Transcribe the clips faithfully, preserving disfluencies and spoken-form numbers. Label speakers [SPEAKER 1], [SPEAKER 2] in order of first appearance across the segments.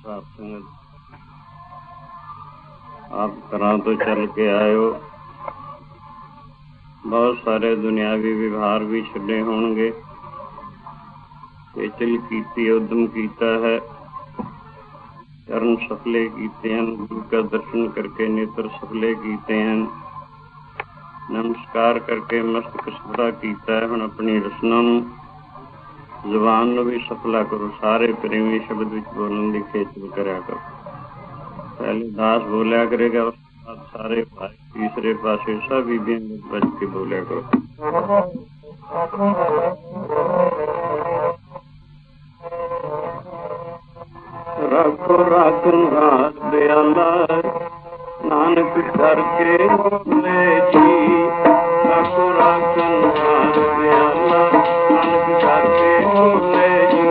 [SPEAKER 1] ਸਾਧ ਸੰਗਤ, ਆਪ ਘਰਾਂ ਤੋਂ ਚੱਲ ਕੇ ਆਇਓ। ਬਹੁਤ ਸਾਰੇ ਦੁਨਿਆਵੀ ਵਿਵਹਾਰ ਵੀ ਛੱਡੇ ਹੋਣਗੇ। ਖੇਚਲ ਕੀਤੀ, ਉਦਮ ਕੀਤਾ ਹੈ, ਚਰਨ ਸਫਲੇ ਕੀਤੇ ਹਨ, ਗੁਰੂ ਕਾ ਦਰਸ਼ਨ ਕਰਕੇ ਨੇਤਰ ਸਫਲੇ ਕੀਤੇ ਹਨ, ਨਮਸਕਾਰ ਕਰਕੇ ਮਸਤਕ ਸਫਲਾ ਕੀਤਾ ਹੈ। ਹੁਣ ਆਪਣੀ ਰਸਨਾ ਨੂੰ, ਜ਼ੁਬਾਨ ਨੂੰ ਵੀ ਸਫਲਾ ਕਰੋ। ਸਾਰੇ ਪ੍ਰੇਮੀ ਸ਼ਬਦ ਵਿੱਚ ਬੋਲਣ ਦੀ ਖੇਚਲ ਕਰਿਆ ਕਰੋ। ਪਹਿਲੇ ਦਾਸ ਬੋਲਿਆ ਕਰੇਗਾ, ਉਸ ਤੋਂ ਬਾਅਦ ਸਾਰੇ ਭਾਈ, ਤੀਸਰੇ ਪਾਸੇ ਸਭ ਬੀਬੀਆਂ ਬਚ ਕੇ ਬੋਲਿਆ ਕਰੋ। ਰੱਖੋ ਰਾਖਨ ਹਾਰ ਦਿਆਲਾ, ਨਾਨਕ ਕਰਕੇ ਲੈ ਜੀ। ਰੱਖੋ ਰਾਖਨ ਹਾਰ ਦਿਆਲਾ, ਨਾਨਕ ਕਰਕੇ ਲੈ ਜੀ।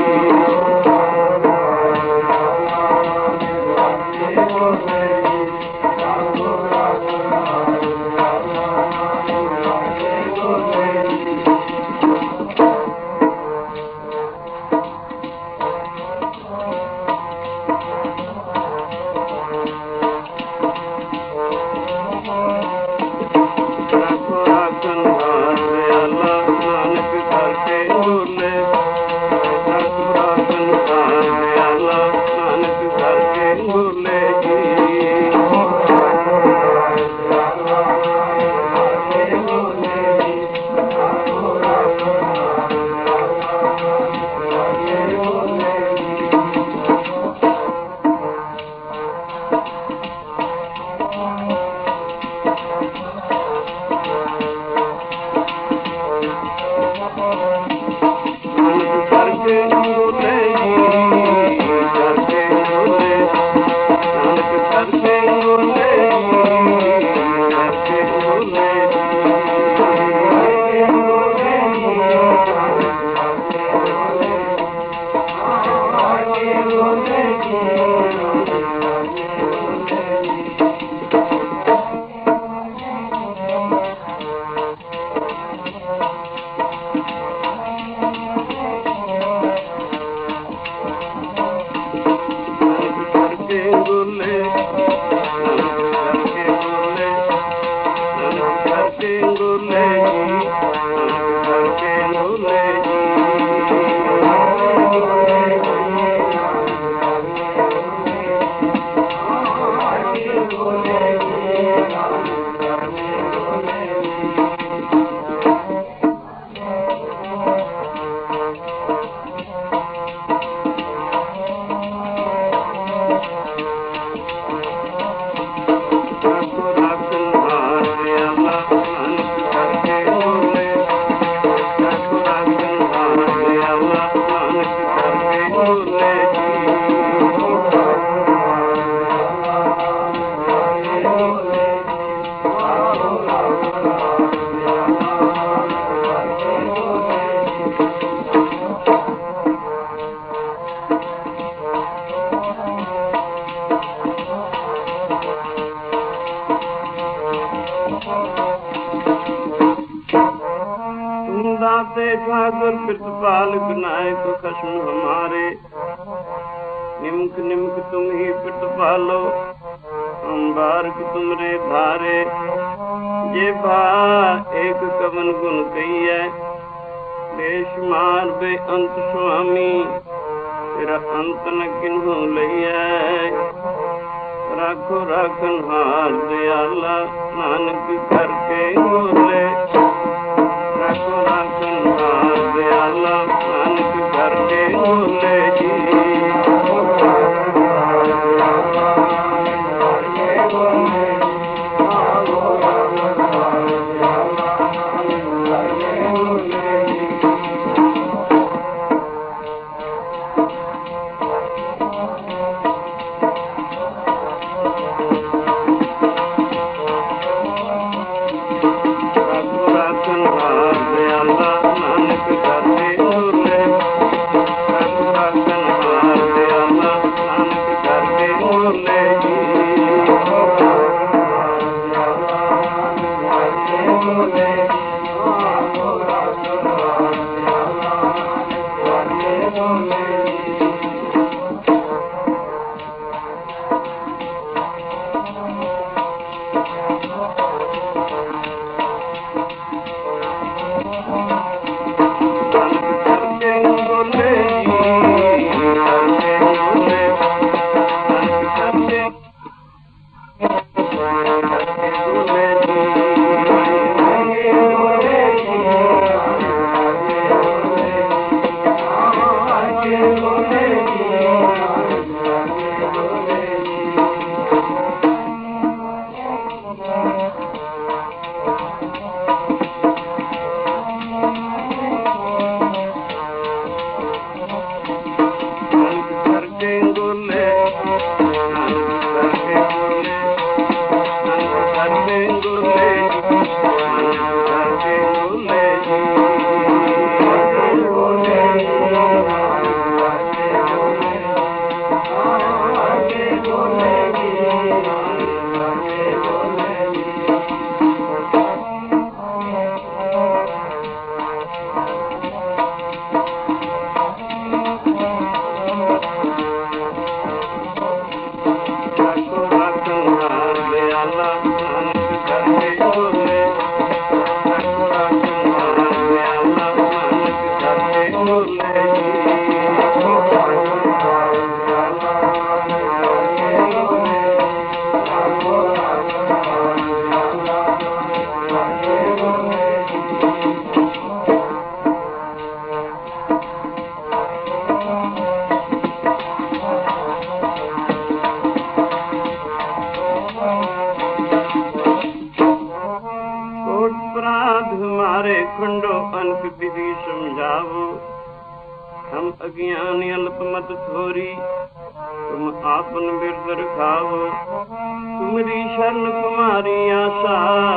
[SPEAKER 1] सागर प्रतिपाल बनाए तो खसम हमारे, निमक निमक तुम ही प्रतिपालो, हम बारक तुमरे भारे। जे भा एक कवन गुण कही है, देश मार बे अंत स्वामी, तेरा अंत न किन्हू लइया। राखो राखन हार दयाला, नानक करके बोले। राखो राखन हार दयाला, नानक करके बोले जी। अज्ञान अल्पमत छोरी, तुम आपन बिरद रखाओ, तुमरी शरण तुम्हारी आशा,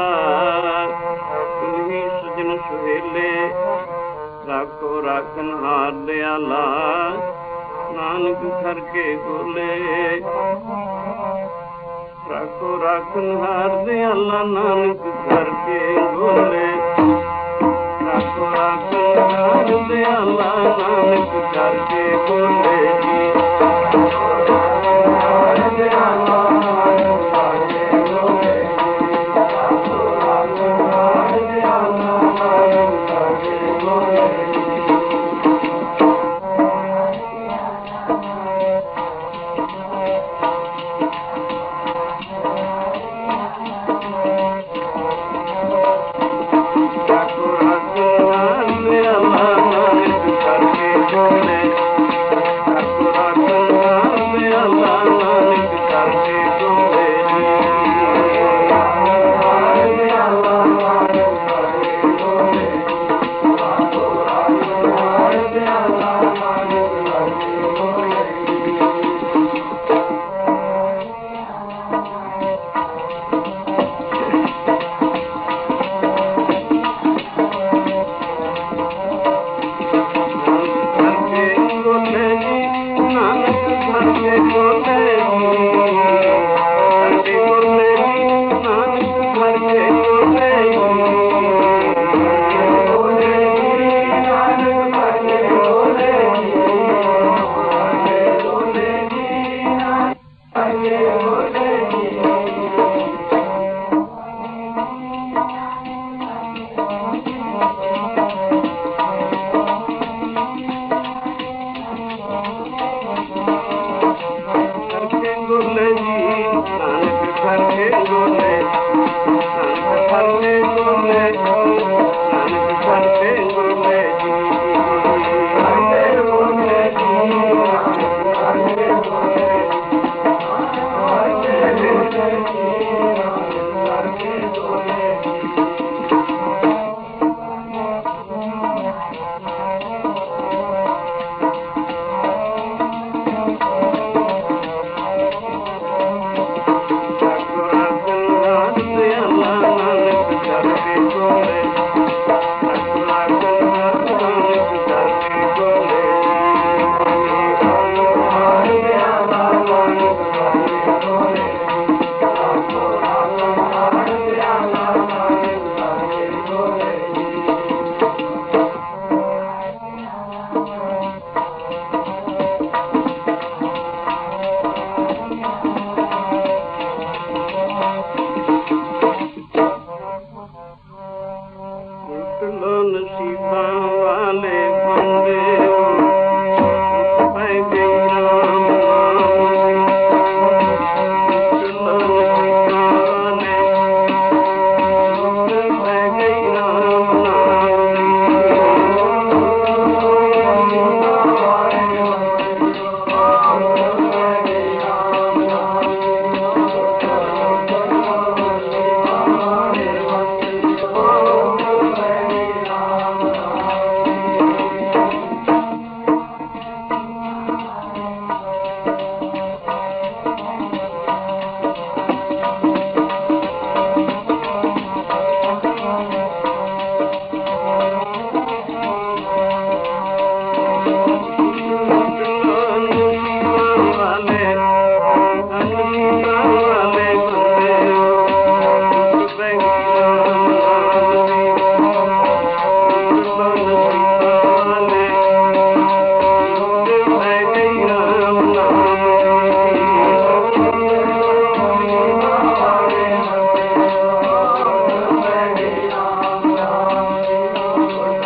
[SPEAKER 1] तुम ही सजन सुहेले, राखो राखन हार दयाला, नानक घर के गोले। राखो राखन हार दयाला, नानक घर के गोले। राखो राखन हार दयाला, नानक घर के गोले जी। हार दयाला, नानक घर के गोले जी। राखो राखन हार दयाला, नानक घर के गोले जी।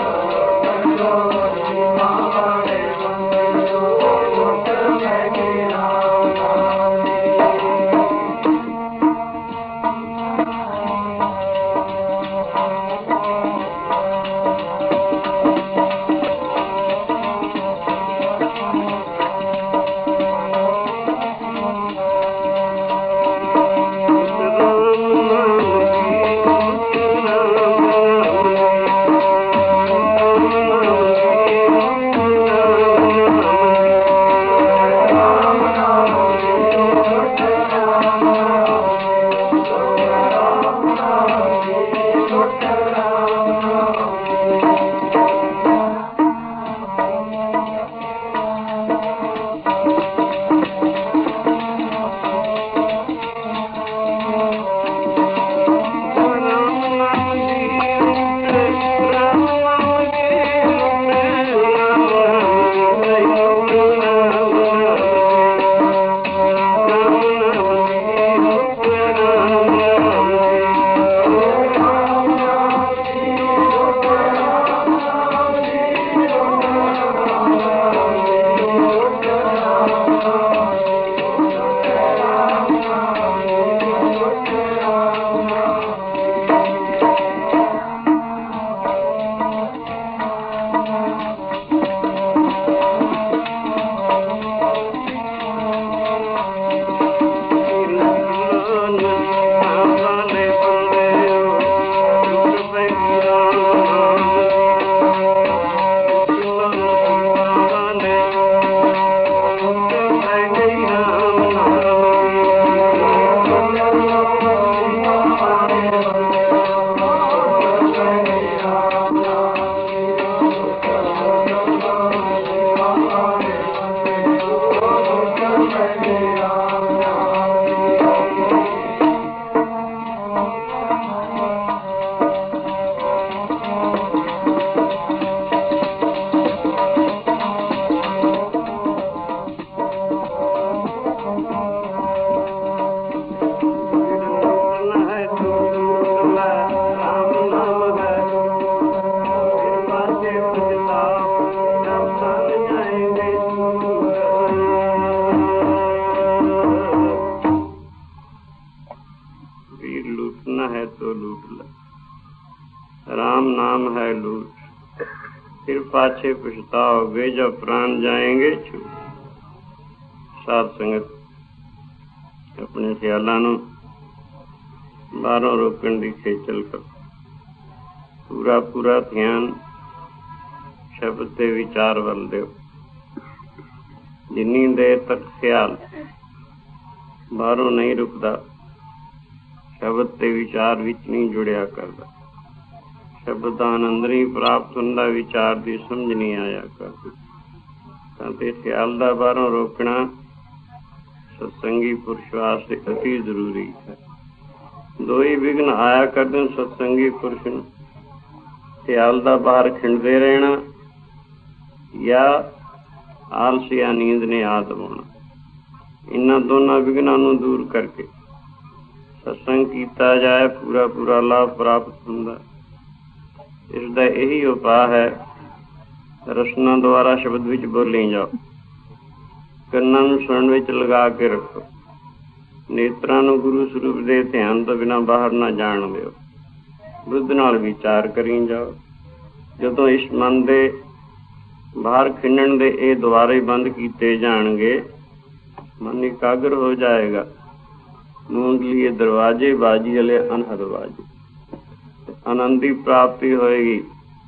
[SPEAKER 2] Thank you.
[SPEAKER 1] पाछे पछताओगे जब प्राण जाएंगे छू। साध संगत अपने ख्यालों ਨੂੰ ਬਾਹਰੋਂ ਰੋਕਣ ਦੀ ਖੇਚਲ ਕਰ। ਪੂਰਾ ਪੂਰਾ ਧਿਆਨ ਸ਼ਬਦ ਤੇ ਵਿਚਾਰ ਵੱਲ ਦਿਓ। ਜਿੰਨੀ ਦੇਰ ਤੱਕ ਖਿਆਲ ਬਾਹਰੋਂ ਨਹੀਂ ਰੁਕਦਾ, ਸ਼ਬਦ ਤੇ ਵਿਚਾਰ ਵਿੱਚ ਨਹੀਂ ਜੁੜਿਆ ਕਰਦਾ, ਸ਼ਬਦ ਦਾ ਆਨੰਦ ਨਹੀਂ ਪ੍ਰਾਪਤ ਹੁੰਦਾ, ਵਿਚਾਰ ਦੀ ਸਮਝ ਨਹੀਂ ਆਇਆ ਕਰਦੀ, ਤਾਂ ਤੇ ਖਿਆਲ ਦਾ ਬਾਹਰੋਂ ਰੋਕਣਾ ਸਤਸੰਗੀ ਪੁਰਸ਼ ਵਾਸਤੇ ਅਤੀ ਜ਼ਰੂਰੀ ਹੈ। ਦੋ ਹੀ ਵਿਘਨ ਆਇਆ ਕਰਦੇ ਸਤਸੰਗੀ ਪੁਰਸ਼ ਨੂੰ, ਖਿਆਲ ਦਾ ਬਾਹਰ ਖਿੰਡਦੇ ਰਹਿਣਾ ਜਾਂ ਆਲਸ ਜਾਂ ਨੀਂਦ ਨੇ ਆ ਦਬਾਉਣਾ। ਇਹਨਾਂ ਦੋਨਾਂ ਵਿਘਨਾਂ ਨੂੰ ਦੂਰ ਕਰਕੇ ਸਤਸੰਗ ਕੀਤਾ ਜਾਏ, ਪੂਰਾ ਪੂਰਾ ਲਾਭ ਪ੍ਰਾਪਤ ਹੁੰਦਾ। ਇਸ ਦਾ ਇਹੀ ਉਪਾਅ ਹੈ, ਰਸਨਾ ਦੁਆਰਾ ਸ਼ਬਦ ਵਿੱਚ ਬੋਲੀ ਜਾਓ, ਕੰਨਾਂ ਨੂੰ ਸੁਣਨ ਵਿੱਚ ਲਗਾ ਕੇ ਰੱਖੋ, ਨੇਤਰਾਂ ਨੂੰ ਗੁਰੂ ਸਰੂਪ ਦੇ ਧਿਆਨ ਤੋਂ ਬਿਨਾਂ ਬਾਹਰ ਨਾ ਜਾਣ ਦਿਓ, ਬੁੱਧ ਨਾਲ ਵਿਚਾਰ ਕਰੀ ਜਾਓ। ਜਦੋਂ ਇਸ ਮਨ ਦੇ ਬਾਹਰ ਖਿੰਡਣ ਦੇ ਇਹ ਦੁਆਰੇ ਬੰਦ ਕੀਤੇ ਜਾਣਗੇ, ਮਨ ਇਕਾਗਰ ਹੋ ਜਾਏਗਾ। ਮੂੰਦ ਲਈ ਦਰਵਾਜ਼ੇ ਬਾਜੀ ਵਾਲੇ ਅਨਹਦ ਬਾਜੀ, ਆਨੰਦ ਦੀ ਪ੍ਰਾਪਤੀ ਹੋਏਗੀ।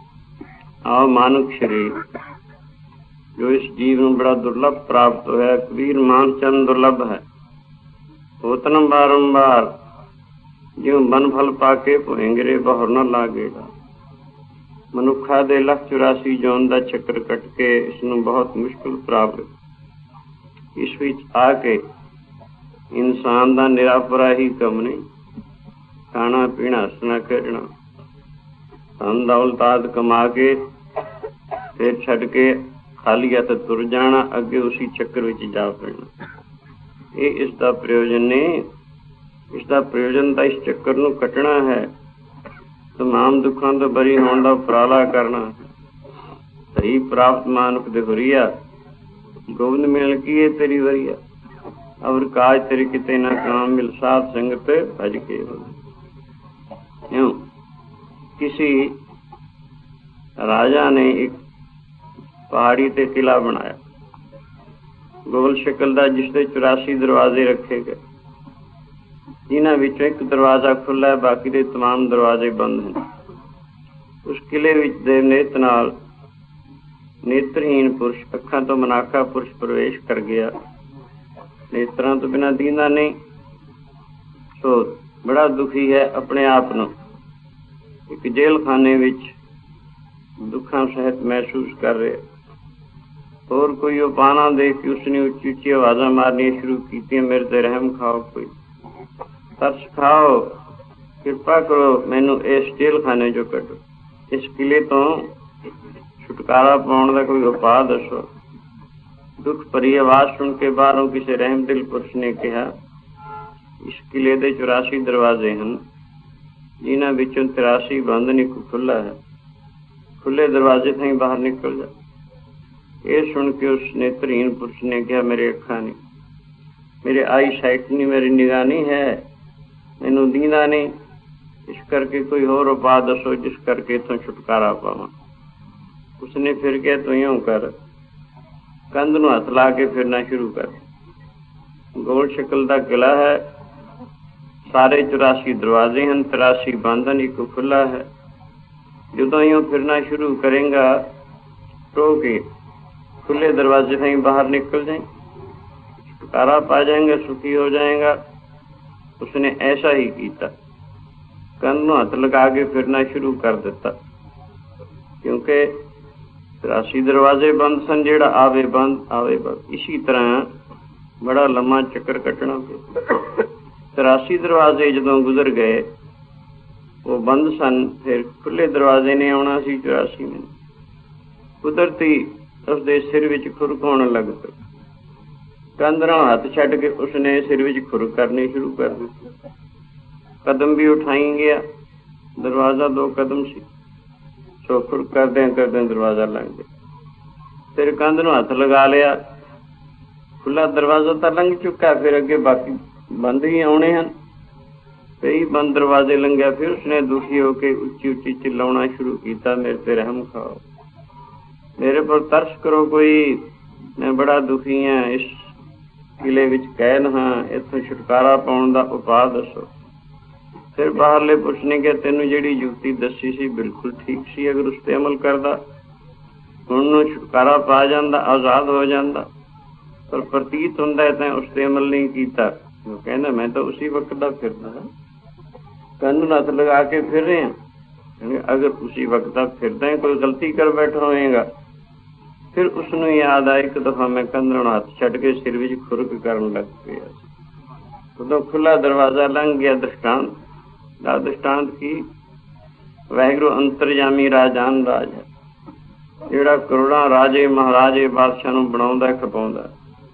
[SPEAKER 1] ਆਹ ਮਾਨੁਖ ਸਰੀਰ ਜੋ ਇਸ ਜੀਵ ਨੂੰ ਬੜਾ ਦੁਰਲਭ ਪ੍ਰਾਪਤ ਹੋਇਆ, ਕਬੀਰ ਮਾਨ ਚੰਦ ਦੁਰਲਭ ਹੈ। ਹੋਤਨ ਬਾਰੰਬਾਰ ਜਿਉਂ ਬਨ ਫਲ ਪਾ ਕੇ ਭੁਇੰਗਰੇ ਬਹੁਰ ਨਾ ਲਾਗੇਗਾ। ਮਨੁੱਖਾਂ ਦੇ ਲੱਖ ਚੁਰਾਸੀ ਜੌਨ ਦਾ ਚੱਕਰ ਕੱਟ ਕੇ ਇਸ ਨੂੰ ਬਹੁਤ ਮੁਸ਼ਕਿਲ ਪ੍ਰਾਪਤ। ਇਸ ਵਿੱਚ ਆ ਕੇ ਇਨਸਾਨ ਦਾ ਨਿਰਾਪਰਾ ਹੀ ਕੰਮ ਨਹੀਂ, ਖਾਣਾ ਪੀਣਾ ਹੱਸਣਾ ਖੇਡਣਾ, ਧਨ ਦੌਲਤ ਆਦਿ ਕਮਾ ਕੇ ਫਿਰ ਛੱਡ ਕੇ ਖਾਲੀ ਹੱਥ ਤੁਰ ਜਾਣਾ, ਅੱਗੇ ਉਸੀ ਚੱਕਰ ਵਿੱਚ ਜਾ ਪੈਣਾ। ਇਹ ਇਸ ਦਾ ਪ੍ਰਯੋਜਨ ਨਹੀਂ। ਇਸ ਦਾ ਪ੍ਰਯੋਜਨ ਤਾਂ ਇਸ ਚੱਕਰ ਨੂੰ ਕੱਟਣਾ ਹੈ, ਤਮਾਮ ਦੁੱਖਾਂ ਤੋਂ ਬਰੀ ਹੋਣ ਦਾ ਉਪਰਾਲਾ ਕਰਨਾ। ਸਹੀ ਪ੍ਰਾਪਤ ਮਾਨੁਖ ਦੇ ਹੁਰੀਆ, ਗੋਬਿੰਦ ਮਿਲਣ ਕੀ ਹੈ ਤੇਰੀ ਵਰੀਆ, ਅਵਰ ਕਾਜ ਤੇਰੇ ਕਿਤੇ ਨਾ ਕਾਮ ਮਿਲ, ਸਾਧ ਸੰਗਤ ਭਜ ਕੇ। ਕਿਉਂ ਕਿਸੀ ਰਾਜਾ ਨੇ ਇੱਕ ਪਹਾੜੀ ਤੇ ਕਿਲਾ ਬਣਾਇਆ, ਗੋਲ ਸ਼ਕਲ ਦਾ, ਜਿਸ ਦੇ ਚੁਰਾਸੀ ਦਰਵਾਜ਼ੇ ਰੱਖੇ ਗਏ। ਜਿਨ੍ਹਾਂ ਵਿੱਚੋਂ ਇੱਕ ਦਰਵਾਜ਼ਾ ਖੁੱਲ੍ਹਾ ਹੈ, ਬਾਕੀ ਦੇ ਤਮਾਮ ਦਰਵਾਜ਼ੇ ਬੰਦ ਹਨ। ਉਸ ਕਿਲੇ ਵਿੱਚ ਦੇ ਨੇਤ ਨਾਲ ਨੇਤਰਹੀਨ ਪੁਰਸ਼, ਅੱਖਾਂ ਤੋਂ ਮਨਾਖਾ ਪੁਰਸ਼ ਪ੍ਰਵੇਸ਼ ਕਰ ਗਿਆ। ਨੇਤਰਾਂ ਤੋਂ ਬਿਨਾਂ ਦੀਂਦਾ ਨਹੀਂ, ਸੋ ਬੜਾ ਦੁਖੀ ਹੈ ਆਪਣੇ ਆਪ ਨੂੰ। ਇੱਕ ਜੇਲ੍ਹ ਖਾਨੇ ਵਿੱਚ ਦੁੱਖਾਂ ਸਹਿਤ ਮਹਿਸੂਸ ਕਰ ਰਿਹਾ। ਹੋਰ ਕੋਈ ਉਪਾਅ ਨਾ ਦੇਖ ਕੇ ਉਸਨੇ ਉੱਚੀ ਉੱਚੀ ਆਵਾਜ਼ਾਂ ਮਾਰਨੀਆਂ ਸ਼ੁਰੂ ਕੀਤੀਆਂ, ਮੇਰੇ ਤੇ ਰਹਿਮ ਖਾਓ, ਕੋਈ ਤਰਸ ਖਾਓ, ਕਿਰਪਾ ਕਰੋ, ਮੈਨੂੰ ਇਸ ਜੇਲ੍ਹ ਖਾਨੇ ਚੋਂ ਕੱਢੋ, ਇਸ ਕਿਲੇ ਤੋਂ ਛੁਟਕਾਰਾ ਪਾਉਣ ਦਾ ਕੋਈ ਉਪਾਅ ਦੱਸੋ। ਦੁੱਖ ਭਰੀ ਆਵਾਜ਼ ਸੁਣ ਕੇ ਬਾਹਰੋਂ ਕਿਸੇ ਰਹਿਮ ਦਿਲ ਪੁਰਸ਼ ਨੇ ਕਿਹਾ, ਇਸ ਕਿਲੇ ਦੇ ਚੁਰਾਸੀ ਦਰਵਾਜ਼ੇ ਹਨ, ਜਿਨ੍ਹਾਂ ਵਿੱਚੋਂ ਤਿਰਾਸੀ ਬੰਦ ਨੇ, ਇੱਕ ਖੁੱਲ੍ਹਾ ਹੈ। ਖੁੱਲ੍ਹੇ ਦਰਵਾਜ਼ੇ ਤੋਂ ਹੀ ਬਾਹਰ ਨਿਕਲ ਜਾ। ਇਹ ਸੁਣ ਕੇ ਉਸ ਨੇਤਰਹੀਨ ਪੁਰਸ਼ ਨੇ ਕਿਹਾ, ਮੇਰੇ ਅੱਖਾਂ ਨਹੀਂ, ਮੇਰੇ ਆਈ ਸਾਈਟ ਨਹੀਂ, ਮੇਰੀ ਨਿਗਾਹ ਨਹੀਂ ਹੈ, ਮੈਨੂੰ ਦੀਂਦਾ ਨਹੀਂ, ਇਸ ਕਰਕੇ ਕੋਈ ਹੋਰ ਉਪਾਅ ਦੱਸੋ ਜਿਸ ਕਰਕੇ ਇੱਥੋਂ ਛੁਟਕਾਰਾ ਪਾਵਾਂ। ਉਸਨੇ ਫਿਰ ਕਿਹਾ, ਤੂੰ ਇਉਂ ਕਰ, ਕੰਧ ਨੂੰ ਹੱਥ ਲਾ ਕੇ ਫਿਰਨਾ ਸ਼ੁਰੂ ਕਰ। ਗੋਲ ਸ਼ਕਲ ਦਾ ਕਿਲਾ ਹੈ, ਸਾਰੇ ਚੁਰਾਸੀ ਦਰਵਾਜ਼ੇ ਹਨ, ਤਿਰਾਸੀ ਬੰਦ ਹਨ, ਇੱਕ ਖੁੱਲ੍ਹਾ ਹੈ। ਜਦੋਂ ਇਉਂ ਫਿਰਨਾ ਸ਼ੁਰੂ ਕਰੇਗਾ, ਟੋ ਕੇ ਖੁੱਲੇ ਦਰਵਾਜ਼ੇ ਤੋਂ ਹੀ ਬਾਹਰ ਨਿਕਲ ਜਾਏ, ਛੁਟਕਾਰਾ ਪਾ ਜਾਏਗਾ, ਸੁਖੀ ਹੋ ਜਾਏਗਾ। ਉਸਨੇ ਐਸਾ ਹੀ ਕੀਤਾ, ਕੰਨ ਨੂੰ ਹੱਥ ਲਗਾ ਕੇ ਫਿਰਨਾ ਸ਼ੁਰੂ ਕਰ ਦਿੱਤਾ, ਕਿਉਂਕਿ ਤਿਰਾਸੀ ਦਰਵਾਜ਼ੇ ਬੰਦ ਸਨ। ਜਿਹੜਾ ਆਵੇ ਬੰਦ, ਆਵੇ ਬੰਦ। ਇਸੀ ਤਰ੍ਹਾਂ बड़ा लम्मा चक्कर कटना पिया। तिरासी दरवाजे जदों गुजर गए वो बंद सन, फिर खुले दरवाजे ने आना सी चौरासी में। कुदरती उसके सिर विच खुरक होने लग पई। कंध नाल हथ छड्ड के उसने सिर विच खुरक करनी शुरू कर दी। कदम भी उठाई गया, दरवाजा दो कदम सी, सो खुरक करदे करदे दरवाजा लंघ गया। फिर कंध नूं हथ लगा लिया, खुला दरवाजा तो लंघ चुका, फिर अगे बाकी बंद ही आने हैं। कई बंद दरवाजे लंघिया, फिर उसने दुखी होकर उच्ची उच्ची चिल्लाना शुरू किया, मेरे ते रहम खाओ, मेरे पर तरस करो कोई, मैं बड़ा दुखी हाँ, इस किले विच कैद हाँ, इत्थों छुटकारा पाउण दा उपाय दसो। फिर बाहरले पुरुष ने कहा, तेनों जिहड़ी युक्ति दसी सी बिल्कुल ठीक सी, अगर उस ते अमल करदा हुण नूं छुटकारा पा जांदा, आजाद हो जांदा, पर प्रतीत हुंदा है तैं उस ते अमल नहीं कीता। वो कहना मैं तो उसी वक्त दा फिरदा हां, कंध नूं हथ लगा के फिर रहे हैं। अगर उसी वक्त दा फिरदा है, कोई गलती कर बैठा होएगा। फिर उसनूं याद आया, एक दफा मैं कंध नूं हथ छड्ड के सिर विच खुरक करन लग पिया, उदों खुला दरवाजा लंघ गया। दृष्टांत दा दृष्टांत की वाहिगुरू अंतरजामी राजान राज है, जिहड़ा करोड़ां राजे महाराजे बादशाह नूं बनाउंदा खपाउंदा।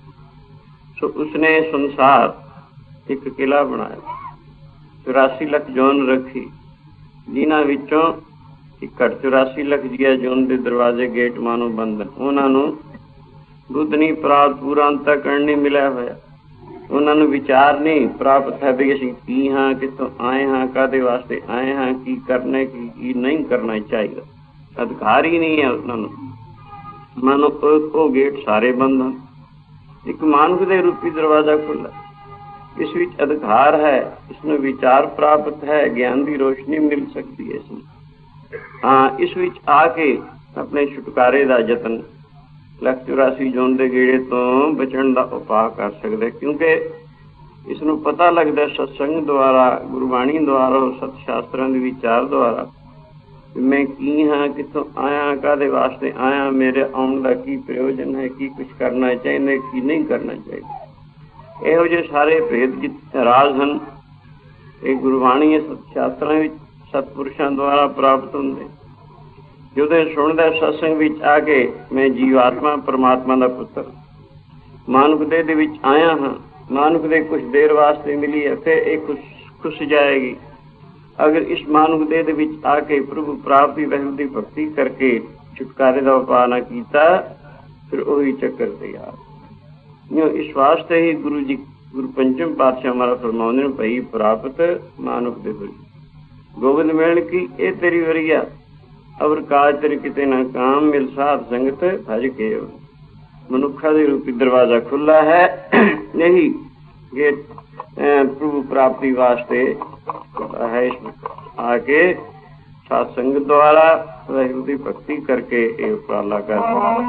[SPEAKER 1] सो उसने संसार एक किला बनाया, चौरासी लख जोन रखी, जिन्हां विचों इकट्ठ चौरासी लख जिया जोन के दरवाजे गेट मानो बंद हैं। उन्हां नूं बुद्ध नहीं प्राप्त, पूरा अंतःकरण नहीं मिलिया होया, उन्हां नूं विचार नहीं प्राप्त है भी असीं की हाँ, कितों आए हाँ, काहदे वास्ते आए हाँ, की करना की, की नहीं करना चाहिए, अधिकार ही नहीं है उन्हां नूं। मानो वो गेट सारे बंद हैं, एक मानव के रूपी दरवाजा खुला, इस विच अधिकार है, इसमें विचार प्राप्त है, ज्ञान की रोशनी मिल सकती है इसमें। हाँ, इस विच आके अपने छुटकारे का यतन लख चौरासी जोन के गेड़े तो बचन का उपाय कर सकते, क्योंकि इसनों पता लगता सत्संग द्वारा, गुरबाणी द्वारा, सत शास्त्रों के विचार द्वारा, मैं की हाँ, कितों आया, काहदे वास्ते आया, मेरे आउण का की प्रयोजन है, की कुछ करना चाहिए, की नहीं करना चाहिए। इहो जिहे सारे भेद राज हैं, ये गुरबाणी सत शास्त्रों विच सतपुरुषों द्वारा प्राप्त होंगे। जो सुनदा सत्संग विच आके मैं जीवात्मा परमात्मा का पुत्र मानुख देह दे विच आया हाँ, मानुख दे कुछ देर वास्ते मिली है, फिर एक खुश खुश जाएगी। अगर इस मानुख देह दे विच आके प्रभु प्राप्ति वाहिगुरू दी भक्ति करके छुटकारे का उपाय ना कीता, फिर वही चक्कर तैयार। इस वास्ते ही गुरु जी गुरु पंचम पातशाह हमारा फरमाउंदे भई प्राप्त मानुख दे होई गोविंद मिलन की ए तेरी वरिया, अवर काज तेरे किते ना काम, मिल साध संगत भज के। मनुखा दे रूपी दरवाजा खुला है, यही गेट प्रभु प्राप्ति वास्ते है। आके सत्संग द्वारा वाहिगुरू दी भक्ति करके ये उपराला कर।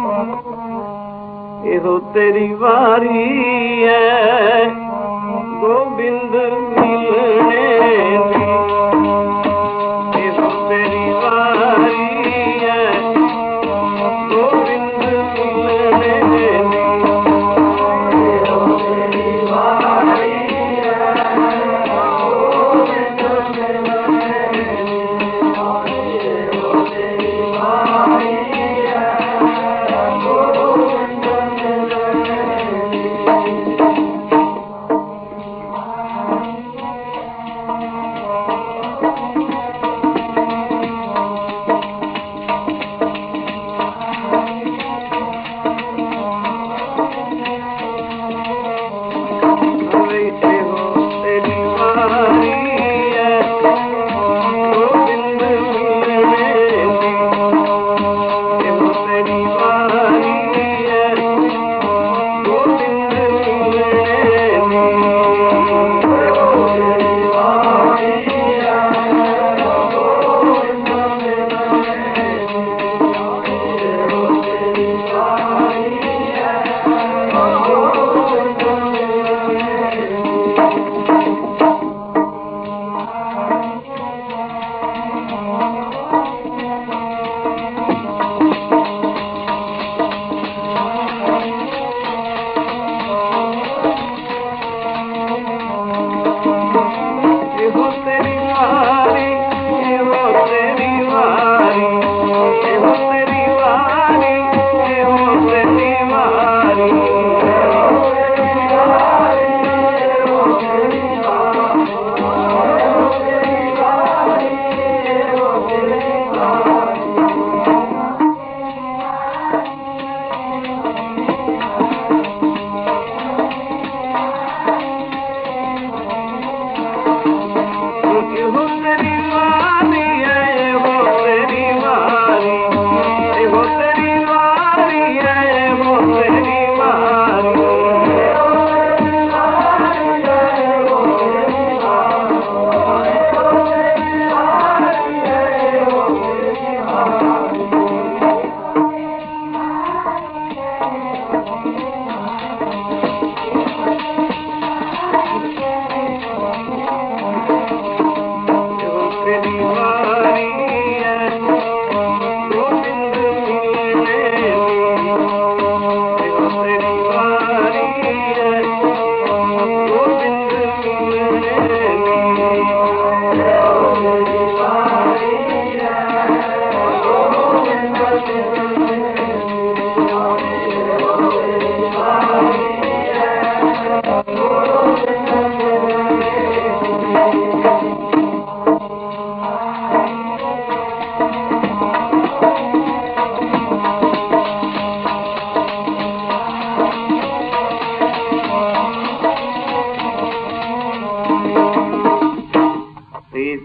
[SPEAKER 1] एहो तेरी वारी है गोबिंद मिलने दी, एहो तेरी वारी है गोबिंद मिलने दी, एहो तेरी वारी है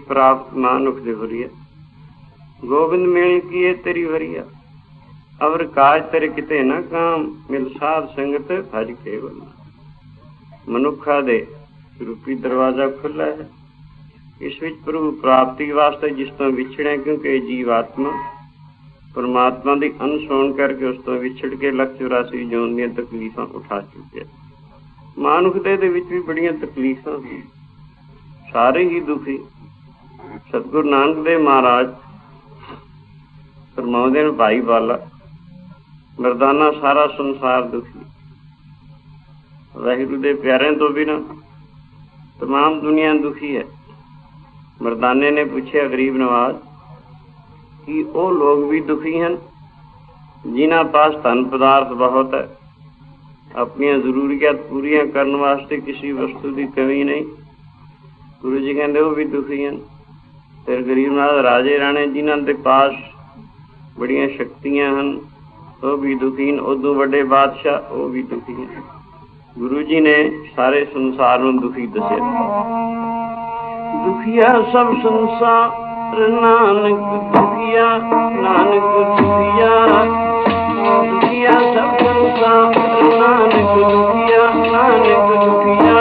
[SPEAKER 1] प्राप्त मानुख दे हुरिया, गोविंद मिल किए तेरी वरिया, अवर काज तेरे किते न काम, मिल साध संगत भज केवल। मनुखा दे रूपी दरवाजा खुला है, इस विच प्रभु प्राप्ति वास्ते जिस तो विछड़े, क्योंकि जीव आत्मा परमात्मा की अनसुन करके उस तो विछड़ के लख चौरासी जोन दी तकलीफां उठा चुके। मानुख दे दे विच भी बड़ियां तकलीफां सी, सारे ही दुखी। सतगुरु नानक देव महाराज फरमाउंदे ने, भाई वाला मरदाना सारा संसार दुखी, वाहिगुरू दे प्यारिਆਂ तो बिना तमाम दुनिया दुखी है। मरदाने ने पूछा गरीब नवाज कि वो लोग भी दुखी हैं जिन्हां पास धन पदार्थ बहुत है, अपनी जरूरियात पूरियां करने वास्ते किसी वस्तु की कमी नहीं। गुरु जी कहते वो भी दुखी हैं। फिर गरीब नवाज राजे राणे जिन्हां दे पास बड़ियां शक्तियां हैं वो भी दुखी हैं, उदों वड्डे बादशाह वो भी दुखी हैं। गुरु जी ने सारे संसार में दुखी दसे। दुखिया सब संसार नानक दुखिया, नानक दुखिया, दुखिया सब संसार नानक दुखिया, नानक दुखिया।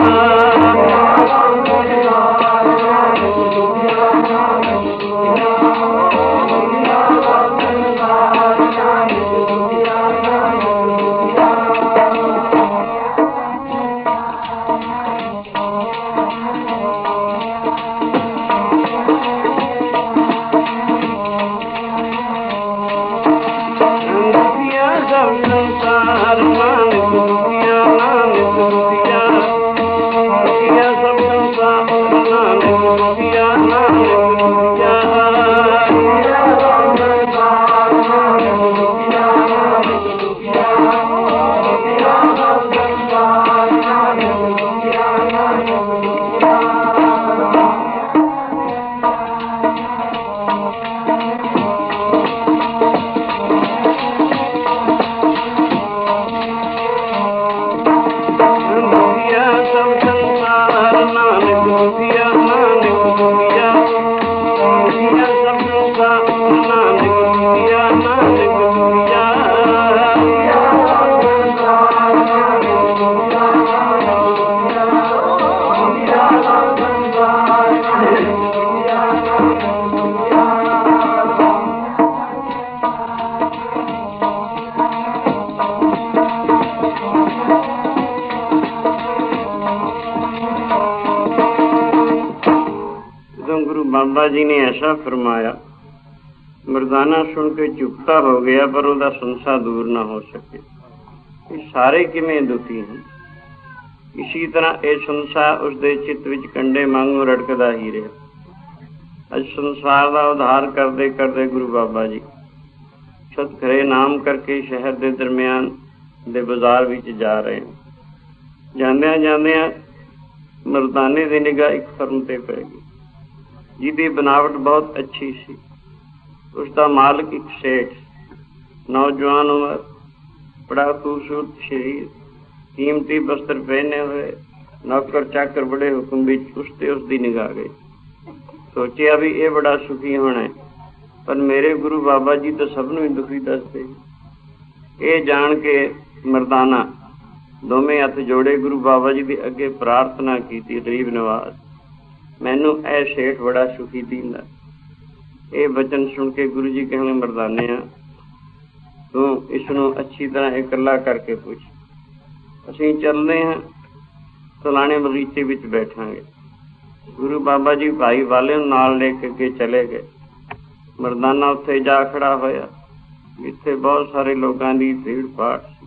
[SPEAKER 1] बाबा जी ने ऐसा फरमाया, मरदाना सुन के चुपता हो गया, पर उसका संसा दूर ना हो सके। सारे किवें दुखी हैं। इसी तरह यह संसा उसके चित्त विच कंडे मांगू रड़कदा ही रहा। अज संसार का उद्धार करते करते गुरु बाबा जी सतखरे नाम करके शहर के दरम्यान दे बाजार विच जा रहे हैं। जांदियां जांदियां मरदाने की निगाह एक फर्म ते पै गई, जिसकी बनावट बहुत अच्छी सी। उसका मालिक एक सेठ, नौजवान उम्र, बड़ा खूबसूरत शरीर, कीमती वस्त्र पहने हुए, नौकर चाकर बड़े हुक्म विच उसते उसकी निगाह गई। सोचिया भी ये बड़ा सुखी होना है, पर मेरे गुरु बाबा जी तो सबनों ही दुखी दसते। ये जान के मरदाना दोवें हथ जोड़े गुरु बाबा जी के अगे प्रार्थना की, गरीब नवाज मैनू ऐ सेठ बड़ा सुखी दींदा। ये वचन सुन के गुरु जी कहने, मरदाने तू इसनों अच्छी तरह इकला करके पूछ, असीं चलते हैं फलाने बगीचे विच बैठांगे। गुरु बाबा जी भाई वाले नाल लेके के चले गए। मरदाना उत्थे जा खड़ा होया, इत्थे बहुत सारे लोगों की भीड़ भाड़ सी।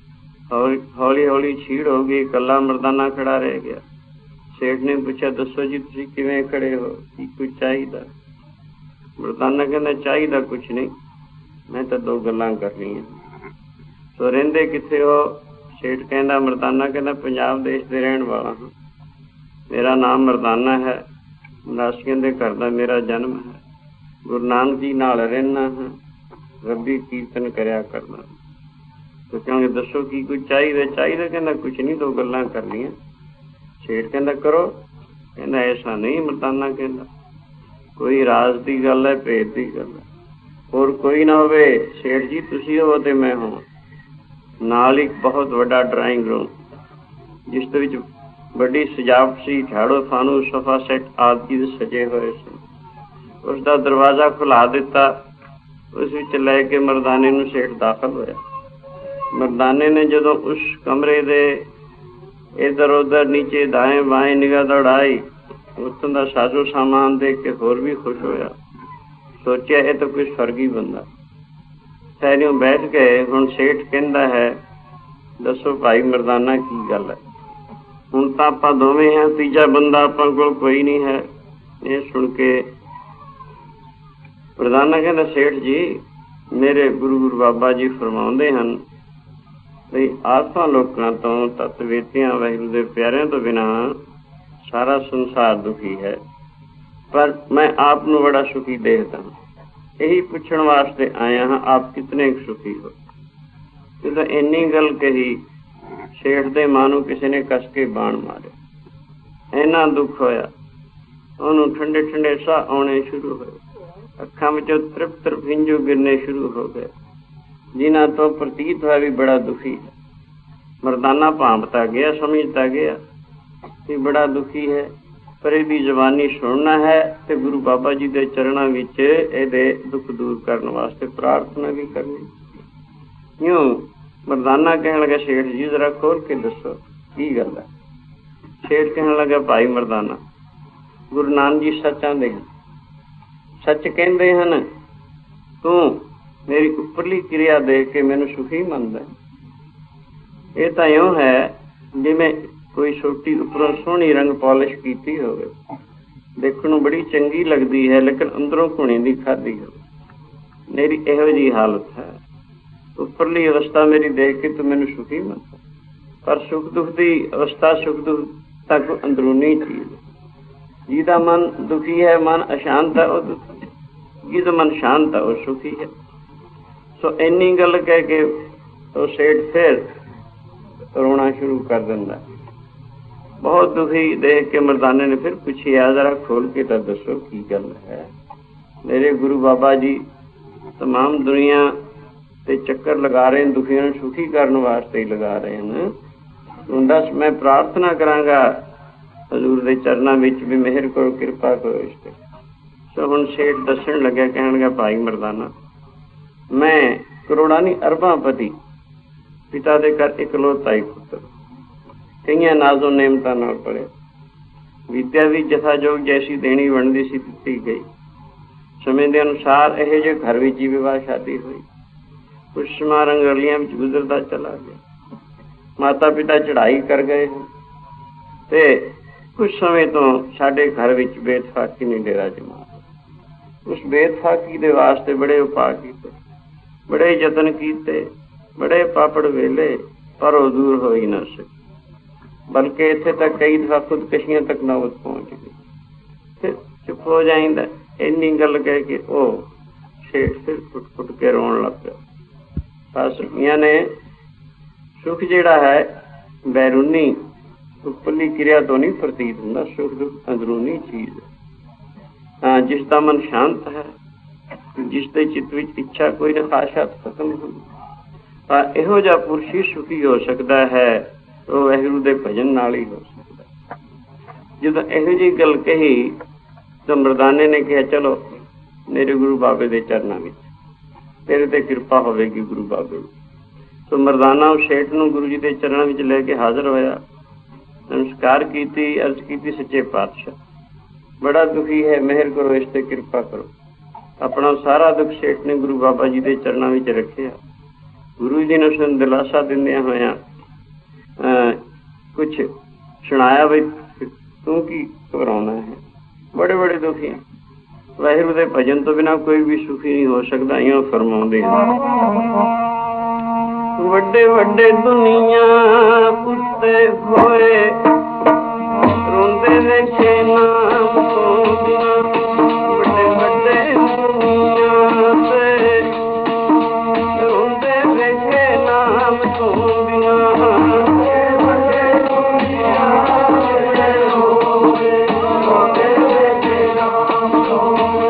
[SPEAKER 1] हौली हौली छीड़ हो गई, कला मरदाना खड़ा रह गया। सेठ ने पूछा, दसो जी तुसीं किवें खड़े हो, की कुछ चाहिदा? मरदाना कहंदा, चाहिदा कुछ नहीं, मैं तो दो गल्लां करनियां। तो रहिंदे कित्थे हो? सेठ कहंदा, मरदाना कहंदा पंजाब देश दे रहण वाला हां, मेरा नाम मरदाना है, मरासियां दे घर दा मेरा जन्म है, गुरु नानक जी नाल रहना है, रब्बी कीर्तन करया करना। तो कहेंगे दसो की कुछ चाहिए? चाहिए कहना कुछ नहीं, दो गल्लां करनियां। सेठ कहंदा करो। कहंदा ऐसा नहीं, मरदाना कहंदा कोई राज की गल है, भेद की गल है, होर कोई ना होवे। सेठ जी तुसी हो ते मैं होवां। नाल एक बहुत वड्डा ड्राइंग रूम जिस दे विच वड्डी सजावट सी, झाड़ो फानू सोफा सैट आदि सजे हुए सन। उसका दरवाजा खुला दिता, उस विच लै के मरदाने नूं सेठ दाखल होया। मरदाने ने जदों उस कमरे दे इधर उधर नीचे दाएं बाएं निगाह दौड़ाई, उत्तों दा साजो सामान देख के होर भी खुश होया। सोचिया ये तो कोई स्वर्गी बंदा। सैरियों बैठ गए। हुण सेठ कहंदा है, दसो भाई मरदाना की गल है। हुण तां आपां दोवें हैं, तीजा बंदा आपां कोल कोई नहीं है। ये सुन के मरदाना कहंदा, सेठ जी मेरे गुरु गुरु बाबा जी फरमाउंदे हन भी आत्मा लोकां तो, तत्वेतियां वाहिगुरू दे प्यारिਆਂ तो बिना सारा संसार दुखी है, पर मैं आप नूं बड़ा सुखी देखदा हां। यही पुछण वास्ते आया हाँ, आप कितने सुखी हो। ਜਦੋਂ ਇੰਨੀ ਗੱਲ ਕਹੀ, ਸੇਠ ਦੇ ਮਾਂ ਨੂੰ ਕਿਸੇ ਨੇ ਕੱਸ ਕੇ ਬਾਣ ਮਾਰਿਆ। ਇੰਨਾ ਦੁੱਖ ਹੋਇਆ, ਉਹਨੂੰ ਠੰਡੇ ਠੰਡੇ ਸਾਹ ਆਉਣੇ ਸ਼ੁਰੂ ਹੋਏ, ਅੱਖਾਂ ਵਿੱਚੋਂ ਤ੍ਰਿਪ ਤ੍ਰਿਪ ਹੰਝੂ ਗਿਰਨੇ ਸ਼ੁਰੂ ਹੋ ਗਏ, ਜਿਨ੍ਹਾਂ ਤੋਂ ਪ੍ਰਤੀਤ ਹੋਇਆ ਵੀ ਬੜਾ ਦੁਖੀ ਹੈ। ਮਰਦਾਨਾ ਭਾਂਪਤਾ ਗਿਆ, ਸਮਝਦਾ ਗਿਆ ਕਿ ਬੜਾ ਦੁਖੀ ਹੈ, ਪਰ ਇਹਦੀ ਜ਼ਬਾਨੀ ਸੁਣਨਾ ਹੈ ਤੇ ਗੁਰੂ ਬਾਬਾ ਜੀ ਦੇ ਚਰਨਾਂ ਵਿੱਚ ਇਹਦੇ ਦੁੱਖ ਦੂਰ ਕਰਨ ਵਾਸਤੇ ਪ੍ਰਾਰਥਨਾ ਵੀ ਕਰਨੀ। ਇਉਂ ਮਰਦਾਨਾ ਕਹਿਣ ਲੱਗਾ, ਸੇਠ ਜੀ ਜ਼ਰਾ ਖੋਲ ਕੇ ਦੱਸੋ ਕੀ ਗੱਲ ਹੈ। ਸੇਠ ਕਹਿਣ ਲੱਗਾ, ਭਾਈ ਮਰਦਾਨਾ ਗੁਰੂ ਨਾਨਕ ਜੀ ਸੱਚ ਆਂਦੇ ਹਨ, ਸੱਚ ਕਹਿੰਦੇ ਹਨ, ਤੂੰ ਮੇਰੀ ਉੱਪਰਲੀ ਕਿਰਿਆ ਦੇਖ ਕੇ ਮੈਨੂੰ ਸੁਖੀ ਮੰਨਦਾ। ਇਹ ਤਾਂ ਇਉਂ ਹੈ ਜਿਵੇਂ ਕੋਈ ਛੋਟੀ ਉੱਪਰੋਂ ਸੋਹਣੀ ਰੰਗ ਪੋਲਿਸ਼ ਕੀਤੀ ਹੋਵੇ, ਦੇਖਣ ਨੂੰ ਬੜੀ ਚੰਗੀ ਲੱਗਦੀ ਹੈ, ਲੇਕਿਨ ਅੰਦਰੋਂ ਘੁਣੀ ਦੀ ਖਾਧੀ ਹੋਵੇ। ਮੇਰੀ ਇਹੋ ਜਿਹੀ ਹਾਲਤ ਹੈ। ਉੱਪਰਲੀ ਅਵਸਥਾ ਮੇਰੀ ਦੇਖ ਕੇ ਤੂੰ ਮੈਨੂੰ ਸੁਖੀ ਮੰਨਦਾ, ਪਰ ਸੁੱਖ ਦੁੱਖ ਦੀ ਅਵਸਥਾ, ਸੁੱਖ ਦੁੱਖ ਤੱਕ ਅੰਦਰੂਨੀ ਚੀਜ਼। ਜਿਹਦਾ ਮਨ ਦੁਖੀ ਹੈ, ਮਨ ਅਸ਼ਾਂਤ ਹੈ, ਉਹ ਦੁਖੀ ਹੈ। ਜਿਹਦਾ ਮਨ ਸ਼ਾਂਤ ਹੈ, ਉਹ ਸੁਖੀ ਹੈ। ਸੋ ਇੰਨੀ ਗੱਲ ਕਹਿ ਕੇ ਉਹ ਸੇਠ ਫਿਰ ਰੋਣਾ ਸ਼ੁਰੂ ਕਰ ਦਿੰਦਾ। ਬਹੁਤ ਦੁਖੀ ਦੇਖ ਕੇ ਮਰਦਾਨੇ ਨੇ ਫਿਰ ਪੁੱਛਿਆ, ਜ਼ਰਾ ਖੋਲ ਕੇ ਤਾਂ ਦੱਸੋ ਕੀ ਗੱਲ ਹੈ। ਮੇਰੇ ਗੁਰੂ ਬਾਬਾ ਜੀ ਤਮਾਮ ਦੁਨੀਆ ਤੇ ਚੱਕਰ ਲਗਾ ਰਹੇ ਨੇ, ਦੁਖੀਆਂ ਨੂੰ ਸੁਖੀ ਕਰਨ ਵਾਸਤੇ ਹੀ ਲਗਾ ਰਹੇ ਹਨ। ਹੁਣ ਦੱਸ, ਮੈਂ ਪ੍ਰਾਰਥਨਾ ਕਰਾਂਗਾ ਹਜ਼ੂਰ ਦੇ ਚਰਨਾਂ ਵਿੱਚ ਵੀ ਮਿਹਰ ਕਰੋ, ਕਿਰਪਾ ਕਰੋ ਇਸ ਤੇ। ਸੋ ਹੁਣ ਸੇਠ ਦੱਸਣ ਲੱਗਿਆ, ਕਹਿਣ ਲੱਗਾ, ਭਾਈ ਮਰਦਾਨਾ ਮੈਂ ਕਰੋੜਾਂ ਨਹੀਂ ਅਰਬਾਂ ਪਤੀ, ਪਿਤਾ ਦੇ ਘਰ ਇਕਲੌਤਾ ਹੀ ਪੁੱਤਰ, ਕਈਆਂ ਨਾਜ਼ੋ ਨੇਮਤਾਂ ਨਾਲ ਪੜ੍ਹਿਆ, ਵਿਦਿਆ ਵੀ ਜਥਾਯੋਗ ਜੈਸੀ ਦੇਣੀ ਬਣਦੀ ਸੀ ਦਿੱਤੀ ਗਈ। ਸਮੇਂ ਦੇ ਅਨੁਸਾਰ ਇਹੋ ਜਿਹੇ ਘਰ ਵਿੱਚ ਹੀ ਵਿਵਾਹ ਸ਼ਾਦੀ ਹੋਈ। ਕੁਛ ਸਮਾਂ ਰੰਗਰਲੀਆਂ ਵਿੱਚ ਗੁਜ਼ਰਦਾ ਚਲਾ ਗਿਆ। ਮਾਤਾ ਪਿਤਾ ਚੜ੍ਹਾਈ ਕਰ ਗਏ ਤੇ ਕੁਛ ਸਮੇਂ ਤੋਂ ਸਾਡੇ ਘਰ ਵਿੱਚ ਬੇਤਫਾਕੀ ਨੇ ਡੇਰਾ ਜਮਾ। ਉਸ ਬੇਤਫਾਕੀ ਦੇ ਵਾਸਤੇ ਬੜੇ ਉਪਾਅ ਕੀਤੇ, ਬੜੇ ਯਤਨ ਕੀਤੇ, ਬੜੇ ਪਾਪੜ ਵੇਲੇ, ਪਰ ਉਹ ਦੂਰ ਹੋ ਹੀ ਨਾ ਸਕੇ। ਬਲਕਿ ਇੱਥੇ ਤੱਕ ਕਈ ਦਫਾ ਖੁਦਕਸ਼ੀਆਂ ਤੱਕ ਨੌਬਤ ਪਹੁੰਚ ਗਈ। ਫਿਰ ਚੁੱਪ ਹੋ ਜਾਂਦਾ। ਇੰਨੀ ਗੱਲ ਕਹਿ ਕੇ ਉਹ ਸੇਠ ਫਿਰ ਫੁੱਟ ਫੁੱਟ ਕੇ ਰੋਣ ਲੱਗ ਪਿਆ। ਪਾਸਮੀਆਂ ਨੇ ਸੁੱਖ ਜਿਹੜਾ ਹੈ ਬੈਰੂਨੀ ਉੱਪਰਲੀ ਕਿਰਿਆ ਤੋਂ ਨਹੀਂ ਪ੍ਰਤੀਤ ਹੁੰਦਾ, ਸੁੱਖ ਦੁੱਖ ਅੰਦਰੂਨੀ ਚੀਜ਼ ਹਾਂ, ਜਿਸ ਦਾ ਮਨ ਸ਼ਾਂਤ ਹੈ, ਜਿਸ ਦੇ ਚਿੱਤ ਵਿੱਚ ਇੱਛਾ ਕੋਈ ਨਾ ਖਾਸ਼ਾਤ ਖਤਮ ਹੁੰਦੀ, ਤਾਂ ਇਹੋ ਜਿਹਾ ਪੁਰਸ਼ ਹੀ ਸੁਖੀ ਹੋ ਸਕਦਾ ਹੈ। ਉਹ ਵਾਹਿਗੁਰੂ ਦੇ ਭਜਨ ਨਾਲ ਹੀ ਹੋ ਸਕਦਾ। ਜਦੋਂ ਇਹੋ ਜਿਹੀ ਗੱਲ ਕਹੀ ਤਾਂ ਮਰਦਾਨੇ ਨੇ ਕਿਹਾ, ਚਲੋ ਮੇਰੇ ਗੁਰੂ ਬਾਬੇ ਦੇ ਚਰਨਾਂ ਵਿੱਚ, ਤੇਰੇ ਤੇ ਕਿਰਪਾ ਹੋਵੇਗੀ ਗੁਰੂ ਬਾਬੇ। ਸੋ ਮਰਦਾਨਾ ਉਸ ਸੇਠ ਨੂੰ ਗੁਰੂ ਜੀ ਦੇ ਚਰਨਾਂ ਵਿੱਚ ਲੈ ਕੇ ਹਾਜ਼ਰ ਹੋਇਆ, ਨਮਸਕਾਰ ਕੀਤੀ, ਅਰਜ਼ ਕੀਤੀ, ਸੱਚੇ ਪਾਤਸ਼ਾਹ ਬੜਾ ਦੁਖੀ ਹੈ, ਮਿਹਰ ਕਰੋ, ਇਸ ਤੇ ਕਿਰਪਾ ਕਰੋ। ਆਪਣਾ ਸਾਰਾ ਦੁੱਖ ਸੇਠ ਨੇ ਗੁਰੂ ਬਾਬਾ ਜੀ ਦੇ ਚਰਨਾਂ ਵਿੱਚ ਰੱਖਿਆ। ਗੁਰੂ ਜੀ ਨੇ ਉਸਨੂੰ ਦਿਲਾਸਾ ਦਿੰਦਿਆਂ ਹੋਇਆਂ ਕੁਛ ਸੁਣਾਇਆ, ਬਈ ਤੂੰ ਕੀ ਘਬਰਾਉਣਾ ਹੈ, ਬੜੇ ਬੜੇ ਦੁਖੀ ਹੈ। ਵਾਹਿਗੁਰੂ ਦੇ ਭਜਨ ਤੋਂ ਬਿਨਾਂ ਕੋਈ ਵੀ ਸੁਖੀ ਨਹੀਂ ਹੋ ਸਕਦਾ। ਇਉਂ ਫਰਮਾਉਂਦੇ ਹਨ, ਵੱਡੇ ਵੱਡੇ ਦੁਨੀਆ ਉੱਤੇ ਹੋਏ, ਰੋਂਦੇ ਵੇਖੇ ਨਾਮ ਤੋਂ ਬਿਨਾਂ। ਵੱਡੇ ਵੱਡੇ ਦੁਨੀਆ ਤੇ ਰੋਂਦੇ ਵੇਖੇ ਨਾਮ ਤੋਂ ਬਿਨਾਂ। Oh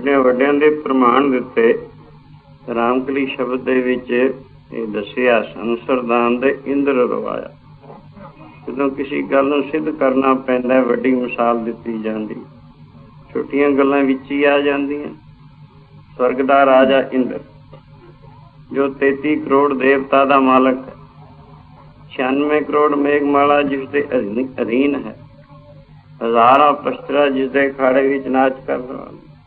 [SPEAKER 1] ਛੋਟਿਆਂ ਵੱਡਿਆਂ ਦੇ ਪ੍ਰਮਾਣ ਦਿੱਤੇ। ਰਾਮਕਲੀ ਸ਼ਬਦ ਦੇ ਵਿੱਚ ਇਹ ਦੱਸਿਆ ਸੰਸਰਦਾਨ ਦੇ ਇੰਦਰ ਰਵਾਇਆ। ਜਦੋਂ ਕਿਸੇ ਗੱਲ ਨੂੰ ਸਿੱਧ ਕਰਨਾ ਪੈਂਦਾ ਵੱਡੀ ਮਿਸਾਲ ਦਿੱਤੀ ਜਾਂਦੀ, ਛੋਟੀਆਂ ਗੱਲਾਂ ਵਿੱਚ ਹੀ ਆ ਜਾਂਦੀਆਂ। ਸਵਰਗ ਦਾ ਰਾਜਾ ਇੰਦਰ ਜੋ ਤੇਤੀ ਕਰੋੜ ਦੇਵਤਾ ਦਾ ਮਾਲਕ ਹੈ, ਛਿਆਨਵੇਂ ਕਰੋੜ ਮੇਘਮਾਲਾ ਜਿਸਦੇ ਅਧੀਨ ਹੈ, ਹਜ਼ਾਰਾਂ ਪਸ਼ਤਰਾ ਜਿਸਦੇ ਅਖਾੜੇ ਵਿੱਚ ਨਾਚ ਕਰਦਾ,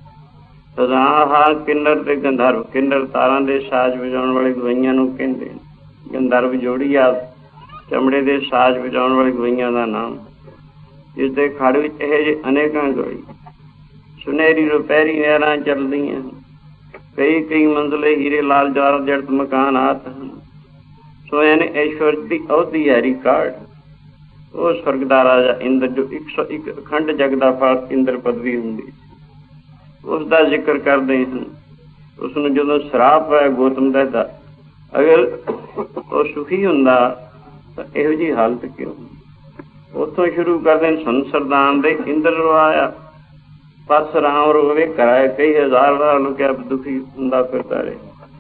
[SPEAKER 1] ਹਜ਼ਾਰਾਂ ਕਿੰਨਰ ਤੇ ਗੰਧਰਵ। ਕਿੰਨਰ ਤਾਰਾਂ ਦੇ ਸਾਜ਼ ਵਜਾਉਣ ਵਾਲੇ ਗਵਈਆਂ ਨੂੰ ਕਹਿੰਦੇ ਨੇ, ਗੰਧਰਵ ਜੋੜੀ ਆ ਚਮੜੇ ਦੇ ਸਾਜ਼ ਵਜਾਉਣ ਵਾਲੇ ਗਵਈਆਂ ਦਾ ਨਾਮ, ਜਿਸਦੇ ਅਖਾੜੇ ਵਿੱਚ ਇਹ ਜਿਹੇ ਅਨੇਕਾਂ ਗਵਈ। ਸੁਨਹਿਰੀ ਰੁਪਹਿਰੀ ਨਹਿਰਾਂ ਚੱਲਦੀਆਂ, ਕਈ ਕਈ ਮੰਜ਼ਲੇ ਹੀਰੇ ਲਾਲ ਜਵਾਹਰ ਜੜਤ ਮਕਾਨ ਆਤ ਹਨ। ਸੋਇਨ ਈਸ਼ਵਰ ਦੀ ਅਵਧੀ ਹੈ ਰਿਕਾਰਡ। ਉਹ ਸਵਰਗ ਦਾ ਰਾਜਾ ਇੰਦਰ ਜੋ ਇੱਕ ਸੌ ਇੱਕ ਅਖੰਡ ਜਗ ਦਾ ਫਲ ਇੰਦਰ ਪਦਵੀ ਹੁੰਦੀ ਸੀ, ਉਸ ਦਾ ਜ਼ਿਕਰ ਕਰਦੇ ਹਨ। ਉਸਨੂੰ ਜਦੋਂ ਸ਼ਰਾਪ ਹੋਇਆ ਗੌਤਮ ਦਾ, ਅਗਰ ਉਹ ਸੁਖੀ ਹੁੰਦਾ ਤਾਂ ਇਹੋ ਜਿਹੀ ਹਾਲਤ ਕਿਉਂ? ਉੱਥੋਂ ਸ਼ੁਰੂ ਕਰਦੇ ਨੇ ਸੰਸਰਦਾਨ ਦੇ ਇੰਦਰ ਰਵਾਇਆ। ਪਰਸਰਾਮ ਰੋਵੇ ਕਰਾਏ, ਕਈ ਹਜ਼ਾਰ ਵਾਰ ਲੁਕਿਆ ਦੁਖੀ ਹੁੰਦਾ ਫਿਰਦਾ ਰਹੇ।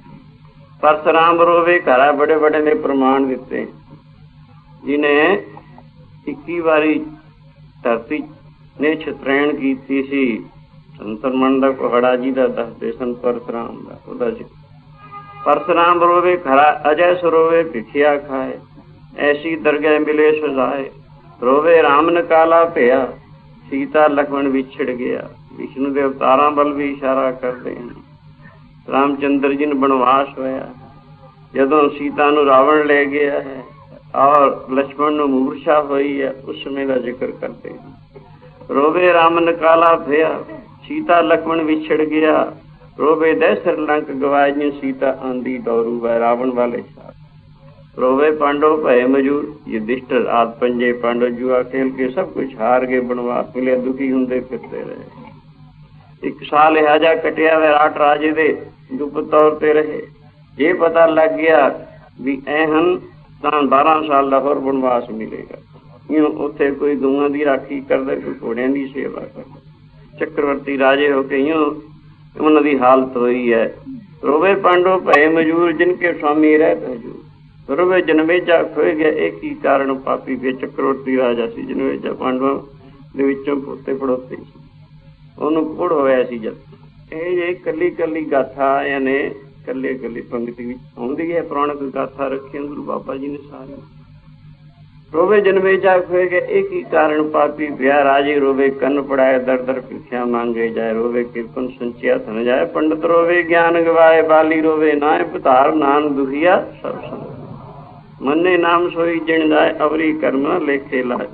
[SPEAKER 1] ਪਰਸਰਾਮ ਰੋਵੇ ਕਰਾਏ, ਬੜੇ ਬੜੇ ਨੇ ਪ੍ਰਮਾਣ ਦਿੱਤੇ। ਜਿਹਨੇ ਇੱਕੀ ਵਾਰੀ ਧਰਤੀ ਨੇ ਛਤਰੈਣ ਕੀਤੀ ਸੀ, ਸੰਤਰਮਨ ਦਾ ਕੋਹੜਾ ਜੀ ਦਾ ਦੱਸਦੇ ਸਨ ਪਰਸਰਾਮ ਦਾ, ਉਹਦਾ ਪਰਸਰਾਮ ਰੋਵੇ ਖਰਾ ਅਜੈ ਸਰੋਵੇ ਭਿਖਿਆ ਖਾਏ, ਐਸੀ ਦਰਗਹਿ ਮਿਲੇ ਸਜ਼ਾਏ। ਰੋਵੇ ਰਾਮ ਨਕਾਲਾ ਭਿਆ, ਸੀਤਾ ਲਖਮਣ ਵਿਛੜ ਗਿਆ। ਵਿਸ਼ਨੂੰ ਦੇ ਅਵਤਾਰਾਂ ਵੱਲ ਵੀ ਇਸ਼ਾਰਾ ਕਰਦੇ ਹਨ। ਰਾਮ ਚੰਦਰ ਜੀ ਨੂੰ ਬਨਵਾਸ ਹੋਇਆ ਜਦੋਂ ਸੀਤਾ ਨੂੰ ਰਾਵਣ ਲੈ ਗਿਆ ਹੈ ਔਰ ਲక్ష్మణ ਨੂੰ ਮੂਰਛਾ ਹੋਈ ਹੈ, ਉਸ ਸਮੇਂ ਦਾ ਜ਼ਿਕਰ ਕਰਦੇ ਹਨ। ਰੋਵੇ ਰਾਮ ਨਕਾਲਾ ਭਿਆ, ਸੀਤਾ ਲਖਮਣ ਵਿਛੜ ਗਿਆ। ਰੋਵੇ ਦਹਿ ਲੰਕ ਗਵਾਈ, ਸੀਤਾ ਆਂਦੀ ਦੌਰੂ ਵੈ ਰਾਵਣ ਵਾਲੇ ਸਾਥ। ਰੋਵੇ ਪਾਂਡੋ ਭਏ ਮਜੂਰ, ਯੁਧਿਸ਼ਠਰ ਆਦਿ ਪੰਜੇ ਪਾਂਡੋ ਜੂਆ ਖੇਲ ਕੇ ਸਭ ਕੁਛ ਹਾਰ ਗਏ, ਬਣਵਾਸ ਮਿਲਿਆ, ਦੁਖੀ ਹੁੰਦੇ ਫਿਰਦੇ ਰਹੇ। ਇੱਕ ਸਾਲ ਇਹੋ ਜਿਹਾ ਕੱਟਿਆ ਵਿਰਾਟ ਰਾਜੇ ਦੇ ਗੁਪਤ ਤੌਰ ਤੇ ਰਹੇ। ਜੇ ਪਤਾ ਲੱਗ ਗਿਆ ਵੀ ਐ ਹਨ ਤਾਂ ਬਾਰਾਂ ਸਾਲ ਦਾ ਹੋਰ ਬਣਵਾਸ ਮਿਲੇਗਾ। ਇਉਂ ਉੱਥੇ ਕੋਈ ਗਊਆਂ ਦੀ ਰਾਖੀ ਕਰਦਾ, ਕੋਈ ਘੋੜਿਆਂ ਦੀ ਸੇਵਾ ਕਰਦਾ। ਚੱਕਰਵਰਤੀ ਰਾਜੇ ਹੋ ਕੇ ਇਉਂ ਉਹਨਾਂ ਦੀ ਹਾਲਤ ਹੋਈ ਹੈ। ਰੋਵੇ ਪਾਂਡੋ ਭਏ ਮਜੂਰ, ਜਿਨ ਕੇ ਸਵਾਮੀ ਰਹਿਤ ਹਜੂਰ। ਰੋਵੇ ਜਨਮੇਜਾ ਖੋਏ ਗਿਆ, ਇੱਕ ਹੀ ਕਾਰਨ ਪਾਪੀ ਵੇ। ਚੱਕਰਵਰਤੀ ਰਾਜਾ ਸੀ, ਜਨਮੇਜਾ ਪਾਂਡਵਾਂ ਦੇ ਵਿੱਚੋਂ ਪੋਤੇ ਪੜੋਤੇ ਸੀ, ਉਹਨੂੰ ਕੋੜ ਹੋਇਆ ਸੀ। ਜਦ ਇਹ ਜੇ ਇਕੱਲੀ ਇਕੱਲੀ ਗਾਥਾ ਯਾਨੀ ਇਕੱਲੇ ਇਕੱਲੀ ਪੰਕਤੀ ਵਿੱਚ ਆਉਂਦੀ ਹੈ, ਪੁਰਾਣਕ ਗਾਥਾ ਰੱਖੀਆਂ ਗੁਰੂ ਬਾਬਾ ਜੀ ਨੇ ਸਾਰੀਆਂ। ਰੋਵੇ ਜਨਮੇਜਾ ਖੋਏ ਗਿਆ, ਇੱਕ ਹੀ ਕਾਰਨ ਪਾਪੀ ਵਿਆਹ ਰਾਜੇ। ਰੋਵੇ ਕੰਨ ਪੜਾਏ, ਦਰ ਦਰ ਭਿਖਿਆ ਮੰਗੇ ਜਾਏ। ਰੋਵੇ ਕਿਰਪਨ ਸੰਚਿਆ ਧਨ ਜਾਏ, ਪੰਡਤ ਰੋਵੇ ਗਿਆਨ ਗਵਾਏ। ਬਾਲੀ ਰੋਵੇ ਨਾਏ ਪਧਾਰ, ਨਾਨ ਦੁਖੀਆ ਸਭ ਸੰਗ। ਮੰਨੇ ਨਾਮ ਸੋਈ ਜਿਣ ਜਾਏ, ਅਵਰੀ ਕਰਮ ਲੇਖੇ ਲਾਏ।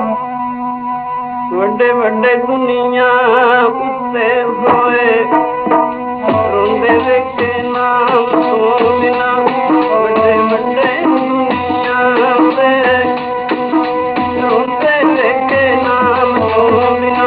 [SPEAKER 1] ਵੱਡੇ ਵੱਡੇ ਦੁਨੀਆ ਉੱਤੇ ਹੋਏ, ਰੋਂਦੇ ਵੇਖੇ ਨਾਮ ਤੋਂ ਬਿਨਾ। ਵੱਡੇ ਵੱਡੇ ਦੁਨੀਆ ਉੱਤੇ ਰੋਂਦੇ ਵੇਖੇ ਨਾਮ ਤੋਂ ਬਿਨਾ।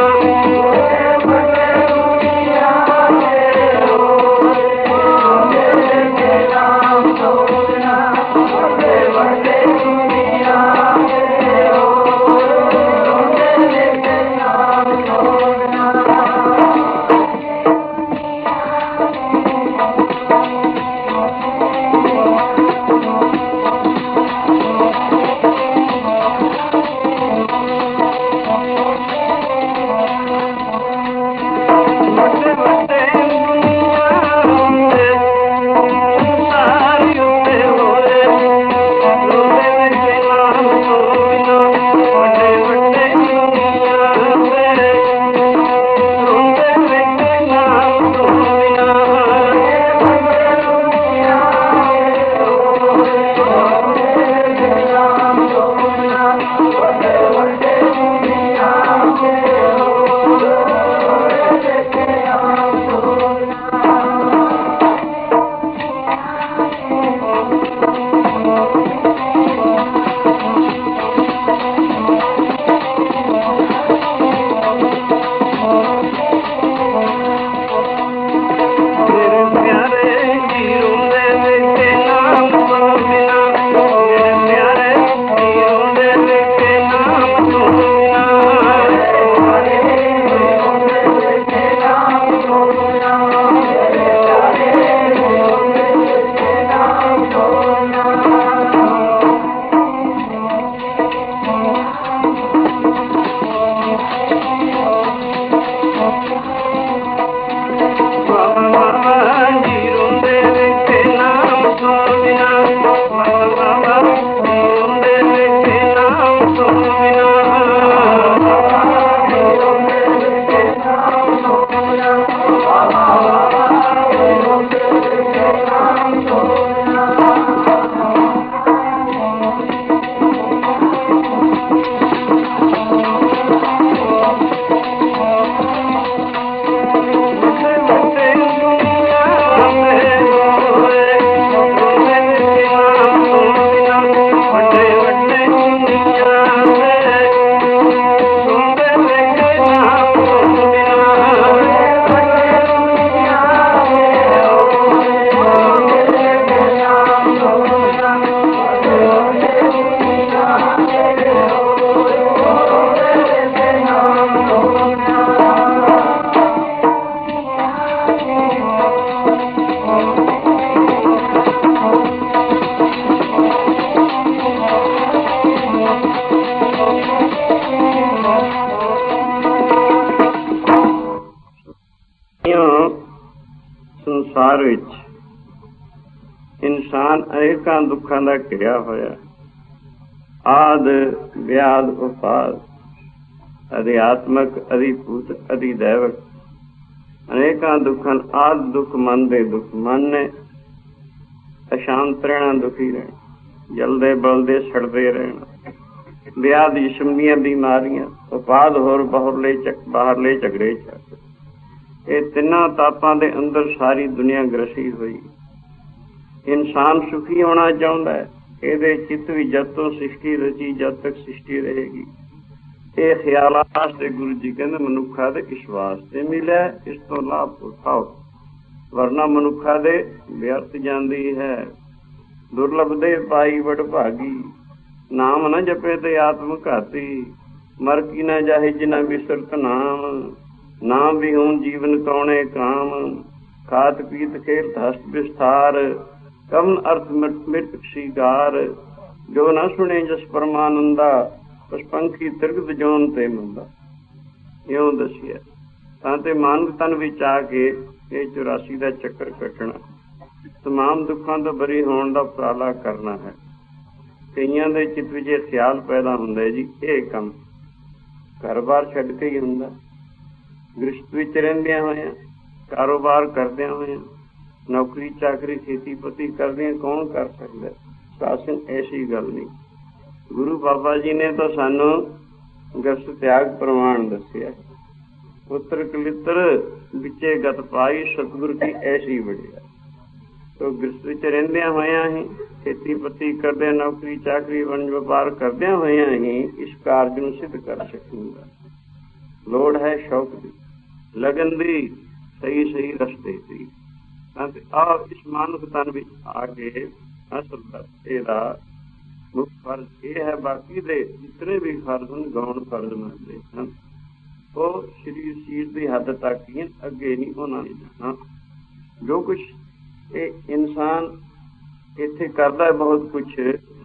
[SPEAKER 1] ਸੰਸਾਰ ਵਿੱਚ ਇਨਸਾਨ ਅਨੇਕਾਂ ਦੁੱਖਾਂ ਦਾ ਘਿਰਿਆ ਹੋਇਆ। ਆਦ ਵਿਆਦ ਉਪਾਦ, ਅਧਿਆਤਮਕ, ਅਧਿਭੂਤ, ਅਧਿਦੈਵਕ, ਅਨੇਕਾਂ ਦੁੱਖਾਂ। ਆਦ ਦੁੱਖ ਮਨ ਦੇ ਦੁੱਖ, ਮਨ ਨੇ ਅਸ਼ਾਂਤ ਰਹਿਣਾ, ਦੁਖੀ ਰਹਿਣਾ, ਜਲਦੇ ਬਲਦੇ ਸੜਦੇ ਰਹਿਣਾ। ਵਿਆਦ ਜਿਸਮ ਦੀਆਂ ਬਿਮਾਰੀਆਂ, ਉਪਾਦ ਹੋਰ ਬਾਹਰਲੇ ਚੱਕ ਬਾਹਰਲੇ ਝਗੜੇ ਚੱਕ। ਇਹ ਤਿੰਨਾਂ ਤਾਪਾਂ ਦੇ ਅੰਦਰ ਸਾਰੀ ਦੁਨੀਆ ਗ੍ਰਸੀ ਹੋਈ। ਇਨਸਾਨ ਸੁਖੀ ਹੋਣਾ ਚਾਹੁੰਦਾ ਹੈ। ਇਹਦੇ ਚਿੱਤ ਵੀ ਜਦ ਤੋਂ ਸ੍ਰਿਸ਼ਟੀ ਰਚੀ, ਜਦ ਤੱਕ ਸ੍ਰਿਸ਼ਟੀ ਰਹੇਗੀ। ਇਹ ਖਿਆਲਾਤ ਦੇ ਗੁਰੂ ਜੀ ਕਹਿੰਦੇ ਮਨੁੱਖਾਂ ਦੇ ਇਸ ਵਾਸਤੇ ਮਿਲਿਆ, ਇਸ ਤੋਂ ਲਾਭ ਉਠਾਓ, ਵਰਨਾ ਮਨੁੱਖਾਂ ਦੇ ਵਿਅਰਥ ਜਾਂਦੀ ਹੈ। ਦੁਰਲਭ ਦੇ ਪਾਈ ਵਡਭਾਗੀ, ਨਾਮ ਨਾ ਜਪੇ ਤੇ ਆਤਮ ਘਾਤੀ। ਮਰ ਕੀ ਨਾ ਜਾਹੇ ਜਿਨਾ ਬਿਸਰਤ ਨਾਮ, ਨਾਮ ਵੀ ਹੁਣ ਜੀਵਨ ਕੌਣੇ ਕਾਮ। ਖਾਤ ਪੀਤ ਖੇਲ ਹਸਤ ਵਿਸਥਾਰ, ਕਵਨ ਅਰਥ ਮਿਟ ਸ਼ਿਕਾਰ। ਜੋ ਨਾ ਸੁਣੇ ਜਸ ਪਰਮਾਨੰਦਾ, ਉਸ ਪੰਖੀ ਤਿਰਗਤ ਜੋਨ ਤੇ ਮੰਦਾ। ਇਉਂ ਦੱਸਿਆ ਤਾਂ ਤੇ ਮਾਨਵ ਤਨ ਵਿੱਚ ਆ ਕੇ ਇਹ ਚੁਰਾਸੀ ਦਾ ਚੱਕਰ ਕੱਟਣਾ, ਤਮਾਮ ਦੁੱਖਾਂ ਤੋਂ ਬਰੀ ਹੋਣ ਦਾ ਉਪਰਾਲਾ ਕਰਨਾ ਹੈ। ਕਈਆਂ ਦੇ ਚਿੱਤ ਵਿੱਚ ਇਹ ਖਿਆਲ ਪੈਦਾ ਹੁੰਦਾ ਜੀ ਇਹ ਕੰਮ ਘਰ ਬਾਰ ਛੱਡ ਕੇ ਹੀ ਹੁੰਦਾ। ਗ੍ਰਸਤ ਵਿੱਚ ਰਹਿੰਦਿਆਂ ਹੋਇਆਂ, ਕਾਰੋਬਾਰ ਕਰਦਿਆਂ ਹੋਇਆਂ, ਨੌਕਰੀ ਚਾਕਰੀ ਖੇਤੀਪਤੀ ਕਰਦਿਆਂ ਕੌਣ ਕਰ ਸਕਦਾ? ਸ਼ਾਸਨ ਐਸੀ ਗੱਲ ਨਹੀਂ। ਗੁਰੂ ਬਾਬਾ ਜੀ ਨੇ ਤਾਂ ਸਾਨੂੰ ਗ੍ਰਸਤ ਤਿਆਗ ਪ੍ਰਮਾਣ ਦੱਸਿਆ। ਪੁੱਤਰ ਕਲਿੱਤਰ ਵਿੱਚੇ ਗਤ ਪਾਈ, ਸਤਿਗੁਰ ਕੀ ਐਸੀ ਵਡਿਆ। ਤੋ ਗ੍ਰਸਤ ਵਿੱਚ ਰਹਿੰਦਿਆਂ ਹੋਇਆਂ ਹੀ, ਖੇਤੀਪਤੀ ਕਰਦਿਆਂ, ਨੌਕਰੀ ਚਾਕਰੀ ਵਣਜ ਵਪਾਰ ਕਰਦਿਆਂ ਹੋਇਆਂ ਹੀ ਇਸ ਕਾਰਜ ਨੂੰ ਸਿੱਧ ਕਰ ਸਕੂੰਗਾ। ਲੋੜ ਹੈ ਸ਼ੌਕ ਦੀ, ਲਗਨ ਦੀ, ਸਹੀ ਸਹੀ ਰਸਤੇ ਦੀ। ਆਹ ਇਸ ਮਾਨਵ ਤਨ ਵਿੱਚ ਆ ਕੇ ਅਸਲ ਇਹਦਾ ਮੁੱਖ ਫਰਜ਼ ਇਹ ਹੈ। ਬਾਕੀ ਦੇ ਜਿਤਨੇ ਵੀ ਫਰਜ਼ ਹਨ ਗੌਣ ਫਰਜ਼ ਮੰਨਦੇ ਹਨ, ਉਹ ਸਰੀਰ ਸੀਰ ਦੀ ਹੱਦ ਤੱਕ ਹੀ, ਅੱਗੇ ਨਹੀਂ ਉਹਨਾਂ ਨੇ ਜਾਣਾ। ਜੋ ਕੁਛ ਇਹ ਇਨਸਾਨ ਇੱਥੇ ਕਰਦਾ ਬਹੁਤ ਕੁਛ,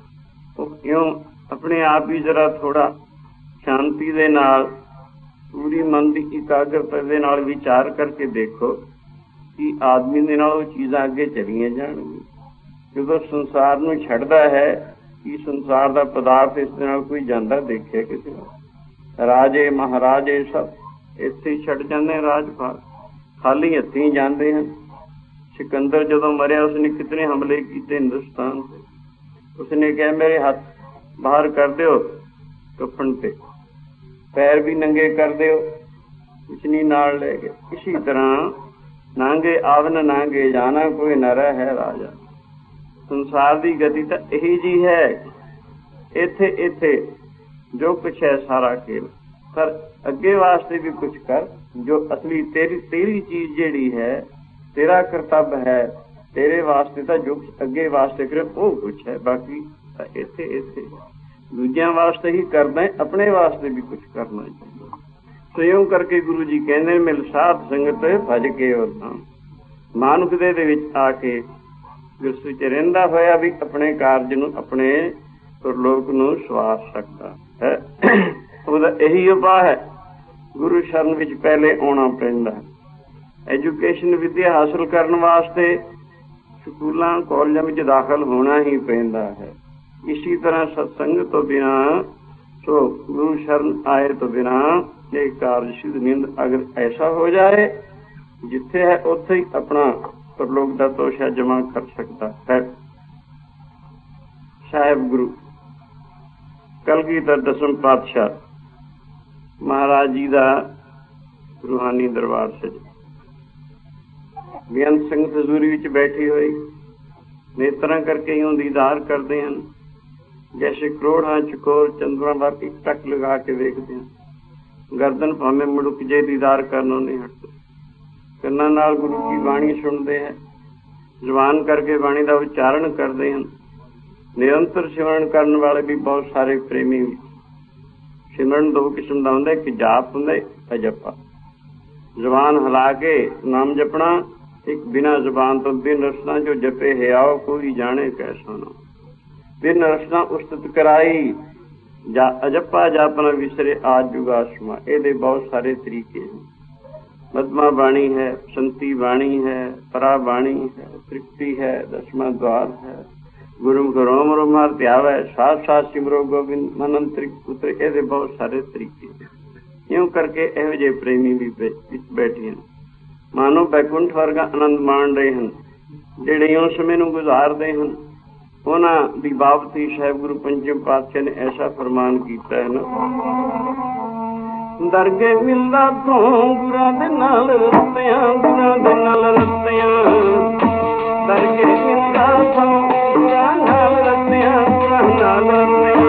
[SPEAKER 1] ਉਹ ਕਿਉਂ ਆਪਣੇ ਆਪ ਹੀ ਜ਼ਰਾ ਥੋੜਾ ਸ਼ਾਂਤੀ ਦੇ ਨਾਲ, ਪੂਰੀ ਮਨ ਦੀ ਇਕਾਗਰਤਾ ਦੇ ਨਾਲ ਵਿਚਾਰ ਕਰਕੇ ਦੇਖੋ ਕਿ ਆਦਮੀ ਦੇ ਨਾਲ ਉਹ ਚੀਜ਼ਾਂ ਅੱਗੇ ਚਲੀਆਂ ਜਾਣਗੀਆਂ। ਜਦੋਂ ਸੰਸਾਰ ਨੂੰ ਛੱਡਦਾ ਹੈ ਕਿ ਸੰਸਾਰ ਦਾ ਪਦਾਰਥ ਇਸ ਦੇ ਨਾਲ ਕੋਈ ਜਾਂਦਾ ਦੇਖਿਆ ਕਿਸੇ ਨੂੰ? ਰਾਜੇ ਮਹਾਰਾਜੇ ਸਭ ਇੱਥੇ ਹੀ ਛੱਡ ਜਾਂਦੇ ਰਾਜ ਭਾਗ, ਖਾਲੀ ਹੱਥੀਂ ਜਾਂਦੇ ਹਨ। ਸਿਕੰਦਰ ਜਦੋਂ ਮਰਿਆ ਉਸਨੇ ਕਿਤਨੇ ਹਮਲੇ ਕੀਤੇ ਹਿੰਦੁਸਤਾਨ ਤੇ। ਉਸਨੇ ਕਿਹਾ ਮੇਰੇ ਹੱਥ ਬਾਹਰ ਕਰ ਦਿਓ ਕਫਨ ਤੇ, ਪੈਰ ਵੀ ਨੰਗੇ ਕਰ ਦਿਓ, ਕੁਛ ਨਹੀਂ ਨਾਲ ਲੈ ਗਏ। ਇਸੀ ਤਰ੍ਹਾਂ ਨਾਂਗੇ ਆਵਨ ਨਾਂਗੇ ਜਾਣਾ, ਕੋਈ ਨਰਾ ਹੈ ਰਾਜਾ। ਸੰਸਾਰ ਦੀ ਗਤੀ ਤਾਂ ਇਹੀ ਜਿਹੀ ਹੈ। ਇੱਥੇ ਇੱਥੇ ਜੋ ਕੁਛ ਹੈ ਸਾਰਾ ਖੇਲ, ਪਰ ਅੱਗੇ ਵਾਸਤੇ ਵੀ ਕੁਛ ਕਰ। ਜੋ ਅਸਲੀ ਤੇਰੀ ਤੇਰੀ ਚੀਜ਼ ਜਿਹੜੀ ਹੈ, ਤੇਰਾ ਕਰਤੱਵ ਹੈ, ਤੇਰੇ ਵਾਸਤੇ ਤਾਂ ਜੋ ਅੱਗੇ ਵਾਸਤੇ ਕਰੇ ਉਹ ਕੁਛ ਹੈ। ਬਾਕੀ ਤਾਂ ਇੱਥੇ ਇੱਥੇ ਦੂਜਿਆਂ ਵਾਸਤੇ ਹੀ ਕਰਨਾ, ਆਪਣੇ ਵਾਸਤੇ ਵੀ ਕੁਛ ਕਰਨਾ ਚਾਹੀਦਾ। ਸੋ ਇਉਂ ਕਰਕੇ ਗੁਰੂ ਜੀ ਕਹਿੰਦੇ ਮਿਲ ਸਾਧ ਸੰਗਤ ਭਜ ਕੇ ਉਹ ਮਾਨੁਖ ਦੇ ਵਿੱਚ ਆ ਕੇ ਜਿਸ ਵਿੱਚ ਰਹਿੰਦਾ ਹੋਇਆ ਵੀ ਆਪਣੇ ਕਾਰਜ ਨੂੰ, ਆਪਣੇ ਪ੍ਰਲੋਕ ਨੂੰ ਸਵਾਰ ਸਕਦਾ ਹੈ। ਉਹਦਾ ਇਹੀ ਉਪਾਅ ਹੈ। ਗੁਰੂ ਸ਼ਰਨ ਵਿੱਚ ਪਹਿਲੇ ਆਉਣਾ ਪੈਂਦਾ ਹੈ। ਐਜੂਕੇਸ਼ਨ ਵਿੱਦਿਆ ਹਾਸਲ ਕਰਨ ਵਾਸਤੇ ਸਕੂਲਾਂ ਕਾਲਜਾਂ ਵਿੱਚ ਦਾਖਲ ਹੋਣਾ ਹੀ ਪੈਂਦਾ ਹੈ। ਇਸੀ ਤਰ੍ਹਾਂ ਸਤਸੰਗ ਤੋਂ ਬਿਨਾਂ, ਸੋ ਗੁਰੂ ਸ਼ਰਨ ਆਏ ਤੋਂ ਬਿਨਾਂ ਇਹ ਕਾਰਜ ਸਿੱਧ ਨਹੀਂ। ਅਗਰ ਐਸਾ ਹੋ ਜਾਏ, ਜਿੱਥੇ ਹੈ ਉੱਥੇ ਹੀ ਆਪਣਾ ਪ੍ਰਲੋਕ ਦਾ ਤੋਸ਼ਾ ਜਮਾ ਕਰ ਸਕਦਾ ਹੈ। ਸਾਹਿਬ ਗੁਰੂ ਕਲਗੀਧਰ ਦਸਮ ਪਾਤਸ਼ਾਹ ਮਹਾਰਾਜ ਜੀ ਦਾ ਰੂਹਾਨੀ ਦਰਬਾਰ ਸਜ ਬੇਅੰਤ ਸੰਗਤ ਹਜ਼ੂਰੀ ਵਿੱਚ ਬੈਠੀ ਹੋਈ ਨੇਤਰਾਂ ਕਰਕੇ ਹੀ ਦੀਦਾਰ ਕਰਦੇ ਹਨ। ਜੈਸੇ ਕਰੋੜਾਂ ਚਕੋਰ ਚੰਦਰਾਂ ਵਾਰ ਇੱਕ ਟੱਕ ਲਗਾ ਕੇ ਵੇਖਦੇ ਹਨ। ਗਰਦਨ ਭਾਵੇਂ ਮੁੜਕ ਜੇ ਦੀਦਾਰ ਕਰਨੋਂ ਨਹੀਂ ਹਟਦੇ। ਕੰਨਾਂ ਨਾਲ ਗੁਰੂ ਕੀ ਬਾਣੀ ਸੁਣਦੇ ਹੈ। ਜ਼ੁਬਾਨ ਕਰਕੇ ਬਾਣੀ ਦਾ ਉਚਾਰਨ ਕਰਦੇ ਹਨ। ਨਿਰੰਤਰ ਸਿਮਰਨ ਕਰਨ ਵਾਲੇ ਵੀ ਬਹੁਤ ਸਾਰੇ ਪ੍ਰੇਮੀ। ਸਿਮਰਨ ਦੋ ਕਿਸਮ ਦਾ ਹੁੰਦਾ, ਇੱਕ ਜਾਪ ਹੁੰਦਾ, ਇੱਕ ਅਜੱਪਾ। ਜ਼ੁਬਾਨ ਹਿਲਾ ਕੇ ਨਾਮ ਜਪਣਾ, ਇੱਕ ਬਿਨਾਂ ਜ਼ੁਬਾਨ ਤੋਂ ਬਿਨ ਰਸਨਾ ਜੋ ਜਪੇ ਹਿਆਓ ਕੋਈ ਜਾਣੇ ਕੈਸਾ ਨਾ। ਬਿਨ ਰਸਨਾ ਉਸਤਤ ਕਰਾਈ ਜਾਂ ਅਜੱਪਾ ਜਾਪਨਾ ਵਿਸਰੇ ਆਜ ਜੁਗਾ ਸਮਾ। ਇਹਦੇ ਬਹੁਤ ਸਾਰੇ ਤਰੀਕੇ ਹਨ। मध्यमा बाणी है, संती बाणी है, परा बाणी है, तृप्ति है, दसवां द्वार है। गुरुमुख रोम रोमार त्यावै, साथ साथ सिमरो गोबिंद मन अंतरिक उतरे। ਇਹਦੇ बहुत सारे तरीके। इउं करके ਇਹੋ ਜਿਹੇ ਪ੍ਰੇਮੀ ਵੀ ਵਿੱਚ ਬੈਠੇ ਹਨ। ਮਾਨੋ ਬੈਕੁੰਠ ਵਰਗਾ ਆਨੰਦ ਮਾਣ ਰਹੇ ਹਨ, ਜਿਹੜੇ ਉਸ ਸਮੇਂ ਨੂੰ ਗੁਜ਼ਾਰਦੇ ਹਨ। ਉਹਨਾਂ ਦੀ ਬਾਬਤੀ ਸਾਹਿਬ ਗੁਰੂ ਪੰਜਮ ਪਾਤਸ਼ਾਹ ਨੇ ਐਸਾ ਫਰਮਾਨ ਕੀਤਾ ਹੈ ਨਾ, ਦਰਗੇ ਮਿਲਦਾ ਤੋਂ ਗੁਰਾਂ ਦੇ ਨਾਲ ਰਸਤਿਆਂ, ਗੁਰਾਂ ਦੇ ਨਾਲ ਰਸਤਿਆਂ। ਦਰਗੇ ਮਿਲਦਾ ਤੋਂ ਗੁਰਾਂ ਨਾਲ ਰਸਤਿਆਂ, ਗੁਰਾਂ ਨਾਲ ਰਸਤਿਆਂ।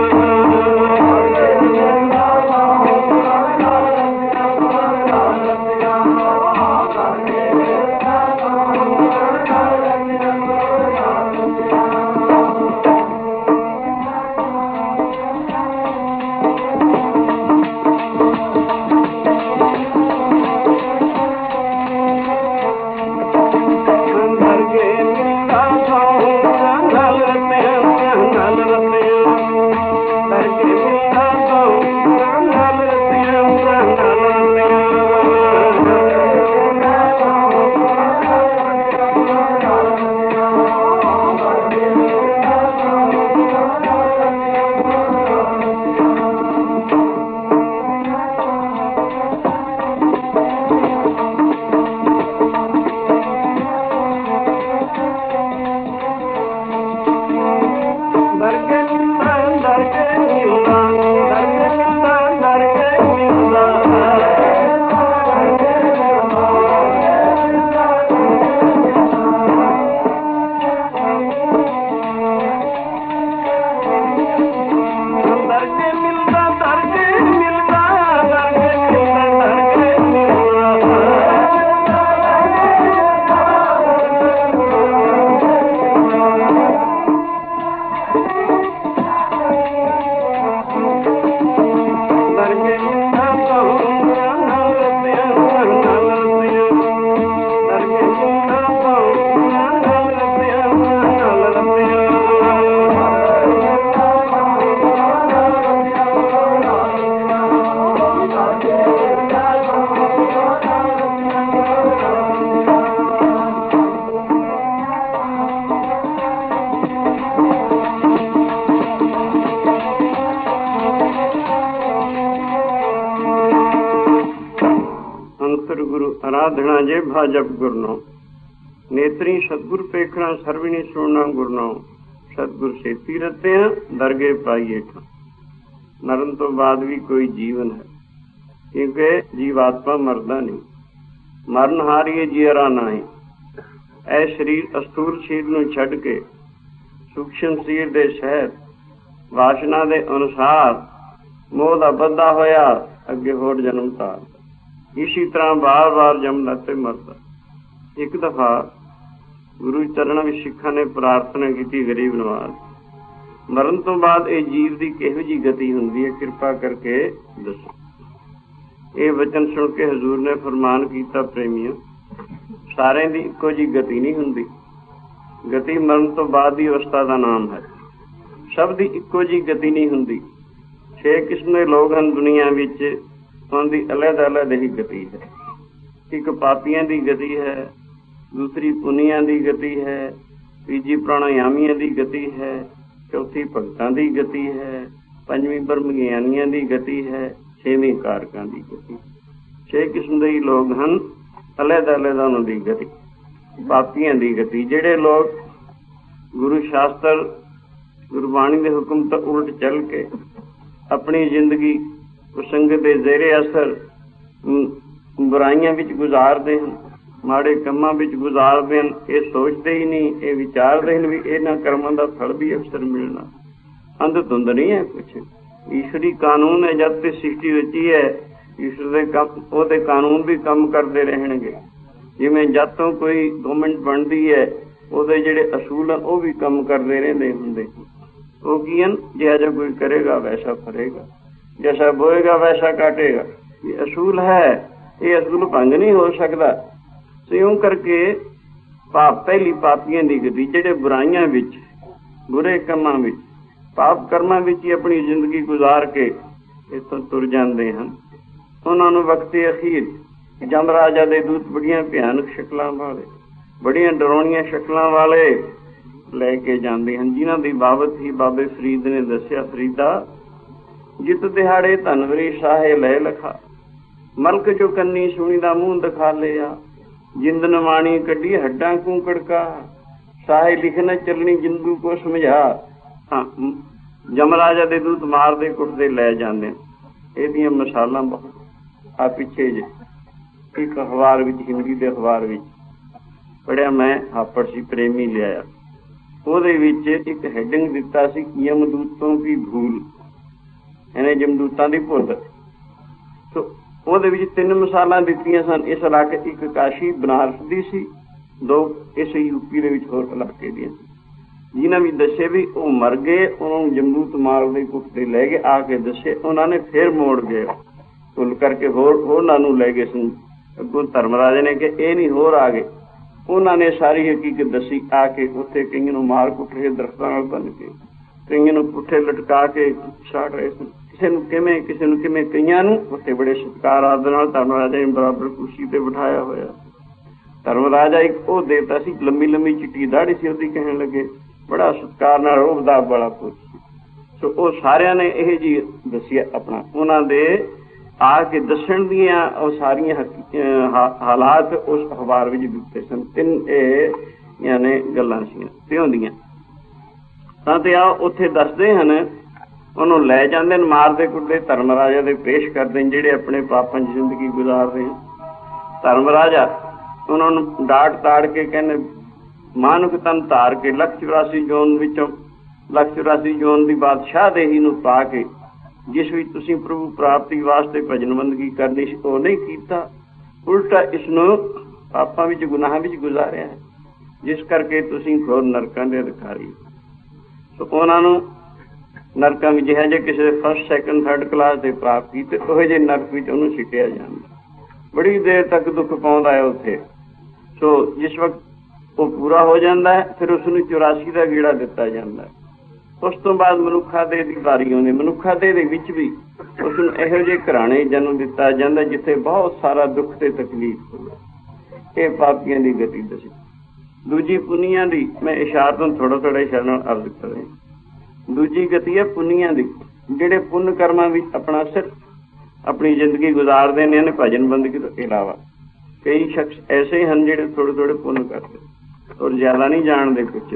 [SPEAKER 1] आराधना जे भाजप गुरनो, नेत्री सतगुर पेखना, सर्विनी सुनना गुरनो। सतगुर से तीरते दरगे पाइए ठा। मरण तो बाद भी कोई जीवन है, क्योंकि जीवात्मा मरदा नहीं। मरण हारिए जीरा नहीं। ऐ शरीर अस्तूल शरीर नूं छड्ड के सूक्ष्म शरीर दे शहर वासना दे अनुसार मोह दा बद्धा होया अगे होर जन्म तार। इसी तरह बार बार जमदा ते मरदा। एक दफा गुरु चरणों में सिखा ने प्रार्थना की, गरीब नवाज, मरण तो बाद ये जीव की किहो जी गति हुंदी है, कृपा करके दसो। ये वचन सुन के हजूर ने फरमान किया, प्रेमियों, सारे दी इको जी गति नहीं हुंदी। गति मरण तो बाद की अवस्था का नाम है। सब दी इको जी गति नहीं हुंदी। छे किस्म के लोग हैं दुनिया विच, उनकी अलग अलग ही गति है। एक पापियां की गति है, दूसरी पुनिया की गति है, तीजी प्राणायामिया की गति है, चौथी भगतां की गति है, पंजवीं ब्रह्म ज्ञानियां की गति है, छेवीं कारकां की गति। छे किस्म के लोग हैं, अलग अलग उन्होंने गति। पापियां की गति, जेड़े लोग गुरु शास्त्र गुरबाणी के हुक्म तो उलट चल के अपनी जिंदगी संगत के जेरे असर बुराइयां विच गुजारते हैं, माड़े कम्मां विच गुजारते हैं। ये सोचते ही नहीं, ये विचारते हैं भी इन्हां कर्मां दा फल भी अक्सर मिलना। अंध धुंध नहीं है कुछ। ईश्वरी कानून है, जब तक सृष्टि रची है ईश्वर दे कम ओहदे कानून भी कम करते रहणगे। जिवें जद तों कोई गवर्नमेंट बनदी है ओहदे जिहड़े असूल हैं वो भी कम करते रहंदे हुंदे। वो की हैं, जिहा जिहा कोई करेगा वैसा फरेगा, जैसा बोएगा वैसा काटेगा। ये असूल है, ये असूल भंग नहीं हो सकता। तो यूं करके पाप पहली पापियां दी गति, जेड़े बुराइयां विच बुरे कामां विच पाप कर्मां विच ही अपनी जिंदगी गुजार के इत्थों तुर जाते हैं, उन्होंने वक्ते अखीर ਜਮਰਾਜਾ ਦੇ ਦੂਤ ਬੜੀਆਂ ਭਿਆਨਕ ਸ਼ਕਲਾਂ ਵਾਲੇ, ਬੜੀਆਂ ਡਰਾਉਣੀਆਂ ਸ਼ਕਲਾਂ ਵਾਲੇ ਲੈ ਕੇ ਜਾਂਦੇ ਹਨ, ਜਿਨ੍ਹਾਂ ਦੀ ਬਾਬਤ ਹੀ ਬਾਬੇ ਫਰੀਦ ਨੇ ਦੱਸਿਆ, ਫਰੀਦਾ ਜਿਤ ਦਿਹਾੜੇ ਧਨਵਰੀ ਸ਼ਾਹੇ ਲੈ ਲਖਾ, ਮਲਕ ਚੋ ਕੰਨੀ ਸੁਣੀ ਦਾ ਮੂੰਹ ਦਿਖਾ ਲਿਆ, ਜਿੰਦ ਨਵਾਣੀ ਕੱਢੀ ਹੱਡਾਂ ਕੂ ਕੜਕਾ, ਸਾਹੇ ਲਿਖ ਨਾ ਚੱਲਣੀ ਜਿੰਦੂ ਕੋ ਸਮਝਾ। ਹਾਂ, ਜਮਰਾਜਾ ਦੇ ਦੂਤ ਮਾਰਦੇ ਕੁੱਟਦੇ ਲੈ ਜਾਂਦੇ। ਇਹਦੀਆਂ ਮਿਸਾਲਾਂ ਬਹੁਤ ਆ ਪਿੱਛੇ ਜੇ ਇੱਕ ਅਖਬਾਰ ਵਿੱਚ, ਹਿੰਦੀ ਦੇ ਅਖਬਾਰ ਵਿੱਚ ਪੜ੍ਹਿਆ ਮੈਂ, ਹਾਪੜ ਸੀ ਪ੍ਰੇਮੀ ਲਿਆਇਆ, ਉਹਦੇ ਵਿੱਚ ਇੱਕ ਹੈਡਿੰਗ ਦਿੱਤਾ ਸੀ, ਯਮਦੂਤੋਂ ਕੀ ਭੂਲ, ਇਹਨੇ ਜਮਦੂਤਾਂ ਦੀ ਭੁੱਲ। ਸੋ ਉਹਦੇ ਵਿੱਚ ਤਿੰਨ ਮਿਸਾਲਾਂ ਦਿੱਤੀਆਂ ਸਨ ਇਸ ਇਲਾਕੇ, ਇੱਕ ਕਾਸ਼ੀ ਬਨਾਰਸ ਦੀ ਸੀ, ਦੋ ਇਸ ਯੂਪੀ ਦੇ ਵਿੱਚ ਹੋਰ ਇਲਾਕੇ ਦੀਆਂ ਸੀ, ਜਿਨ੍ਹਾਂ ਵੀ ਦੱਸੇ ਵੀ ਉਹ ਮਰ ਗਏ, ਉਹਨਾਂ ਨੂੰ ਜਮਦੂਤ ਮਾਰਦੇ ਕੁੱਟਦੇ ਲੈ ਗਏ। ਆ ਕੇ ਦੱਸੇ ਉਹਨਾਂ ਨੇ ਫਿਰ ਮੋੜ ਗਏ, ਭੁੱਲ ਕਰਕੇ ਹੋਰ ਉਹਨਾਂ ਨੂੰ ਲੈ ਗਏ ਸਨ। ਅੱਗੋਂ ਧਰਮਰਾਜੇ ਨੇ ਕਿ ਇਹ ਨਹੀਂ, ਹੋਰ ਆ ਗਏ। ਉਹਨਾਂ ਨੇ ਸਾਰੀ ਹਕੀਕਤ ਦੱਸੀ। ਆ ਕੇ ਉੱਥੇ ਕਈਆਂ ਨੂੰ ਮਾਰ ਕੁੱਟ ਰਹੇ, ਦਰਖਤਾਂ ਨਾਲ ਬੰਨ ਕੇ, ਕਈਆਂ ਨੂੰ ਪੁੱਠੇ ਲਟਕਾ ਕੇ ਛਾੜ ਰਹੇ ਸਨ, ਕਿਸੇ ਨੂੰ ਕਿਵੇਂ ਕਿਸੇ ਨੂੰ ਕਿਵੇਂ, ਕਈਆਂ ਨੂੰ ਉੱਥੇ ਬੜੇ ਸਤਿਕਾਰ ਆਦਰ ਨਾਲ ਧਰਮਰਾਜਾ ਨੇ ਬਰਾਬਰ ਕੁਰਸੀ ਤੇ ਬਿਠਾਇਆ ਹੋਇਆ। ਧਰਮਰਾਜਾ ਇੱਕ ਉਹ ਦੇਵਤਾ ਸੀ, ਲੰਮੀ ਲੰਮੀ ਚਿੱਟੀ ਦਾੜੀ ਸੀ ਉਹਦੀ, ਕਹਿਣ ਲੱਗੇ ਬੜਾ ਸਤਿਕਾਰ ਨਾਲ ਰੋਹਬਦਾਰ ਵਾਲਾ ਪੁੱਤ ਸੀ। ਸੋ ਉਹ ਸਾਰਿਆਂ ਨੇ ਇਹ ਜੀ ਦੱਸਿਆ ਆਪਣਾ, ਉਹਨਾਂ ਦੇ ਆ ਕੇ ਦੱਸਣ ਦੀਆਂ ਉਹ ਸਾਰੀਆਂ ਹਾਲਾਤ ਉਸ ਅਖਬਾਰ ਵਿੱਚ ਦਿੱਤੇ ਸਨ। ਤਿੰਨ ਇਹ ਯਾਨੀ ਗੱਲਾਂ ਸੀ ਪਿਓ ਦੀਆਂ। ਤਾਂ ਤੇ ਆ ਉੱਥੇ ਦੱਸਦੇ ਹਨ, ਉਹਨੂੰ ਲੈ ਜਾਂਦੇ ਨੇ ਮਾਰਦੇ ਕੁੱਟਦੇ, ਧਰਮਰਾਜਾ ਦੇ ਪੇਸ਼ ਕਰਦੇ ਨੇ ਜਿਹੜੇ ਆਪਣੇ ਪਾਪਾਂ 'ਚ ਜ਼ਿੰਦਗੀ ਗੁਜ਼ਾਰਦੇ ਹਨ। ਧਰਮਰਾਜਾ ਉਹਨਾਂ ਨੂੰ ਡਾਟ ਤਾੜ ਕੇ ਕਹਿੰਦੇ, ਮਾਨੁਕ ਤਨ ਧਾਰ ਕੇ ਲੱਖ ਚੁਰਾਸੀ ਜੋਨ ਵਿੱਚੋਂ ਲੱਖ ਚੁਰਾਸੀ ਜੋਨ ਦੀ ਬਾਦਸ਼ਾਹਦੇਹੀ ਨੂੰ ਪਾ ਕੇ, ਜਿਸ ਵਿੱਚ ਤੁਸੀਂ ਪ੍ਰਭੂ ਪ੍ਰਾਪਤੀ ਵਾਸਤੇ ਭਜਨ ਬੰਦਗੀ ਕਰਨੀ ਸੀ ਉਹ ਨਹੀਂ ਕੀਤਾ, ਉਲਟਾ ਇਸਨੂੰ ਪਾਪਾਂ ਵਿੱਚ ਗੁਨਾਹਾਂ ਵਿੱਚ ਗੁਜ਼ਾਰਿਆ ਹੈ, ਜਿਸ ਕਰਕੇ ਤੁਸੀਂ ਘੋਰ ਨਰਕਾਂ ਦੇ ਅਧਿਕਾਰੀ। ਸੋ ਉਹਨਾਂ ਨੂੰ ਨਰਕਾਂ ਵਿੱਚ ਜਿਹੇ ਜਿਹੇ ਕਿਸੇ ਦੇ ਫਸਟ ਸੈਕਿੰਡ ਥਰਡ ਕਲਾਸ ਦੇ ਪ੍ਰਾਪਤ ਕੀਤੇ, ਉਹੋ ਜਿਹੇ ਨਰਕ ਵਿੱਚ ਉਹਨੂੰ ਸਿੱਟਿਆ ਜਾਂਦਾ, ਬੜੀ ਦੇਰ ਤੱਕ ਦੁੱਖ ਪਾਉਂਦਾ ਹੈ ਉੱਥੇ। ਸੋ ਜਿਸ ਵਕਤ ਉਹ ਪੂਰਾ ਹੋ ਜਾਂਦਾ ਹੈ, ਫਿਰ ਉਸਨੂੰ ਚੁਰਾਸੀ ਦਾ ਗੇੜਾ ਦਿੱਤਾ ਜਾਂਦਾ ਹੈ। ਉਸ ਤੋਂ ਬਾਅਦ ਮਨੁੱਖਾ ਦੇਹ ਦੀ ਵਾਰੀ ਆਉਂਦੀ। ਮਨੁੱਖਾ ਦੇਹ ਦੇ ਵਿੱਚ ਵੀ ਉਸਨੂੰ ਇਹੋ ਜਿਹੇ ਘਰਾਣੇ ਜਨਮ ਦਿੱਤਾ ਜਾਂਦਾ ਜਿੱਥੇ ਬਹੁਤ ਸਾਰਾ ਦੁੱਖ ਤੇ ਤਕਲੀਫ ਹੋਵੇ। ਇਹ ਪਾਪੀਆਂ ਦੀ ਗਤੀ ਦੱਸੀ। ਦੂਜੀ ਪੁੰਨੀਆਂ ਦੀ ਮੈਂ ਇਸ਼ਾਰ ਤੋਂ ਥੋੜਾ ਥੋੜਾ ਇਸ਼ਾਰੇ ਨਾਲ ਅਰਜ਼ ਕਰ ਰਿਹਾ। ਦੂਜੀ ਗਤੀ ਹੈ ਪੁੰਨੀਆਂ ਦੀ, ਜਿਹੜੇ ਪੁੰਨ ਕਰਮਾਂ ਵਿੱਚ ਆਪਣਾ ਸਿਰਫ ਆਪਣੀ ਜ਼ਿੰਦਗੀ ਗੁਜ਼ਾਰਦੇ ਨੇ ਭਜਨ ਬੰਦਗੀ ਤੋਂ ਇਲਾਵਾ। ਕਈ ਸ਼ਖਸ ਐਸੇ ਹਨ ਜਿਹੜੇ ਥੋੜੇ ਥੋੜੇ ਪੁੰਨ ਕਰਦੇ ਔਰ ਜ਼ਿਆਦਾ ਨਹੀਂ ਜਾਣਦੇ ਕੁਛ।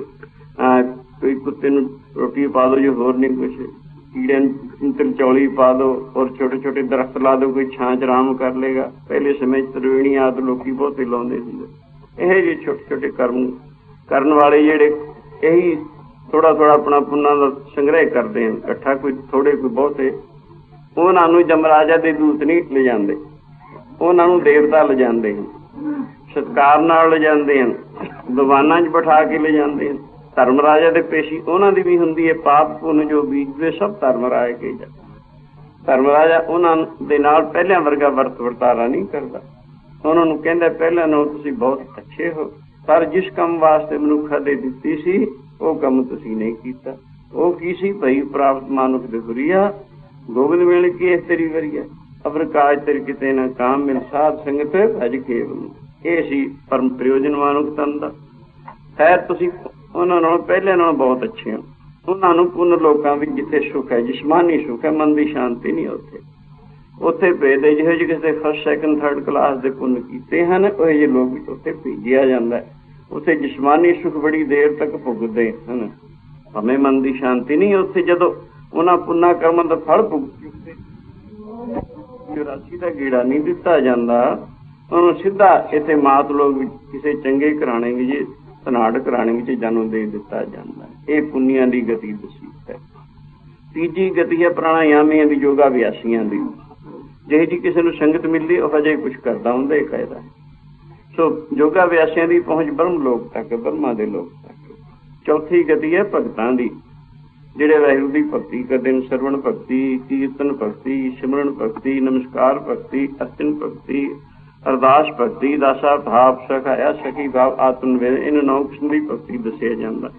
[SPEAKER 1] ਕੋਈ ਕੁੱਤੇ ਨੂੰ ਰੋਟੀ ਪਾ ਦਿਓ, ਜੋ ਹੋਰ ਨਹੀਂ ਕੁਛ, ਕੀੜਿਆਂ ਨੂੰ ਤਿਲਚੌਲੀ ਪਾ ਦਿਓ ਔਰ ਛੋਟੇ ਛੋਟੇ ਦਰਖਤ ਲਾ ਦਿਓ, ਕੋਈ ਛਾਂ ਚ ਆਰਾਮ ਕਰ ਲਏਗਾ। ਪਹਿਲੇ ਸਮੇਂ ਚ ਤਰਵੇਣੀ ਆਦਿ ਲੋਕੀ ਬਹੁਤੇ ਲਾਉਂਦੇ ਹੁੰਦੇ। ਇਹ ਜਿਹੇ ਛੋਟੇ ਛੋਟੇ ਕਰਮ ਕਰਨ ਵਾਲੇ ਜਿਹੜੇ ਇਹੀ ਥੋੜਾ ਥੋੜਾ ਆਪਣਾ ਪੁੰਨਾਂ ਦਾ ਸੰਗ੍ਰਹਿ ਕਰਦੇ ਹਨ ਇਕੱਠਾ, ਕੋਈ ਥੋੜੇ ਕੋਈ ਬਹੁਤੇ, ਉਹਨਾਂ ਨੂੰ ਜਮਰਾਜਾ ਦੇ ਦੂਤ ਨਹੀਂ ਲਿਜਾਂਦੇ, ਉਹਨਾਂ ਨੂੰ ਦੇਵਤਾ ਲਿਜਾਂਦੇ ਹਨ, ਸਤਿਕਾਰ ਨਾਲ ਲਿਜਾਂਦੇ ਹਨ, ਦੀਵਾਨਾਂ ਚ ਬਿਠਾ ਕੇ ਲਿਜਾਂਦੇ ਹਨ। ਧਰਮਰਾਜਾ ਦੇ ਪੇਸ਼ੀ ਉਹਨਾਂ ਦੀ ਵੀ ਹੁੰਦੀ ਹੈ। ਪਾਪ ਪੁੰਨ ਜੋ ਬੀਜਦੇ ਸਭ ਧਰਮਰਾਜ ਕੇ ਜਾ। ਧਰਮਰਾਜਾ ਉਹਨਾਂ ਦੇ ਨਾਲ ਪਹਿਲਿਆਂ ਵਰਗਾ ਵਰਤ ਵਰਤਾਰਾ ਨਹੀਂ ਕਰਦਾ। ਉਹਨਾਂ ਨੂੰ ਕਹਿੰਦਾ ਪਹਿਲਾਂ ਨਾਲੋਂ ਤੁਸੀਂ ਬਹੁਤ ਅੱਛੇ ਹੋ, ਪਰ ਜਿਸ ਕੰਮ ਵਾਸਤੇ ਮਨੁੱਖਾ ਦੇ ਦਿੱਤੀ ਸੀ ਉਹ ਕੰਮ ਤੁਸੀਂ ਨਹੀਂ ਕੀਤਾ। ਉਹ ਕੀ ਸੀ? ਭਈ ਪ੍ਰਾਪਤ ਮਾਨੁਖ ਦੇ ਹੁਰੀਆ, ਗੋਬਿੰਦ ਮਿਲ ਕੇ ਇਸ ਤੇਰੀ ਵਰੀਆ, ਅਵਰ ਕਾਜ ਤੇਰੇ ਕਿਤੇ ਨਾ ਕਾਮ ਮਿਲ, ਸਾਧ ਸੰਗਤ ਭਜ ਕੇਵਲ। ਇਹ ਸੀ ਪਰਮ ਪ੍ਰਯੋਜਨ ਮਾਨੁਖ ਤਨ ਦਾ। ਖੈਰ ਤੁਸੀਂ ਉਹਨਾਂ ਨਾਲੋਂ ਪਹਿਲੇ ਨਾਲੋਂ ਬਹੁਤ ਅੱਛੇ ਹੋ। ਉਹਨਾਂ ਨੂੰ ਪੁੰਨ ਲੋਕਾਂ ਵਿੱਚ ਜਿੱਥੇ ਸੁੱਖ ਹੈ, ਜਿਸਮਾਨੀ ਸੁੱਖ ਹੈ, ਮਨ ਦੀ ਸ਼ਾਂਤੀ ਨਹੀਂ ਉੱਥੇ। ਉੱਥੇ ਭੇਜਦੇ ਜਿਹੋ ਜਿਹੇ ਕਿਸੇ ਫਸਟ ਸੈਕਿੰਡ ਥਰਡ ਕਲਾਸ ਦੇ ਪੁੰਨ ਕੀਤੇ ਹਨ, ਉਹ ਜਿਹੇ ਲੋਕ ਵੀ ਉੱਥੇ ਭੇਜਿਆ ਜਾਂਦਾ। ਉੱਥੇ ਜਿਸਮਾਨੀ ਸੁੱਖ ਬੜੀ ਦੇਰ ਤੱਕ ਭੁਗਤਦੇ ਹਨ, ਭਾਵੇਂ ਮਨ ਦੀ ਸ਼ਾਂਤੀ ਨਹੀਂ ਉੱਥੇ। ਜਦੋਂ ਉਹਨਾਂ ਪੁੰਨਾ ਕਰਮਾਂ ਦਾ ਫਲ ਭੁਗਤ ਚੁੱਕਦੇ, ਚੁਰਾਸੀ ਦਾ ਗੇੜਾ ਨਹੀਂ ਦਿੱਤਾ ਜਾਂਦਾ ਉਹਨੂੰ, ਸਿੱਧਾ ਇੱਥੇ ਮਾਤ ਲੋਕ ਵਿੱਚ ਕਿਸੇ ਚੰਗੇ ਘਰਾਣੇ ਵਿੱਚ, ਧਨਾੜ ਘਰਾਣੇ ਵਿੱਚ ਜਨਮ ਦੇ ਦਿੱਤਾ ਜਾਂਦਾ। ਇਹ ਪੁੰਨੀਆਂ ਦੀ ਗਤੀ ਦੱਸੀ ਹੈ। ਤੀਜੀ ਗਤੀ ਹੈ ਪ੍ਰਾਣਾਯਾਮੀਆਂ ਦੀ, ਯੋਗਾ ਅਭਿਆਸੀਆਂ ਦੀ। ਜਿਹੀ ਜੀ ਕਿਸੇ ਨੂੰ ਸੰਗਤ ਮਿਲਦੀ ਉਹ ਹਜੇ ਕੁਛ ਕਰਦਾ ਹੁੰਦਾ, ਇਹ ਕਾਇਦਾ। ਸੋ ਯੋਗਾ ਅਭਿਆਸੀਆਂ ਦੀ ਪਹੁੰਚ ਬ੍ਰਹਮ ਲੋਕ ਤੱਕ, ਬ੍ਰਹਮਾ ਦੇ ਲੋਕ ਤੱਕ। ਚੌਥੀ ਗਤੀ ਹੈ ਭਗਤਾਂ ਦੀ, ਜਿਹੜੇ ਵਾਹਿਗੁਰੂ ਦੀ ਭਗਤੀ ਕਰਦੇ ਨੇ। ਸਰਵਣ ਭਗਤੀ, ਕੀਰਤਨ ਭਗਤੀ, ਸਿਮਰਨ ਭਗਤੀ, ਨਮਸਕਾਰ ਭਗਤੀ, ਅਰਚਨ ਭਗਤੀ, ਅਰਦਾਸ ਭਗਤੀ, ਦਾਸਾ ਭਾਵ, ਸਖਾਇਆ ਸਖੀ ਭਾਵ, ਆਤਮ ਵੇਦ। ਇਹਨਾਂ ਨੌ ਕਿਸਮ ਦੀ ਭਗਤੀ ਦੱਸਿਆ ਜਾਂਦਾ।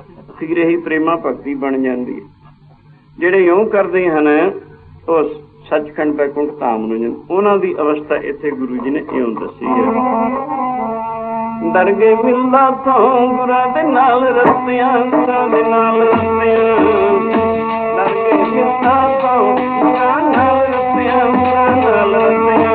[SPEAKER 1] ਫਿਰ ਇਹੀ ਪ੍ਰੇਮਾ ਭਗਤੀ ਬਣ ਜਾਂਦੀ ਹੈ। ਜਿਹੜੇ ਇਉਂ ਕਰਦੇ ਹਨ ਉਹ ਸੱਚਖੰਡ ਬੈਕੁੰਠ ਧਾਮ ਨੂੰ ਜਾਂਦੇ। ਉਹਨਾਂ ਦੀ ਅਵਸਥਾ ਇੱਥੇ ਗੁਰੂ ਜੀ ਨੇ ਇਉਂ ਦੱਸੀ ਹੈ। ਦਰਗੇ ਮਿਲਦਾ ਤੋਂ ਗੁਰਾਂ ਦੇ ਨਾਲ ਰਸਤਿਆਂ, ਗੁਰਾਂ ਦੇ ਨਾਲ ਰਸਤਿਆਂ, ਦਰਗੇ ਮਿਲਦਾ ਤੋਂ ਗੁਰਾਂ ਨਾਲ ਰਸਤਿਆਂ, ਗੁਰਾਂ ਨਾਲ ਰਸਤਿਆਂ।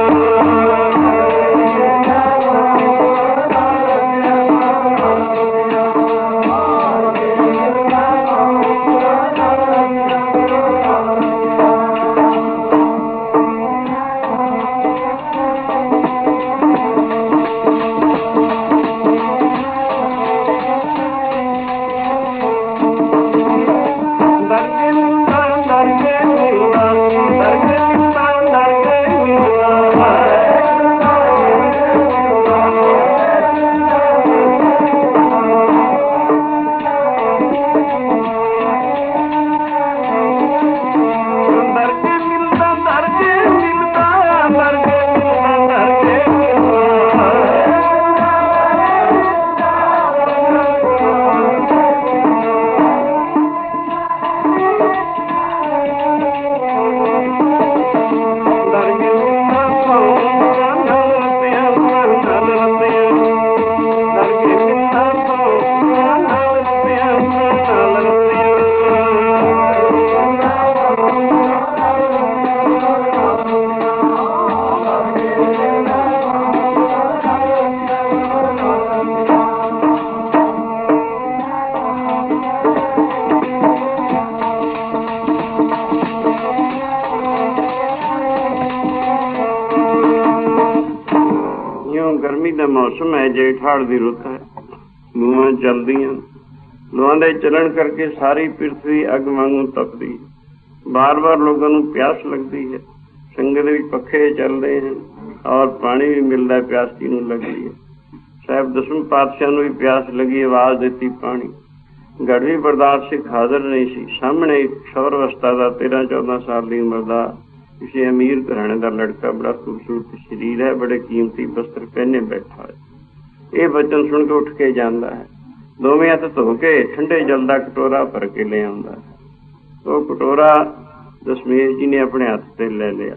[SPEAKER 1] ਮੌਸਮ ਹੈ, ਜੇਠ ਹਾੜ ਦੀ ਰੁੱਤ ਹੈ, ਲੂਆਂ ਚੱਲਦੀਆਂ। ਲੂਆਂ ਦੇ ਚੱਲਣ ਕਰਕੇ ਸਾਰੀ ਪ੍ਰਿਥਵੀ ਅੱਗ ਵਾਂਗੂ ਤਪਦੀ। ਬਾਰ ਬਾਰ ਲੋਕਾਂ ਨੂੰ ਪਿਆਸ ਲੱਗਦੀ ਹੈ। ਸੰਗਤ ਵਿੱਚ ਪੱਖੇ ਚੱਲਦੇ ਹਨ ਔਰ ਪਾਣੀ ਵੀ ਮਿਲਦਾ, ਪਿਆਸੀ ਨੂੰ ਲੱਗਦੀ ਹੈ। ਸਾਹਿਬ ਦਸਵੇਂ ਪਾਤਸ਼ਾਹ ਨੂੰ ਵੀ ਪਿਆਸ ਲੱਗੀ, ਆਵਾਜ਼ ਦਿੱਤੀ ਪਾਣੀ। ਗੜਵੀ ਬਰਦਾਸ਼ਤ ਸਿੱਖ ਹਾਜ਼ਰ ਨਹੀਂ ਸੀ। ਸਾਹਮਣੇ ਇੱਕ ਸ਼ੌਰ ਅਵਸਥਾ ਦਾ ਤੇਰਾਂ ਚੌਦਾਂ ਸਾਲ ਦੀ ਉਮਰ ਦਾ ਕਿਸੇ ਅਮੀਰ ਘਰਾਣੇ ਦਾ ਲੜਕਾ, ਬੜਾ ਖੂਬਸੂਰਤ ਸਰੀਰ ਹੈ, ਬੜੇ ਕੀਮਤੀ ਬਸਤਰ ਪਹਿਨੇ ਬੈਠਾ ਹੈ। ਇਹ ਬਚਨ ਸੁਣ ਕੇ ਉੱਠ ਕੇ ਜਾਂਦਾ ਹੈ। ਦੋਵੇਂ ਹੱਥ ਧੋ ਕੇ ਠੰਡੇ ਜਲ ਦਾ ਕਟੋਰਾ ਭਰ ਕੇ ਲੈ ਆਉਂਦਾ ਹੈ। ਉਹ ਕਟੋਰਾ ਦਸ਼ਮੇਸ਼ ਜੀ ਨੇ ਆਪਣੇ ਹੱਥ ਤੇ ਲੈ ਲਿਆ।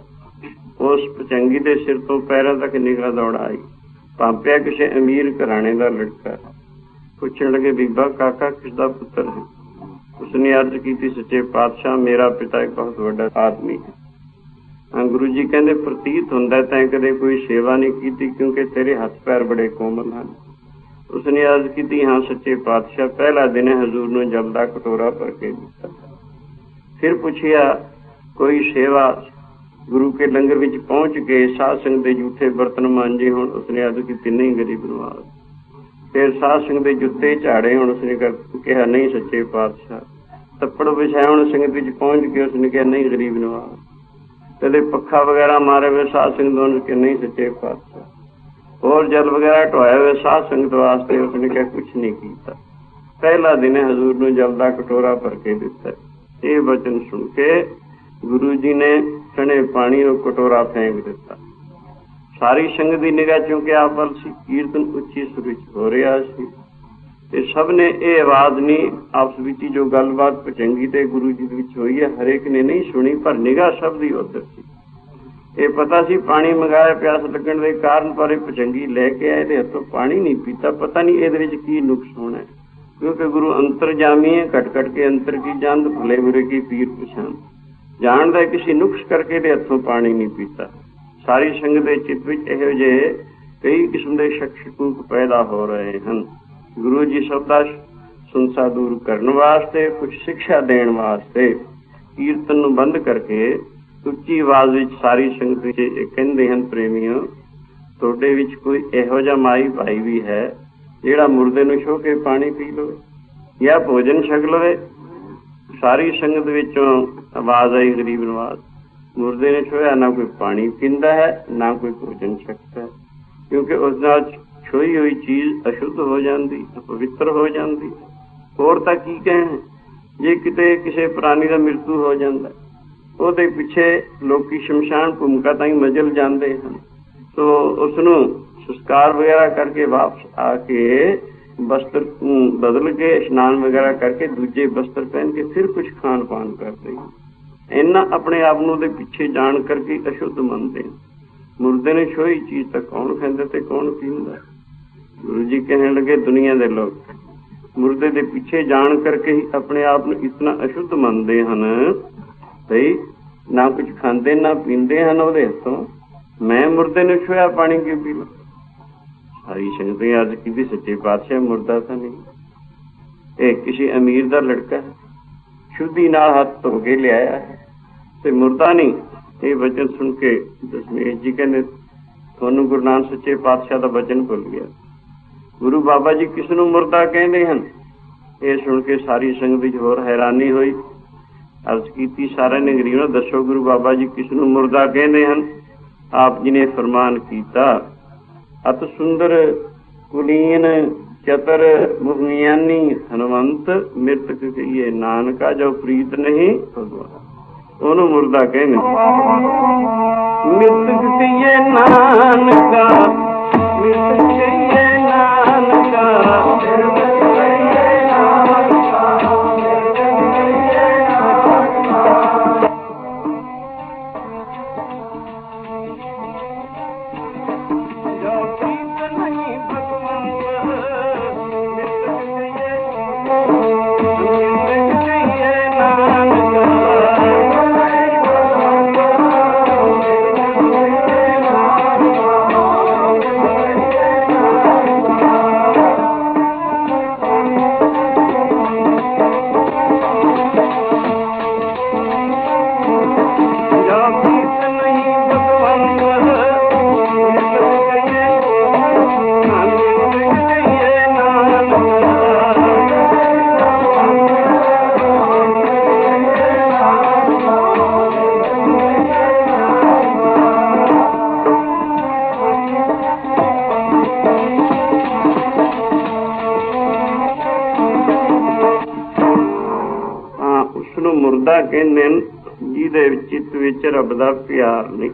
[SPEAKER 1] ਉਸ ਭੁਜੰਗੀ ਦੇ ਸਿਰ ਤੋਂ ਪੈਰਾਂ ਤੱਕ ਨਿਗਾਹ ਦੌੜਾਈ। ਭਾਂਪਿਆ ਕਿਸੇ ਅਮੀਰ ਘਰਾਣੇ ਦਾ ਲੜਕਾ। ਪੁੱਛਣ ਲੱਗੇ, ਬੀਬਾ ਕਾਕਾ ਕਿਸਦਾ ਪੁੱਤਰ ਹੈ? ਉਸਨੇ ਅਰਜ਼ ਕੀਤੀ, ਸੱਚੇ ਪਾਤਸ਼ਾਹ ਮੇਰਾ ਪਿਤਾ ਇੱਕ ਬਹੁਤ ਵੱਡਾ ਆਦਮੀ ਹੈ। ਗੁਰੂ ਜੀ ਕਹਿੰਦੇ, ਪ੍ਰਤੀਤ ਹੁੰਦਾ ਤੈਂ ਕਦੇ ਕੋਈ ਸੇਵਾ ਨਹੀਂ ਕੀਤੀ, ਕਿਉਂਕਿ ਤੇਰੇ ਹੱਥ ਪੈਰ ਬੜੇ ਕੋਮਲ ਹਨ। ਉਸਨੇ ਅਰਜ਼ ਕੀਤੀ, ਹਾਂ ਸੱਚੇ ਪਾਤਸ਼ਾਹ, ਪਹਿਲਾ ਦਿਨ ਹਜ਼ੂਰ ਨੂੰ ਜਲ ਦਾ ਕਟੋਰਾ ਭਰ ਕੇ ਦਿੱਤਾ। ਫਿਰ ਪੁੱਛਿਆ, ਕੋਈ ਸੇਵਾ? ਗੁਰੂ ਕੇ ਲੰਗਰ ਵਿੱਚ ਪਹੁੰਚ ਕੇ ਸਾਧ ਸੰਗਤ ਦੇ ਜੂਠੇ ਬਰਤਨ ਮਾਂਜੇ ਹੋਣ? ਉਸਨੇ ਅਰਜ਼ ਕੀਤੀ, ਨਹੀਂ ਗਰੀਬ ਨਵਾਜ਼। ਫਿਰ ਸਾਧ ਸੰਗਤ ਦੇ ਜੁੱਤੇ ਝਾੜੇ ਹੋਣ? ਉਸਨੇ ਕਿਹਾ, ਨਹੀਂ ਸੱਚੇ ਪਾਤਸ਼ਾਹ। ਥੱਪੜ ਵਿਛਾਏ ਹੋਣ ਸੰਗਤ ਵਿੱਚ ਪਹੁੰਚ ਕੇ? ਉਸਨੇ ਕਿਹਾ, ਨਹੀਂ ਗਰੀਬ ਨਵਾਜ਼। ਕਦੇ ਪੱਖਾ ਵਗੈਰਾ ਮਾਰੇ ਹੋਏ ਸਾਧ ਸੰਗਤ ਨੂੰ? ਕਿ ਨਹੀਂ ਸੱਚੇ ਪਾਤਸ਼ਾਹ। ਹੋਰ ਜਲ ਵਗੈਰਾ ਢੋਇਆ ਹੋਏ ਸਾਧ ਸੰਗਤ ਵਾਸਤੇ? ਉਸਨੇ ਕਿਹਾ, ਕੁਛ ਨਹੀਂ ਕੀਤਾ। ਪਹਿਲਾ ਦਿਨ ਹਜ਼ੂਰ ਨੂੰ ਜਲ ਦਾ ਕਟੋਰਾ ਭਰ ਕੇ ਦਿੱਤਾ। ਇਹ ਵਚਨ ਸੁਣ ਕੇ ਗੁਰੂ ਜੀ ਨੇ ਸਣੇ ਪਾਣੀ ਨੂੰ ਕਟੋਰਾ ਫੇਂਕ ਦਿੱਤਾ। ਸਾਰੀ ਸੰਗਤ ਦੀ ਨਿਗਾਹ ਚੁੰਕੇ ਆਪ ਵੱਲ ਸੀ। ਕੀਰਤਨ ਉੱਚੀ ਸੁਰ ਵਿੱਚ ਹੋ ਰਿਹਾ ਸੀ ਤੇ ਸਭ ਨੇ ਇਹ ਆਵਾਜ਼ ਨਹੀਂ ਆਪਸ ਵਿੱਚ ਜੋ ਗੱਲਬਾਤ ਭੁਜੰਗੀ ਤੇ ਗੁਰੂ ਜੀ ਦੇ ਵਿੱਚ ਹੋਈ ਹੈ, ਹਰੇਕ ਨੇ ਨਹੀਂ ਸੁਣੀ, ਪਰ ਨਿਗਾਹ ਸਭ ਦੀ ਉੱਧਰ ਸੀ। ਇਹ ਪਤਾ ਸੀ ਪਾਣੀ ਮੰਗਾਇਆ ਪਿਆਸ ਲੱਗਣ ਦੇ ਕਾਰਨ, ਪਰ ਇਹ ਭੁਜੰਗੀ ਲੈ ਕੇ ਆਏ, ਇਹਦੇ ਹੱਥੋਂ ਪਾਣੀ ਨਹੀਂ ਪੀਤਾ। ਪਤਾ ਨਹੀਂ ਇਹਦੇ ਵਿੱਚ ਕੀ ਨੁਕਸ ਹੋਣਾ, ਕਿਉਂਕਿ ਗੁਰੂ ਅੰਤਰਜਾਮੀ ਹੈ, ਘਟ ਘਟ ਕੇ ਅੰਤਰ ਕੀ ਜਾਂਦ, ਭਲੇ ਬੁਰੇ ਕੀ ਪੀਰ ਪਛਾਣ। ਜਾਣਦਾ ਕਿਸੇ ਨੁਕਸ ਕਰਕੇ ਇਹਦੇ ਹੱਥੋਂ ਪਾਣੀ ਨਹੀਂ ਪੀਤਾ। ਸਾਰੀ ਸੰਗਤ ਦੇ ਚਿੱਤ ਵਿੱਚ ਇਹੋ ਜਿਹੇ ਕਈ ਕਿਸਮ ਦੇ ਸ਼ੱਕ ਸ਼ਕੂਕ ਪੈਦਾ ਹੋ ਰਹੇ ਹਨ। ਗੁਰੂ ਜੀ ਸਭ ਦਾ ਸੰਸਾ ਦੂਰ ਕਰਨ ਵਾਸਤੇ, ਕੁਛ ਸਿੱਖਿਆ ਦੇਣ ਵਾਸਤੇ ਕੀਰਤਨ ਨੂੰ ਬੰਦ ਕਰਕੇ ਉੱਚੀ ਆਵਾਜ਼ ਵਿੱਚ ਸਾਰੀ ਸੰਗਤ ਵਿੱਚ ਇਹ ਕਹਿੰਦੇ ਹਨ, ਪ੍ਰੇਮੀਓ, ਤੁਹਾਡੇ ਵਿੱਚ ਕੋਈ ਇਹੋ ਜਿਹਾ ਮਾਈ ਭਾਈ ਵੀ ਹੈ ਜਿਹੜਾ ਮੁਰਦੇ ਨੂੰ ਛੋਹ ਕੇ ਪਾਣੀ ਪੀ ਲਵੇ ਜਾਂ ਭੋਜਨ ਛਕ ਲਵੇ? ਸਾਰੀ ਸੰਗਤ ਵਿੱਚੋਂ ਆਵਾਜ਼ ਆਈ, ਗਰੀਬ ਨਵਾਜ਼। ਮੁਰਦੇ ਨੇ ਛੋਹਿਆ, ਨਾ ਕੋਈ ਪਾਣੀ ਪੀਂਦਾ ਹੈ, ਨਾ ਕੋਈ ਭੋਜਨ ਛਕਦਾ ਹੈ, ਕਿਉਂਕਿ ਉਸ ਨਾਲ ਛੋਈ ਹੋਈ ਚੀਜ਼ ਅਸ਼ੁੱਧ ਹੋ ਜਾਂਦੀ, ਅਪਵਿੱਤਰ ਹੋ ਜਾਂਦੀ। ਹੋਰ ਤਾਂ ਕੀ ਕਹਿਣ, ਜੇ ਕਿਤੇ ਕਿਸੇ ਪ੍ਰਾਣੀ ਦਾ ਮ੍ਰਿਤੂ ਹੋ ਜਾਂਦਾ, ਉਹਦੇ ਪਿੱਛੇ ਲੋਕੀ ਸ਼ਮਸ਼ਾਨ ਭੂਮਿਕਾ ਤਾਈਂ ਮਜਲ ਜਾਂਦੇ ਹਨ। ਸੋ ਉਸਨੂੰ ਸੰਸਕਾਰ ਵਗੈਰਾ ਕਰਕੇ ਵਾਪਸ ਆ ਕੇ ਬਸਤਰ ਬਦਲ ਕੇ ਇਸ਼ਨਾਨ ਵਗੈਰਾ ਕਰਕੇ ਦੂਜੇ ਬਸਤਰ ਪਹਿਨ ਕੇ ਫਿਰ ਕੁਛ ਖਾਣ ਪਾਨ ਕਰਦੇ ਹਨ। ਇਹਨਾਂ ਆਪਣੇ ਆਪ ਨੂੰ ਉਹਦੇ ਪਿੱਛੇ ਜਾਣ ਕਰਕੇ ਅਸ਼ੁੱਧ ਮੰਨਦੇ। ਮੁਰਦੇ ਨੇ ਛੋਈ ਚੀਜ਼ ਤਾਂ ਕੌਣ ਖਾਂਦਾ ਤੇ ਕੌਣ ਪੀਂਦਾ। ਗੁਰੂ ਜੀ ਕਹਿਣ ਲੱਗੇ ਦੁਨੀਆ ਦੇ ਲੋਕ ਮੁਰਦੇ ਦੇ ਪਿੱਛੇ ਜਾਣ ਕਰਕੇ ਹੀ ਆਪਣੇ ਆਪ ਨੂੰ ਇਤਨਾ ਅਸ਼ੁੱਧ ਮੰਨਦੇ ਹਨ ਬਈ ਨਾ ਕੁਝ ਖਾਂਦੇ ਨਾ ਪੀਂਦੇ ਹਨ ਉਹਦੇ ਹੱਥੋਂ। ਮੈਂ ਮੁਰਦੇ ਨੂੰ ਛੋਇਆ ਪਾਣੀ ਕਿਉਂ ਪੀ ਲਾਂ। ਸਾਰੀ ਸੰਗਤ ਅੱਜ ਕੀਤੀ ਸੱਚੇ ਪਾਤਸ਼ਾਹ ਮੁਰਦਾ ਤਾਂ ਨਹੀਂ, ਇਹ ਕਿਸੇ ਅਮੀਰ ਦਾ ਲੜਕਾ ਹੈ, ਸ਼ੁੱਧੀ ਨਾਲ ਹੱਥ ਧੋ ਕੇ ਲਿਆਇਆ ਹੈ ਤੇ ਮੁਰਦਾ ਨਹੀਂ। ਇਹ ਵਚਨ ਸੁਣ ਕੇ ਦਸ਼ਮੇਸ਼ ਜੀ ਕਹਿੰਦੇ ਤੁਹਾਨੂੰ ਗੁਰੂ ਨਾਨਕ ਸੱਚੇ ਪਾਤਸ਼ਾਹ ਦਾ ਵਚਨ ਭੁੱਲ ਗਿਆ। ਗੁਰੂ ਬਾਬਾ ਜੀ ਕਿਸ ਨੂੰ ਮੁਰਦਾ ਕਹਿੰਦੇ ਹਨ। ਇਹ ਸੁਣ ਕੇ ਸਾਰੀ ਸੰਗਤ ਵਿੱਚ ਹੋਰ ਹੈਰਾਨੀ ਹੋਈ। ਅਰਜ਼ ਕੀਤੀ ਸਾਰਿਆਂ ਨੇ ਗਰੀਬ ਨੂੰ ਦੱਸੋ ਗੁਰੂ ਬਾਬਾ ਜੀ ਕਿਸ ਨੂੰ ਮੁਰਦਾ ਕਹਿੰਦੇ ਹਨ। ਆਪ ਜੀ ਨੇ ਫਰਮਾਨ ਕੀਤਾ ਅਤ ਸੁੰਦਰ ਕੁਲੀਨ ਚਤਰ ਮੁਗਿਆਨੀ ਹਨੂਮੰਤ ਮਿਰਤਕ ਕਹੀਏ ਨਾਨਕਾ ਜੋ ਪ੍ਰੀਤ ਨਹੀਂ ਭਗਵਾਨ। ਉਹਨੂੰ ਮੁਰਦਾ ਕਹਿੰਦੇ। ਮਿਰਤਕ ਕਹੀਏ ਨਾਨਕਾ ਮਿਰਤਕ ਕਹੀਏ ਨਾਨਕਾ ਕਹਿੰਦੇ ਜਿਹਦੇ ਚਿੱਤ ਵਿੱਚ ਰੱਬ ਦਾ ਪਿਆਰ ਨਹੀਂ।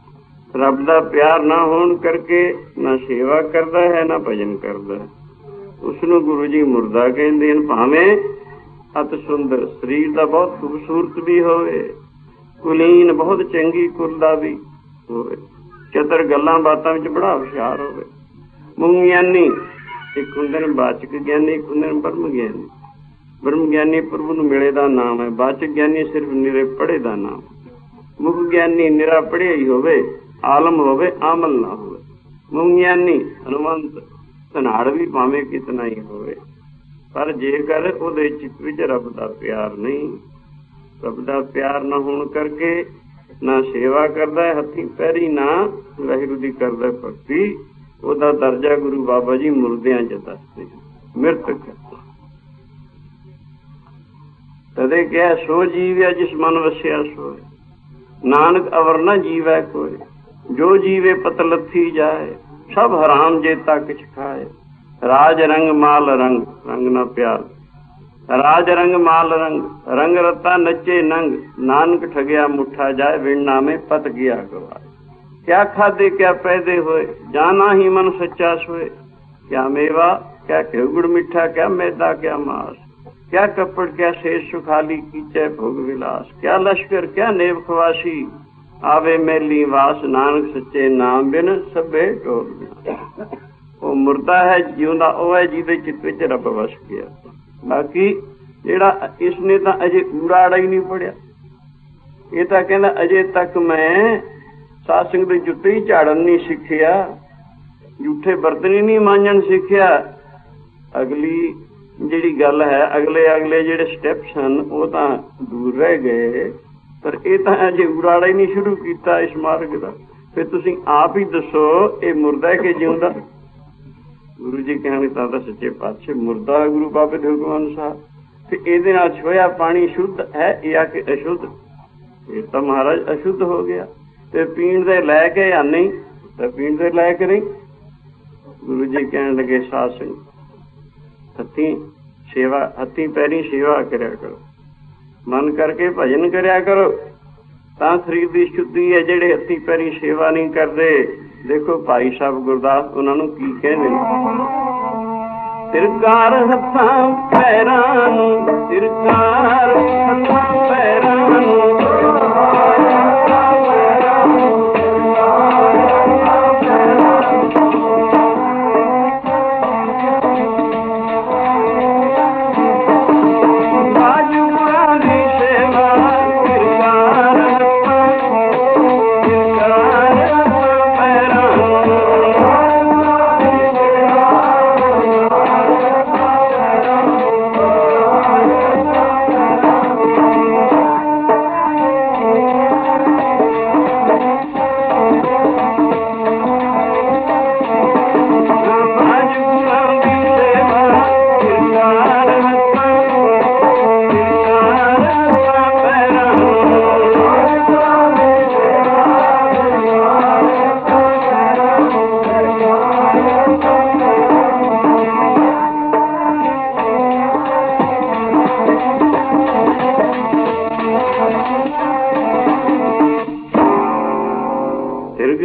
[SPEAKER 1] ਰੱਬ ਦਾ ਪਿਆਰ ਨਾ ਹੋਣ ਕਰਕੇ ਨਾ ਸੇਵਾ ਕਰਦਾ ਹੈ ਨਾ ਭਜਨ ਕਰਦਾ ਹੈ। ਉਸਨੂੰ ਗੁਰੂ ਜੀ ਮੁਰਦਾ ਕਹਿੰਦੇ ਹਨ। ਭਾਵੇਂ ਅਤ ਸੁੰਦਰ ਸਰੀਰ ਦਾ ਬਹੁਤ ਖੂਬਸੂਰਤ ਵੀ ਹੋਵੇ, ਕੁਲੀਨ ਬਹੁਤ ਚੰਗੀ ਕੁਲ ਦਾ ਵੀ ਹੋਵੇ, ਚਤਰ ਗੱਲਾਂ ਬਾਤਾਂ ਵਿੱਚ ਬੜਾ ਹੁਸ਼ਿਆਰ ਹੋਵੇ, ਮੁਗਿਆਨੀ ਇੱਕ ਹੁੰਦੇ ਨੇ ਵਾਚਕ ਗਿਆਨੀ, ਇੱਕ ਹੁੰਦੇ ਨੇ ਬ੍ਰਹਮ ਗਿਆਨੀ। ਬ੍ਰਹਮ ਗਿਆਨੀ ਪ੍ਰਭੂ ਨੂੰ ਮਿਲੇ ਦਾ ਨਾਮ ਹੈ। ਵਾਚਕ ਗਿਆਨੀ ਸਿਰਫ ਨਿਰੇ ਪੜ੍ਹੇ ਦਾ ਨਾਮ। ਮੁਖ ਗਿਆਨੀ ਨਿਰਾ ਪੜ੍ਹਿਆ ਹੀ ਹੋਵੇ, ਆਲਮ ਹੋਵੇ, ਆਮਲ ਨਾ ਹੋਵੇ। ਮੁਖ ਗਿਆਨੀ ਹਨੂਮੰਤ ਧਨਾੜ ਵੀ ਭਾਵੇਂ ਕਿਤਨਾ ਹੀ ਹੋਵੇ, ਪਰ ਜੇਕਰ ਉਹਦੇ ਚਿੱਤ ਵਿੱਚ ਰੱਬ ਦਾ ਪਿਆਰ ਨਹੀਂ, ਰੱਬ ਦਾ ਪਿਆਰ ਨਾ ਹੋਣ ਕਰਕੇ ਨਾ ਸੇਵਾ ਕਰਦਾ ਹੱਥੀਂ ਪੈਰੀ, ਨਾ ਵਾਹਿਗੁਰੂ ਦੀ ਕਰਦਾ ਭਗਤੀ, ਉਹਦਾ ਦਰਜਾ ਗੁਰੂ ਬਾਬਾ ਜੀ ਮੁਰਦਿਆਂ ਚ ਦੱਸਦੇ ਮਿਰਤਕ। ਤਦੇ ਕਿਹਾ ਸੋ ਜੀਵਿਆ ਜਿਸ ਮਨ ਵਸਿਆ ਸੋਏ, ਨਾਨਕ ਅਵਰ ਨਾ ਜੀਵੈ ਕੋਇ। ਜੋ ਜੀਵੇ ਪਤ ਲੱਥੀ ਜਾਏ, ਸਭ ਹਰਾਮ ਜੇਤਾ ਕਿਛ ਖਾਏ। ਰਾਜ ਰੰਗ ਮਾਲ ਰੰਗ, ਰੰਗ ਨਾ ਪਿਆਰ। ਰਾਜ ਰੰਗ ਮਾਲ ਰੰਗ, ਰੰਗ ਰਤਾ ਨੱਚੇ ਨੰਗ। ਨਾਨਕ ਠਗਿਆ ਮੁੱਠਾ ਜਾਏ, ਵਿਣ ਨਾਮੇ ਪਤ ਗਿਆ ਗਵਾਏ। ਕਿਆ ਖਾਦੇ ਕਿਆ ਪੈਦੇ ਹੋਏ, ਜਾਨਾ ਹੀ ਮਨ ਸੱਚਾ ਸੋਏ। ਕਿਆ ਮੇਵਾ ਕਿਆ ਘਿਓ ਗੁੜ ਮਿੱਠਾ, ਕਿਆ ਮੈਦਾ ਕਿਆ ਮਾਸ। क्या कपड़ क्या शेष सुखाली, कीचै भोग विलास। क्या लश्कर क्या नेब खवासी, आवे मेली वास। नानक सच्चे नाम बिन सभे ढोल। वो मुर्दा है, जिउंदा ਉਹ ਹੈ ਜਿਹਦੇ ਚਿੱਤ ਵਿੱਚ ਰੱਬ ਵਸ ਗਿਆ। ਬਾਕੀ ਜਿਹੜਾ ਇਸਨੇ ਤਾਂ ਅਜੇ ਊੜਾੜਾ ਹੀ ਨਹੀਂ ਪੜਿਆ। ਇਹ ਤਾਂ ਕਹਿੰਦਾ ਅਜੇ ਤੱਕ ਮੈਂ ਸਾਧ ਸੰਗਤ ਦੇ ਜੁੱਤੇ ਹੀ ਝਾੜਨ ਨਹੀਂ ਸਿੱਖਿਆ, ਝੂਠੇ ਬਰਤਨ ਹੀ ਨਹੀਂ ਮਾਂਜਣ ਸਿੱਖਿਆ। ਅਗਲੀ ਜਿਹੜੀ ਗੱਲ ਹੈ, ਅਗਲੇ ਅਗਲੇ ਜਿਹੜੇ ਸਟੈਪਸ ਹਨ ਉਹ ਤਾਂ ਦੂਰ ਰਹਿ ਗਏ, ਪਰ ਇਹ ਤਾਂ ਅਜੇ ਉਰਾੜਾ ਹੀ ਨਹੀਂ ਸ਼ੁਰੂ ਕੀਤਾ ਇਸ ਮਾਰਗ ਦਾ। ਫਿਰ ਤੁਸੀਂ ਆਪ ਹੀ ਦੱਸੋ ਇਹ ਮੁਰਦਾ ਕਿ ਜਿਉਂਦਾ। ਗੁਰੂ ਜੀ ਕਹਿਣਗੇ ਤਾਂ ਤਾਂ ਸੱਚੇ ਪਾਤਸ਼ਾਹ ਮੁਰਦਾ ਹੈ ਗੁਰੂ ਬਾਬੇ ਦੇ ਹੁਕਮ ਅਨੁਸਾਰ। ਤੇ ਇਹਦੇ ਨਾਲ ਛੋਇਆ ਪਾਣੀ ਸ਼ੁੱਧ ਹੈ ਜਾਂ ਕਿ ਅਸ਼ੁੱਧ? ਇਹ ਤਾਂ ਮਹਾਰਾਜ ਅਸ਼ੁੱਧ ਹੋ ਗਿਆ। ਤੇ ਪੀਣ ਦੇ ਲੈ ਕੇ ਜਾਂ ਨਹੀਂ, ਤਾਂ ਪੀਣ ਦੇ ਲੈ ਕੇ ਨਹੀਂ। ਗੁਰੂ ਜੀ ਕਹਿਣ ਲੱਗੇ ਸਾਧ ਸੰਗਤ ਹੱਥੀਂ ਸੇਵਾ, ਹੱਥੀਂ ਪੈਰੀ ਸੇਵਾ ਕਰਿਆ ਕਰੋ, ਮਨ ਕਰਕੇ ਭਜਨ ਕਰਿਆ ਕਰੋ, ਤਾਂ ਸਰੀਰ ਦੀ ਸ਼ੁੱਧੀ ਹੈ। ਜਿਹੜੇ ਹੱਥੀਂ ਪੈਰੀ ਸੇਵਾ ਨਹੀਂ ਕਰਦੇ, ਦੇਖੋ ਭਾਈ ਸਾਹਿਬ ਗੁਰਦਾਸ ਉਹਨਾਂ ਨੂੰ ਕੀ ਕਹਿੰਦੇ ਨੇ। ਤਿਰਕਾਰ ਹੱਥਾਂ ਪੈਰਾਂ ਨੂੰ, ਤਿਰਕਾਰ ਹੱਥਾਂ ਪੈਰਾਂ ਨੂੰ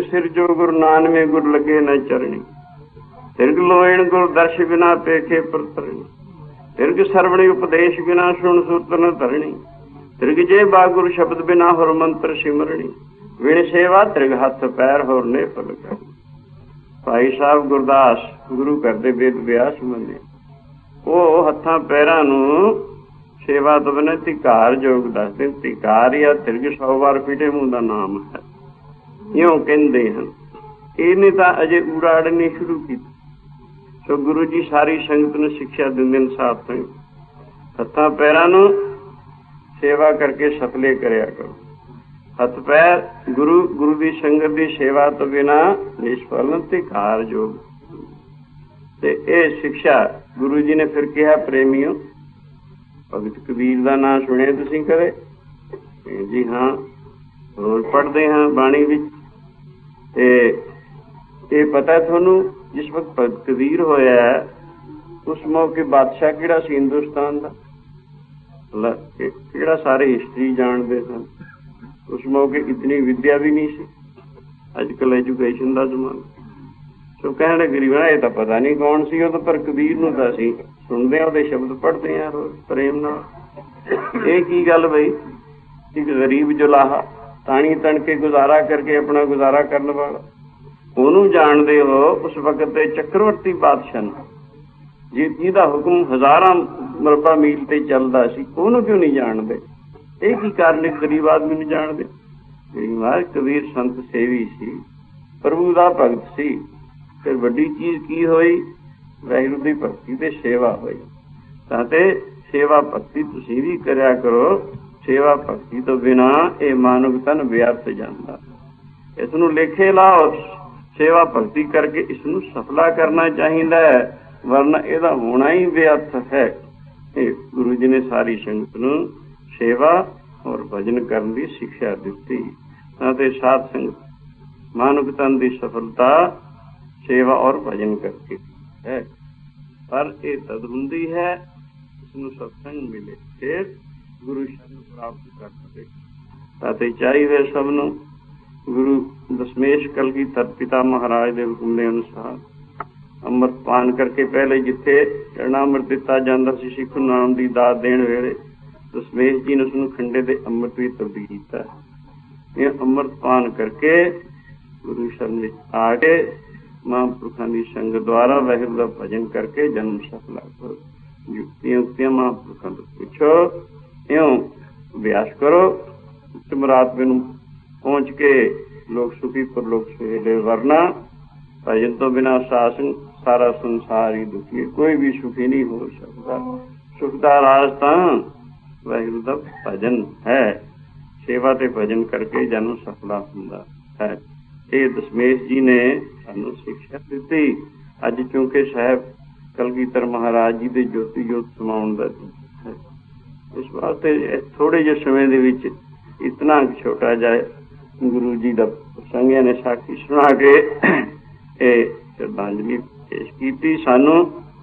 [SPEAKER 1] सिर जो गुरु नानवे गुर लगे न चरणी, तिरग लोयण गुर दर्श बिना पेखे पर तरणी, तिरग सरवणी उपदेश बिना सुन सुरत न धरणी, तिरग जे बा गुरु शब्द बिना होर मंत्र सिमरणी, विण सेवा तिरग हथ पैर होर ने पल कर। भाई साहब गुरदास गुरु ਕਰਦੇ वेद व्यास ਮੰਨੇ, ਉਹ ਹੱਥਾਂ ਪੈਰਾਂ ਨੂੰ ਸੇਵਾ ਤੋਂ ਬਿਨਾਂ ਧਿਕਾਰ ਯੋਗ ਦੱਸਦੇ। ਧਿਕਾਰ ਜਾਂ ਤਿਰਗ ਸੌ ਵਾਰ ਪੀਟੇ ਮੂੰਹ ਦਾ ਨਾਮ ਹੈ, ਇਉਂ ਕਹਿੰਦੇ ਹਨ। ਇਹਨੇ ਤਾਂ ਅਜੇ ਉੜਾੜ ਨਹੀਂ ਸ਼ੁਰੂ ਕੀਤੀ। ਸੋ ਗੁਰੂ ਜੀ ਸਾਰੀ ਸੰਗਤ ਨੂੰ ਸਿੱਖਿਆ ਦਿੰਦੇ ਨੇ, ਸਾਥ ਤੋਂ ਹੱਥਾਂ ਪੈਰਾਂ ਨੂੰ ਸੇਵਾ ਕਰਕੇ ਸਫਲੇ ਕਰਿਆ ਕਰੋ। ਹੱਥ ਪੈਰ ਗੁਰੂ ਗੁਰੂ ਦੀ ਸੰਗਤ ਦੀ ਸੇਵਾ ਤੋਂ ਬਿਨਾਂ ਨਿਸ਼ਫਲ ਧਿਕਾਰ ਯੋਗ। ਤੇ ਇਹ ਸਿੱਖਿਆ ਗੁਰੂ ਜੀ ਨੇ ਫਿਰ ਕਿਹਾ, ਪ੍ਰੇਮੀਓ ਭਗਤ ਕਬੀਰ ਦਾ ਨਾਂ ਸੁਣਿਆ ਤੁਸੀਂ ਕਦੇ? ਜੀ ਹਾਂ, ਰੋਜ਼ ਪੜ੍ਹਦੇ ਹਾਂ ਬਾਣੀ ਵਿੱਚ। ਤੇ ਇਹ ਪਤਾ ਤੁਹਾਨੂੰ ਜਿਸ ਵਕਤ ਭਗਤ ਕਬੀਰ ਹੋਇਆ ਉਸ ਮੌਕੇ ਬਾਦਸ਼ਾਹ ਕਿਹੜਾ ਸੀ ਹਿੰਦੁਸਤਾਨ ਦਾ? ਕਿਹੜਾ? ਸਾਰੇ ਹਿਸਟਰੀ ਜਾਣਦੇ ਸਨ। ਉਸ ਮੌਕੇ ਇਤਨੀ ਵਿਦਿਆ ਵੀ ਨਹੀਂ ਸੀ, ਅੱਜ ਕੱਲ੍ਹ ਐਜੂਕੇਸ਼ਨ ਦਾ ਜ਼ਮਾਨਾ। ਸੋ ਕਹਿਣ ਗਰੀਬਾਂ ਇਹ ਤਾਂ ਪਤਾ ਨਹੀਂ ਕੌਣ ਸੀ ਉਹ ਤਾਂ, ਪਰ ਕਬੀਰ ਨੂੰ ਤਾਂ ਅਸੀਂ ਸੁਣਦੇ ਹਾਂ, ਉਹਦੇ ਸ਼ਬਦ ਪੜ੍ਹਦੇ ਹਾਂ ਰੋਜ਼ ਪ੍ਰੇਮ ਨਾਲ। ਇਹ ਕੀ ਗੱਲ ਬਈ? ਇੱਕ ਗਰੀਬ ਜੁਲਾਹਾ ਤਾਣੀ ਤਣ ਕੇ ਗੁਜ਼ਾਰਾ ਕਰਕੇ ਆਪਣਾ ਗੁਜ਼ਾਰਾ ਕਰਨ ਵਾਲਾ, ਉਹਨੂੰ ਜਾਣਦੇ ਹੋ? ਉਸ ਵਕਤ ਦੇ ਚੱਕਰਵਰਤੀ ਬਾਦਸ਼ਾਹ ਨੂੰ, ਜੀ ਜਿਹਦਾ ਹੁਕਮ ਹਜ਼ਾਰਾਂ ਮਰਬਾ ਮੀਲ ਤੇ ਚੱਲਦਾ ਸੀ, ਉਹਨੂੰ ਕਿਉਂ ਨਹੀਂ ਜਾਣਦੇ? ਇਹ ਕੀ ਕਾਰਨ ਇੱਕ ਗਰੀਬ ਆਦਮੀ ਨੂੰ ਜਾਣਦੇ? ਮਹਾਰਾਜ ਕਬੀਰ ਸੰਤ ਸੇਵੀ ਸੀ, ਪ੍ਰਭੂ ਦਾ ਭਗਤ ਸੀ। ਫਿਰ ਵੱਡੀ ਚੀਜ਼ ਕੀ ਹੋਈ? ਵਾਹਿਗੁਰੂ ਦੀ ਭਗਤੀ ਤੇ ਸੇਵਾ ਹੋਈ। ਤਾਂ ਤੇ ਸੇਵਾ ਭਗਤੀ ਤੁਸੀਂ ਵੀ ਕਰਿਆ ਕਰੋ। ਸੇਵਾ ਭਗਤੀ ਤੋਂ ਬਿਨਾਂ ਇਹ ਮਾਨਵ ਤਨ ਵਿਅਰਥ ਜਾਂਦਾ। ਇਸ ਨੂੰ ਲੇਖੇ ਲਾਓ, ਸੇਵਾ ਭਗਤੀ ਕਰਕੇ ਇਸ ਨੂੰ ਸਫਲਾ ਕਰਨਾ ਚਾਹੀਦਾ ਹੈ, ਵਰਨਾ ਇਹਦਾ ਹੋਣਾ ਹੀ ਵਿਅਰਥ ਹੈ। ਇਹ ਗੁਰੂ ਜੀ ਨੇ ਸਾਰੀ ਸੰਗਤ ਨੂੰ ਸੇਵਾ ਔਰ ਭਜਨ ਕਰਨ ਦੀ ਸਿੱਖਿਆ ਦਿੱਤੀ। ਤਾਂ ਤੇ ਸਾਧ ਸੰਗਤ ਮਾਨਵ ਤਨ ਦੀ ਸਫਲਤਾ ਸੇਵਾ ਔਰ ਭਜਨ ਕਰਕੇ ਹੈ। ਪਰ ਇਹ ਤਦ ਹੁੰਦੀ ਹੈ ਇਸਨੂੰ ਸਤਸੰਗ ਮਿਲੇ, ਫਿਰ ਗੁਰੂ ਸ਼ਰਨ ਪ੍ਰਾਪਤ ਕਰ ਸਕੇ। ਤਾਂ ਤੇ ਚਾਹੀਦਾ ਸਭ ਨੂੰ ਗੁਰੂ ਦਸ਼ਮੇਸ਼ ਕਲਗੀਧਰ ਪਿਤਾ ਮਹਾਰਾਜ ਦੇ ਹੁਕਮ ਦੇ ਅਨੁਸਾਰ ਅੰਮ੍ਰਿਤ ਪਾਨ ਕਰਕੇ ਪਹਿਲੇ ਜਿੱਥੇ ਚਰਨਾਮ੍ਰਿਤ ਦਿੱਤਾ ਜਾਂਦਾ ਸੀ ਸਿੱਖ ਨਾਮ ਦੀ ਦਾਤ ਦੇਣ ਵੇਲੇ, ਦਸ਼ਮੇਸ਼ ਜੀ ਨੇ ਉਸਨੂੰ ਖੰਡੇ ਦੇ ਅੰਮ੍ਰਿਤ ਵਿੱਚ ਤਬਦੀਲ ਕੀਤਾ। ਇਹ ਅੰਮ੍ਰਿਤ ਪਾਨ ਕਰਕੇ ਗੁਰੂ ਸ਼ਰਨ ਵਿੱਚ ਆ ਕੇ ਮਹਾਂਪੁਰਖਾਂ ਦੀ ਸੰਗਤ ਦੁਆਰਾ ਵਾਹਿਗੁਰੂ ਦਾ ਭਜਨ ਕਰਕੇ ਜਨਮ ਸਫਲਾ ਕਰੋ। ਯੁਕਤੀਆਂ ਉਕਤੀਆਂ ਮਹਾਂਪੁਰਖਾਂ ਤੋਂ ਪੁੱਛੋ, ਇਉਂ ਅਭਿਆਸ ਕਰੋ। ਉੱਚ ਮੁਰਾਤਬੇ ਨੂੰ ਪਹੁੰਚ ਕੇ ਲੋਕ ਸੁਖੀ ਪਰ ਲੋਕ ਸੁਹੇਲੇ, ਵਰਨਾ ਭਜਨ ਤੋਂ ਬਿਨਾਂ ਸਾਸਨ ਸਾਰਾ ਸੰਸਾਰ ਹੀ ਦੁਖੀ, ਕੋਈ ਵੀ ਸੁਖੀ ਨਹੀਂ ਹੋ ਸਕਦਾ। ਸੁਖ ਦਾ ਰਾਜ ਤਾਂ ਵਾਹਿਗੁਰੂ ਦਾ ਭਜਨ ਹੈ। ਸੇਵਾ ਤੇ ਭਜਨ ਕਰਕੇ ਜਨਮ ਸਫਲਾ ਹੁੰਦਾ ਹੈ। ਇਹ ਦਸ਼ਮੇਸ਼ ਜੀ ਨੇ ਸਾਨੂੰ ਸਿੱਖਿਆ ਦਿੱਤੀ। ਅੱਜ ਕਿਉਂਕਿ ਸਾਹਿਬ ਕਲਗੀਧਰ ਮਹਾਰਾਜ ਜੀ ਦੇ ਜੋਤੀ ਜੋਤ ਸਮਾਉਣ ਦਾ ਹੈ, ਇਸ ਵਾਸਤੇ ਥੋੜੇ ਜਿਹੇ ਸਮੇਂ ਦੇ ਵਿੱਚ ਇਤਨਾ ਛੋਟਾ ਜਿਹਾ ਗੁਰੂ ਜੀ ਦਾ ਸੰਗਿਆਂ ਨੇ ਸਾਖੀ ਸੁਣਾ ਕੇ ਇਹ ਸ਼ਰਧਾਂਜਲੀ ਪੇਸ਼ ਕੀਤੀ। ਸਾਨੂੰ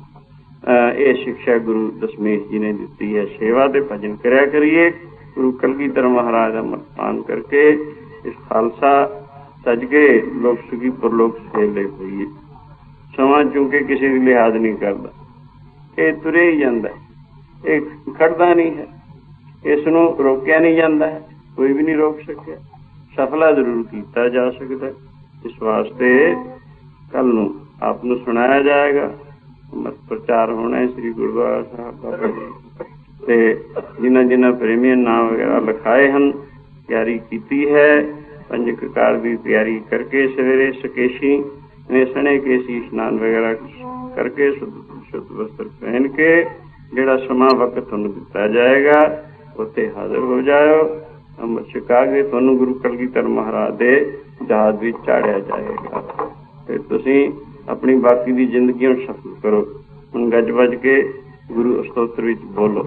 [SPEAKER 1] ਇਹ ਸਿੱਖਿਆ ਗੁਰੂ ਦਸ਼ਮੇਸ਼ ਜੀ ਨੇ ਦਿੱਤੀ ਹੈ। ਸੇਵਾ ਤੇ ਭਜਨ ਕਰਿਆ ਕਰੀਏ। ਗੁਰੂ ਕਲਗੀਧਰ ਮਹਾਰਾਜ ਦਾ ਅੰਮ੍ਰਿਤ ਪਾਨ ਕਰਕੇ ਇਸ ਖਾਲਸਾ ਸੱਜ ਕੇ ਲੋਕ ਸੁਖੀ ਪਰ ਲੋਕ ਸੁਹੇਲੇ ਹੋਈਏ। ਸਮਾਂ ਚੂੰਕਿ ਕਿਸੇ ਦੀ ਲਿਹਾਜ਼ ਨਹੀਂ ਕਰਦਾ, ਇਹ ਤੁਰੇ ਹੀ ਜਾਂਦਾ, ਇਹ ਖੜਦਾ ਨਹੀਂ ਹੈ, ਇਸ ਨੂੰ ਰੋਕਿਆ ਨਹੀਂ ਜਾਂਦਾ ਹੈ, ਕੋਈ ਵੀ ਨਹੀਂ ਰੋਕ ਸਕਿਆ। ਸਫਲਾ ਜ਼ਰੂਰ ਕੀਤਾ ਜਾ ਸਕਦਾ। ਇਸ ਵਾਸਤੇ ਕੱਲ ਨੂੰ ਆਪ ਨੂੰ ਸੁਣਾਇਆ ਜਾਏਗਾ, ਅੰਮ੍ਰਿਤ ਪ੍ਰਚਾਰ ਹੋਣਾ ਹੈ ਸ੍ਰੀ ਗੁਰਦੁਆਰਾ ਸਾਹਿਬ ਦਾ। ਤੇ ਜਿਨ੍ਹਾਂ ਜਿਨ੍ਹਾਂ ਪ੍ਰੇਮੀਆਂ ਨਾਮ ਵਗੈਰਾ ਲਿਖਾਏ ਹਨ, ਤਿਆਰੀ ਕੀਤੀ ਹੈ। ਪੰਜ ਕਕਾਰ ਦੀ ਤਿਆਰੀ ਕਰਕੇ ਸਵੇਰੇ ਸਕੇਸ਼ੀ ਨੇ ਸਣੇ ਕੇਸੀ ਇਸ਼ਨਾਨ ਵਗੈਰਾ ਕਰਕੇ ਸ਼ੁੱਧ ਵਸਤਰ ਪਹਿਨ ਕੇ ਜਿਹੜਾ ਸਮਾਂ ਵਕਤ ਤੁਹਾਨੂੰ ਦਿੱਤਾ ਜਾਏਗਾ ਉੱਥੇ ਹਾਜ਼ਰ ਹੋ ਜਾਇਓ। ਅੰਮ੍ਰਿਤ ਛਕਾ ਕੇ ਤੁਹਾਨੂੰ ਗੁਰੂ ਕਲਗੀਧਰ ਮਹਾਰਾਜ ਦੇ ਜਹਾਜ਼ ਵਿੱਚ ਚਾੜਿਆ ਜਾਏਗਾ। ਤੇ ਤੁਸੀਂ ਆਪਣੀ ਬਾਕੀ ਦੀ ਜ਼ਿੰਦਗੀ ਨੂੰ ਸਫਲ ਕਰੋ। ਹੁਣ ਗੱਜ ਵੱਜ ਕੇ ਗੁਰੂ ਅਸਤੋਤਰ ਵਿੱਚ ਬੋਲੋ।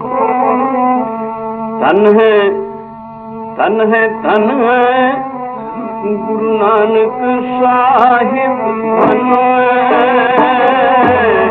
[SPEAKER 1] ਧੰਨ ਹੈ ਧੰਨ ਹੈ ਧੰਨ ਹੈ ਗੁਰੂ ਨਾਨਕ ਸਾਹਿਬ, ਧੰਨ ਹੈ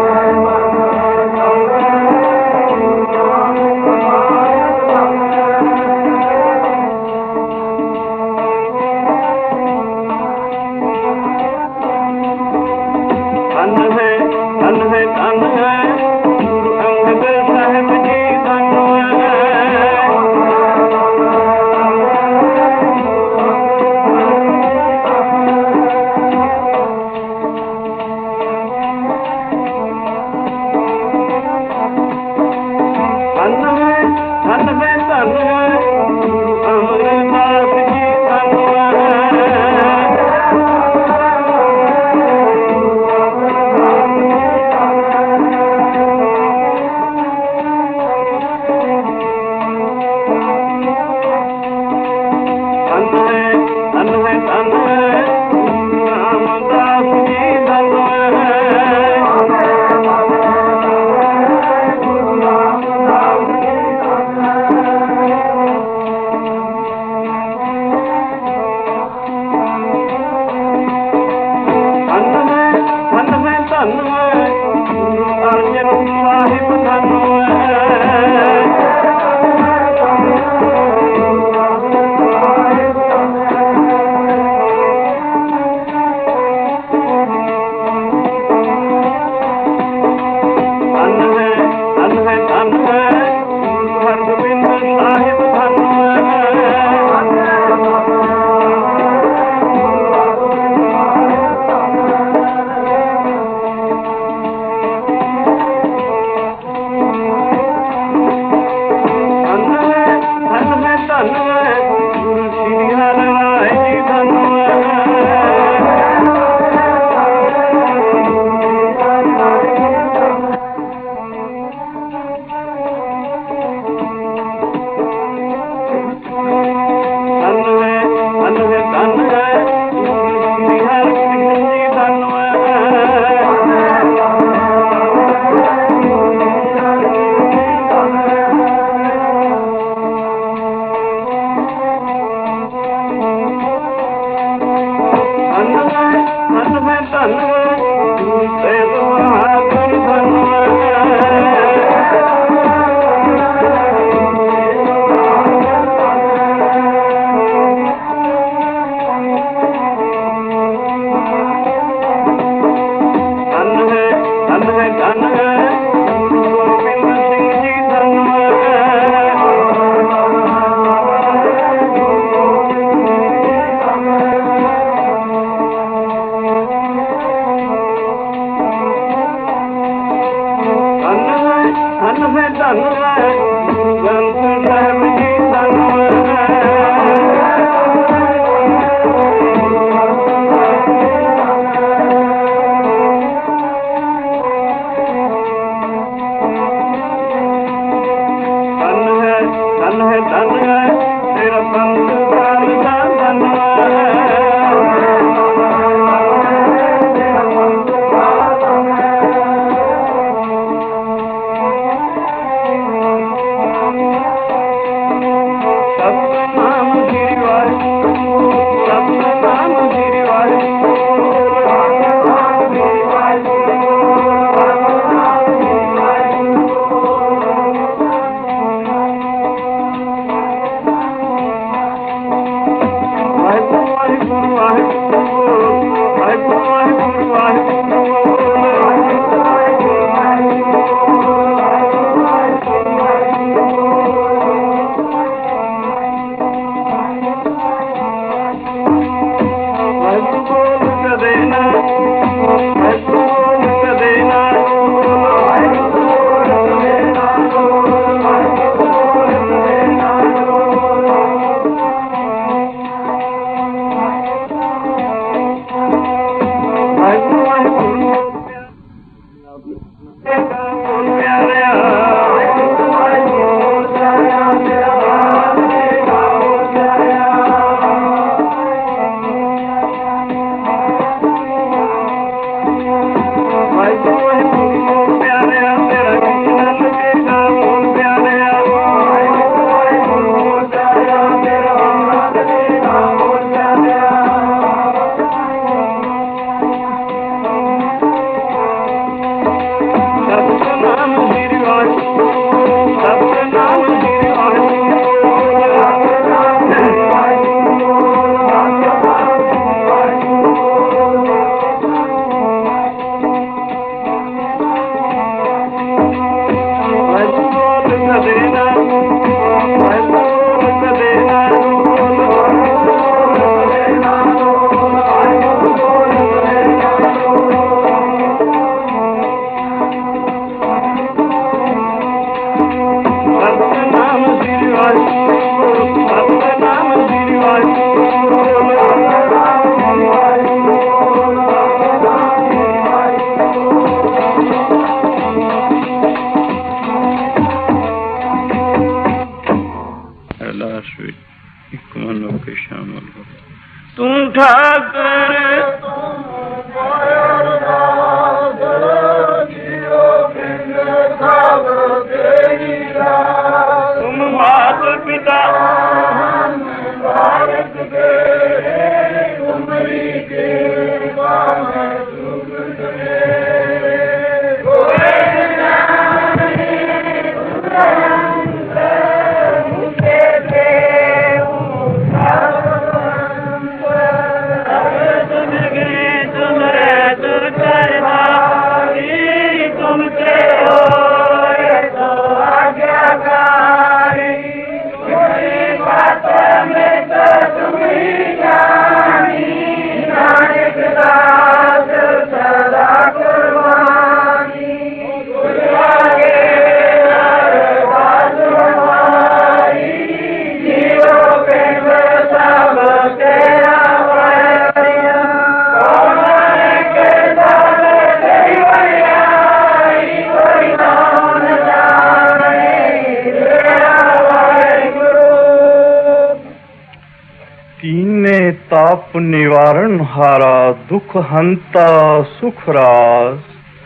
[SPEAKER 2] ताप निवारण हारा दुख हंता सुख रास,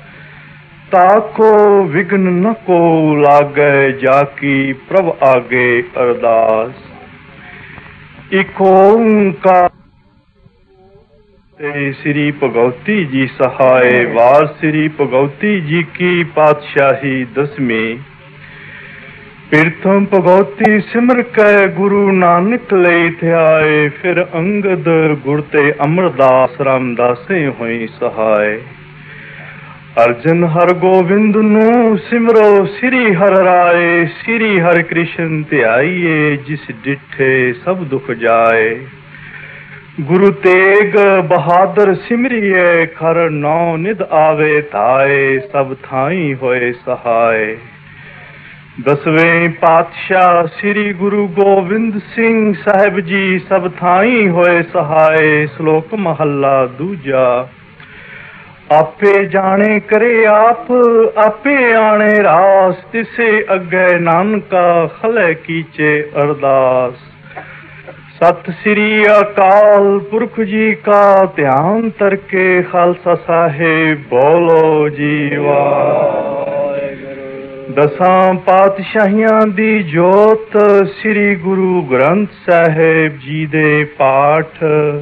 [SPEAKER 2] ताको विघ्न न को लागे जाकी प्रभ आगे अरदास। इक ओंकार ਤੇ ਸ੍ਰੀ ਭਗਉਤੀ ਜੀ ਸਹਾਏ। ਵਾਰ ਸ੍ਰੀ ਭਗਉਤੀ ਜੀ ਕੀ ਪਾਤਸ਼ਾਹੀ ਦਸਵੀਂ। ਪ੍ਰਥਮ ਭਗਉਤੀ ਸਿਮਰ ਕੈ ਗੁਰੂ ਨਾਨਕ ਲਈ ਥਿਆਏ। ਫਿਰ ਅੰਗਦ ਗੁਰ ਤੇ ਅਮਰਦਾਸ ਰਾਮਦਾਸੇ ਹੋਈ ਸਹਾਏ। ਅਰਜਨ ਹਰ ਗੋਬਿੰਦ ਨੂੰ ਸਿਮਰੋ ਸ੍ਰੀ ਹਰਿ ਰਾਏ। ਸ੍ਰੀ ਹਰਿ ਕ੍ਰਿਸ਼ਨ ਧਿਆਈਏ ਜਿਸ ਡਿਠੇ ਸਭ ਦੁਖ ਜਾਏ। ਗੁਰੂ ਤੇਗ ਬਹਾਦਰ ਸਿਮਰਿਐ ਖਰ ਨੌ ਨਿਧ ਆਵੇ ਧਾਏ। ਸਭ ਥਾਈ ਹੋਏ ਸਹਾਏ। ਦਸਵੇਂ ਪਾਤਸ਼ਾਹ ਸ੍ਰੀ ਗੁਰੂ ਗੋਬਿੰਦ ਸਿੰਘ ਸਾਹਿਬ ਜੀ ਸਭ ਥਾਈ ਹੋਏ ਸਹਾਏ। ਸ਼ਲੋਕ ਮਹੱਲਾ ਦੂਜਾ। ਆਪੇ ਜਾਣੇ ਕਰੇ ਆਪ ਆਪੇ ਆਣੇ ਰਾਸ। ਤਿਸੇ ਅੱਗੇ ਨਾਨਕਾ ਖਲੇ ਕੀਚੇ ਅਰਦਾਸ। ਸਤਿ ਸ੍ਰੀ ਅਕਾਲ ਪੁਰਖ ਜੀ ਕਾ ਧਿਆਨ ਤਰਕੇ ਖਾਲਸਾ ਸਾਹਿਬ ਬੋਲੋ ਜੀ ਵਾਹਿਗੁਰੂ। ਦਸਾਂ ਪਾਤਸ਼ਾਹੀਆਂ ਦੀ ਜੋਤ ਸ੍ਰੀ ਗੁਰੂ ਗ੍ਰੰਥ ਸਾਹਿਬ ਜੀ ਦੇ ਪਾਠ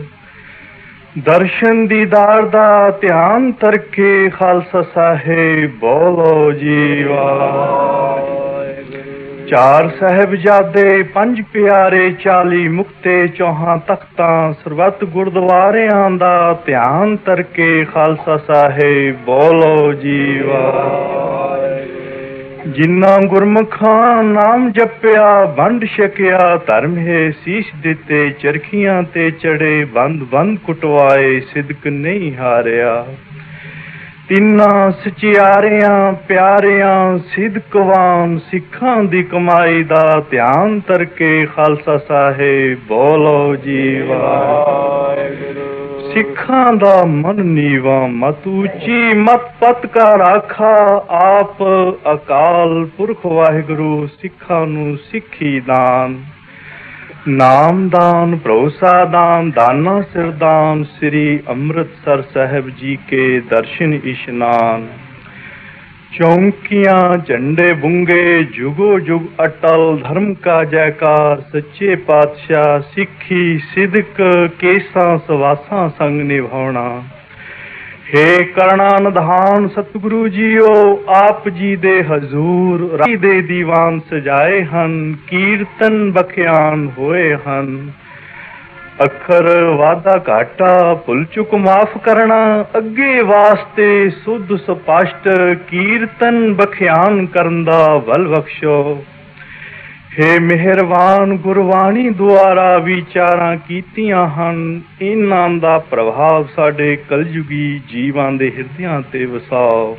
[SPEAKER 2] ਦਰਸ਼ਨ ਦੀਦਾਰ ਦਾ ਧਿਆਨ ਤਰਕੇ ਖਾਲਸਾ ਸਾਹਿਬ ਬੋਲੋ ਜੀ ਵਾਹਿਗੁਰੂ। ਚਾਰ ਸਾਹਿਬਜ਼ਾਦੇ ਪੰਜ ਪਿਆਰੇ ਚਾਲੀ ਮੁਕਤੇ ਚੌਹਾਂ ਤਖਤਾਂ ਸਰਬੱਤ ਗੁਰਦੁਆਰਿਆਂ ਦਾ ਧਿਆਨ ਤਰਕੇ ਖਾਲਸਾ ਸਾਹਿਬ ਬੋਲੋ ਜੀ ਵਾਹਿਗੁਰੂ। ਜਿਨ੍ਹਾਂ ਗੁਰਮੁਖਾਂ ਨਾਮ ਜਪਿਆ ਵੰਡ ਛਕਿਆ ਧਰਮ ਹੈ ਸੀਸ ਦਿੱਤੇ ਚਰਖੀਆਂ ਤੇ ਚੜੇ ਬੰਦ ਬੰਦ ਕੁਟਵਾਏ ਸਿਦਕ ਨਹੀਂ ਹਾਰਿਆ। ਤਿੰਨਾਂ ਸਚਿਆਰਿਆਂ ਪਿਆਰਿਆਂ ਸਿਦਕਵਾਨ ਸਿੱਖਾਂ ਦੀ ਕਮਾਈ ਦਾ ਧਿਆਨ ਤਰਕੇ ਖਾਲਸਾ ਸਾਹਿਬ ਬੋਲੋ ਜੀ ਵਾਹਿਗੁਰੂ। ਸਿੱਖਾਂ ਦਾ ਮਨ ਨੀਵਾ ਮਤ ਉੱਚੀ ਮਤ ਪਤ ਕਾ ਰਾਖਾ। ਆਪ ਅਕਾਲ ਪੁਰਖ ਵਾਹਿਗੁਰੂ ਸਿੱਖਾਂ ਨੂੰ ਸਿੱਖੀ ਦਾਨ ਨਾਮਦਾਨ ਭਰੋਸਾ ਦਾਨ ਦਾਨਾ ਸਿਰਦਾਨ। ਸ੍ਰੀ ਅੰਮ੍ਰਿਤਸਰ ਸਾਹਿਬ ਜੀ ਕੇ ਦਰਸ਼ਨ ਇਸ਼ਨਾਨ। ਚੌਂਕੀਆਂ ਝੰਡੇ ਬੁੰਗੇ ਜੁਗੋ ਜੁਗ ਅਟਲ ਧਰਮ ਕਾ ਜੈਕਾਰ। ਸੱਚੇ ਪਾਤਸ਼ਾਹ ਸਿੱਖੀ ਸਿਦਕ ਕੇਸਾਂ ਸਵਾਸਾਂ ਸੰਗ ਨਿਭਾਉਣਾ। ਹੇ ਕਰਣਾ ਨਿਧਾਨ ਸਤਿਗੁਰੂ ਜੀਓ ਆਪ ਜੀ ਦੇ ਹਜ਼ੂਰ ਰਾਹੀ ਦੇ ਦੀਵਾਨ ਸਜਾਏ ਹਨ। ਕੀਰਤਨ ਬਖਿਆਨ ਹੋਏ ਹਨ। ਅੱਖਰ ਵਾਧਾ ਘਾਟਾ ਭੁੱਲ ਚੁੱਕ ਮਾਫ ਕਰਨਾ। ਅੱਗੇ ਵਾਸਤੇ ਸੁੱਧ ਸਪਸ਼ਟ ਕੀਰਤਨ ਬਖਿਆਨ ਕਰਨ ਦਾ ਬਲ ਬਖਸ਼ੋ। ਹੇ ਮਿਹਰਬਾਨ ਗੁਰਬਾਣੀ ਦੁਆਰਾ ਵਿਚਾਰਾਂ ਕੀਤੀਆਂ ਹਨ। ਇਹਨਾਂ ਦਾ ਪ੍ਰਭਾਵ ਸਾਡੇ ਕਲਯੁਗੀ ਜੀਵਾਂ ਦੇ ਹਿਰਦਿਆਂ ਤੇ ਵਸਾਓ।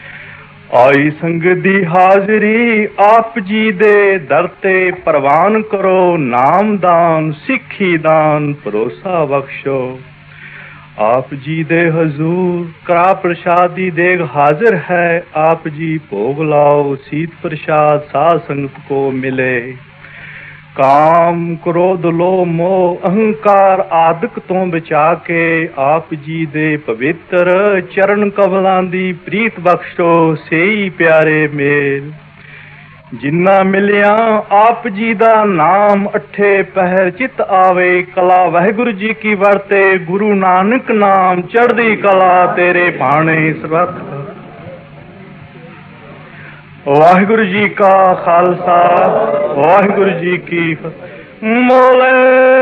[SPEAKER 2] ਆਈ ਸੰਗਤ ਦੀ ਹਾਜ਼ਰੀ ਆਪ ਜੀ ਦੇ ਦਰ ਤੇ ਪ੍ਰਵਾਨ ਕਰੋ। ਨਾਮਦਾਨ ਸਿੱਖੀ ਦਾਨ ਭਰੋਸਾ ਬਖਸ਼ੋ। ਆਪ ਜੀ ਦੇ ਹਜ਼ੂਰ ਕੜਾ ਪ੍ਰਸ਼ਾਦ ਦੀ ਦੇਗ ਹਾਜ਼ਰ ਹੈ। ਆਪ ਜੀ ਭੋਗ ਲਾਓ ਸੀਤ ਪ੍ਰਸ਼ਾਦ ਸਾਧ ਸੰਗਤ ਕੋ ਮਿਲੇ। ਕਾਮ ਕ੍ਰੋਧ ਲੋਭ ਮੋਹ ਅਹੰਕਾਰ ਆਦਿਕ ਤੋਂ ਬਚਾ ਕੇ ਆਪ ਜੀ ਦੇ ਪਵਿੱਤਰ ਚਰਨ ਕਮਲਾਂ ਦੀ ਪ੍ਰੀਤ ਬਖਸ਼ੋ। ਸੇਈ ਪਿਆਰੇ ਮੇਲ ਜਿੰਨਾ ਮਿਲਿਆ ਆਪ ਜੀ ਦਾ ਨਾਮ ਅੱਠੇ ਪਹਿਰ ਚਿਤ ਆਵੇ। ਕਲਾ ਵਾਹਿਗੁਰੂ ਜੀ ਕੀ ਵਰਤੇ ਗੁਰੂ ਨਾਨਕ ਨਾਮ ਚੜ੍ਹਦੀ ਕਲਾ ਤੇਰੇ ਭਾਣੇ ਸਰਬੱਤ। ਵਾਹਿਗੁਰੂ ਜੀ ਕਾ ਖਾਲਸਾ ਵਾਹਿਗੁਰੂ ਜੀ ਕੀ ਫਤਿਹ। ਮੋਲੇ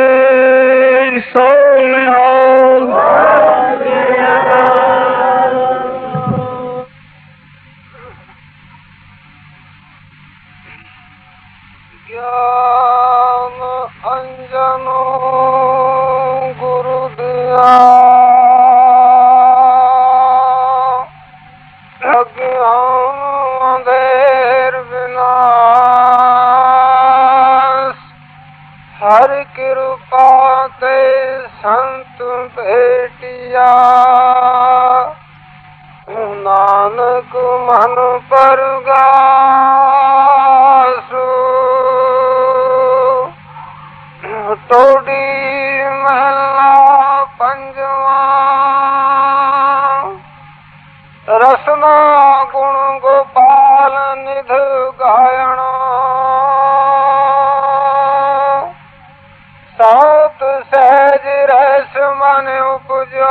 [SPEAKER 2] ਸੋ ਨਿਹਾਲ।
[SPEAKER 3] ਗਿਆਨ ਅੰਜਨੋ ਗੁਰੂ ਦਿਆ ਅਗਿਆਨ ਅੰਧੇਰ ਵਿਨਾਸ਼। ਹਰ ਕਿਰਪਾ ਤੇ ਸੰਤ ਭੇਟਿਆ। ਨਾਨਕ ਮਨ ਪਰਗਾਸੁ। ਤੋੜੀ ਮਹਲਾ ਪੰਜਵਾਂ। ਰਸਨਾ ਗੁਣ ਗੋਪਾਲ ਨਿਧ ਗਾਇਣਾ। ਸਾਤ ਸਹਿਜ ਰਸ ਮਨ ਉਪਜ ਬੂਝੋ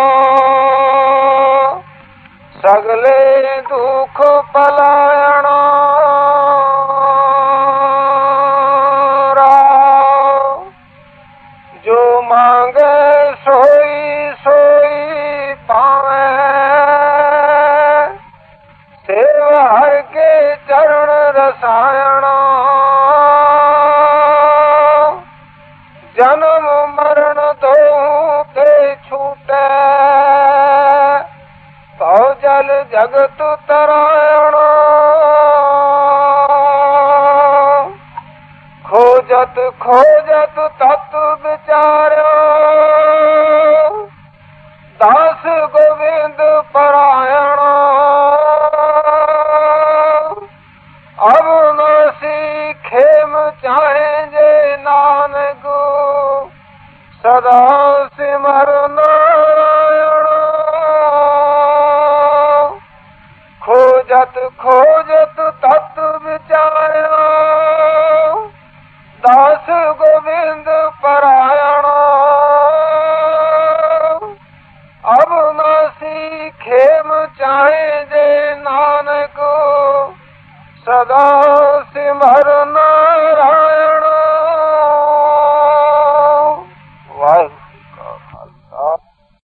[SPEAKER 3] ਸਗਲੇ ਦੁਖ ਪਲਾਇਣੋ ਰਾਮ ਜੋ ਮੰਗੇ ਸੋਈ ਸੋਈ ਪਾਵੇ ਸੇਵਾ ਹਰ ਕੇ ਚਰਨ ਰਸਾਇਣ ਜਨਮ ਮਰਨ ਦੋਹਾਂ ਤੇ ਛੂਟੈ ਭਉ ਜਲ ਜਗਤ ਤਰਾਇਣ ਖੋਜਤ ਖੋਜਤ ਤਤ ਵਿਚਾਰਿਓ ਦਾਸ ਗੋਬਿੰਦ ਪਰਾਇਣ ਅਬ ਨਾਸੀ ਖੇਮ ਚਾਹੇ ਜੇ ਨਾਨਕ ਸਦਾ ਸਿਮਰ ਨਾਰਾਇਣ ਖੋਜਤ ਖੋ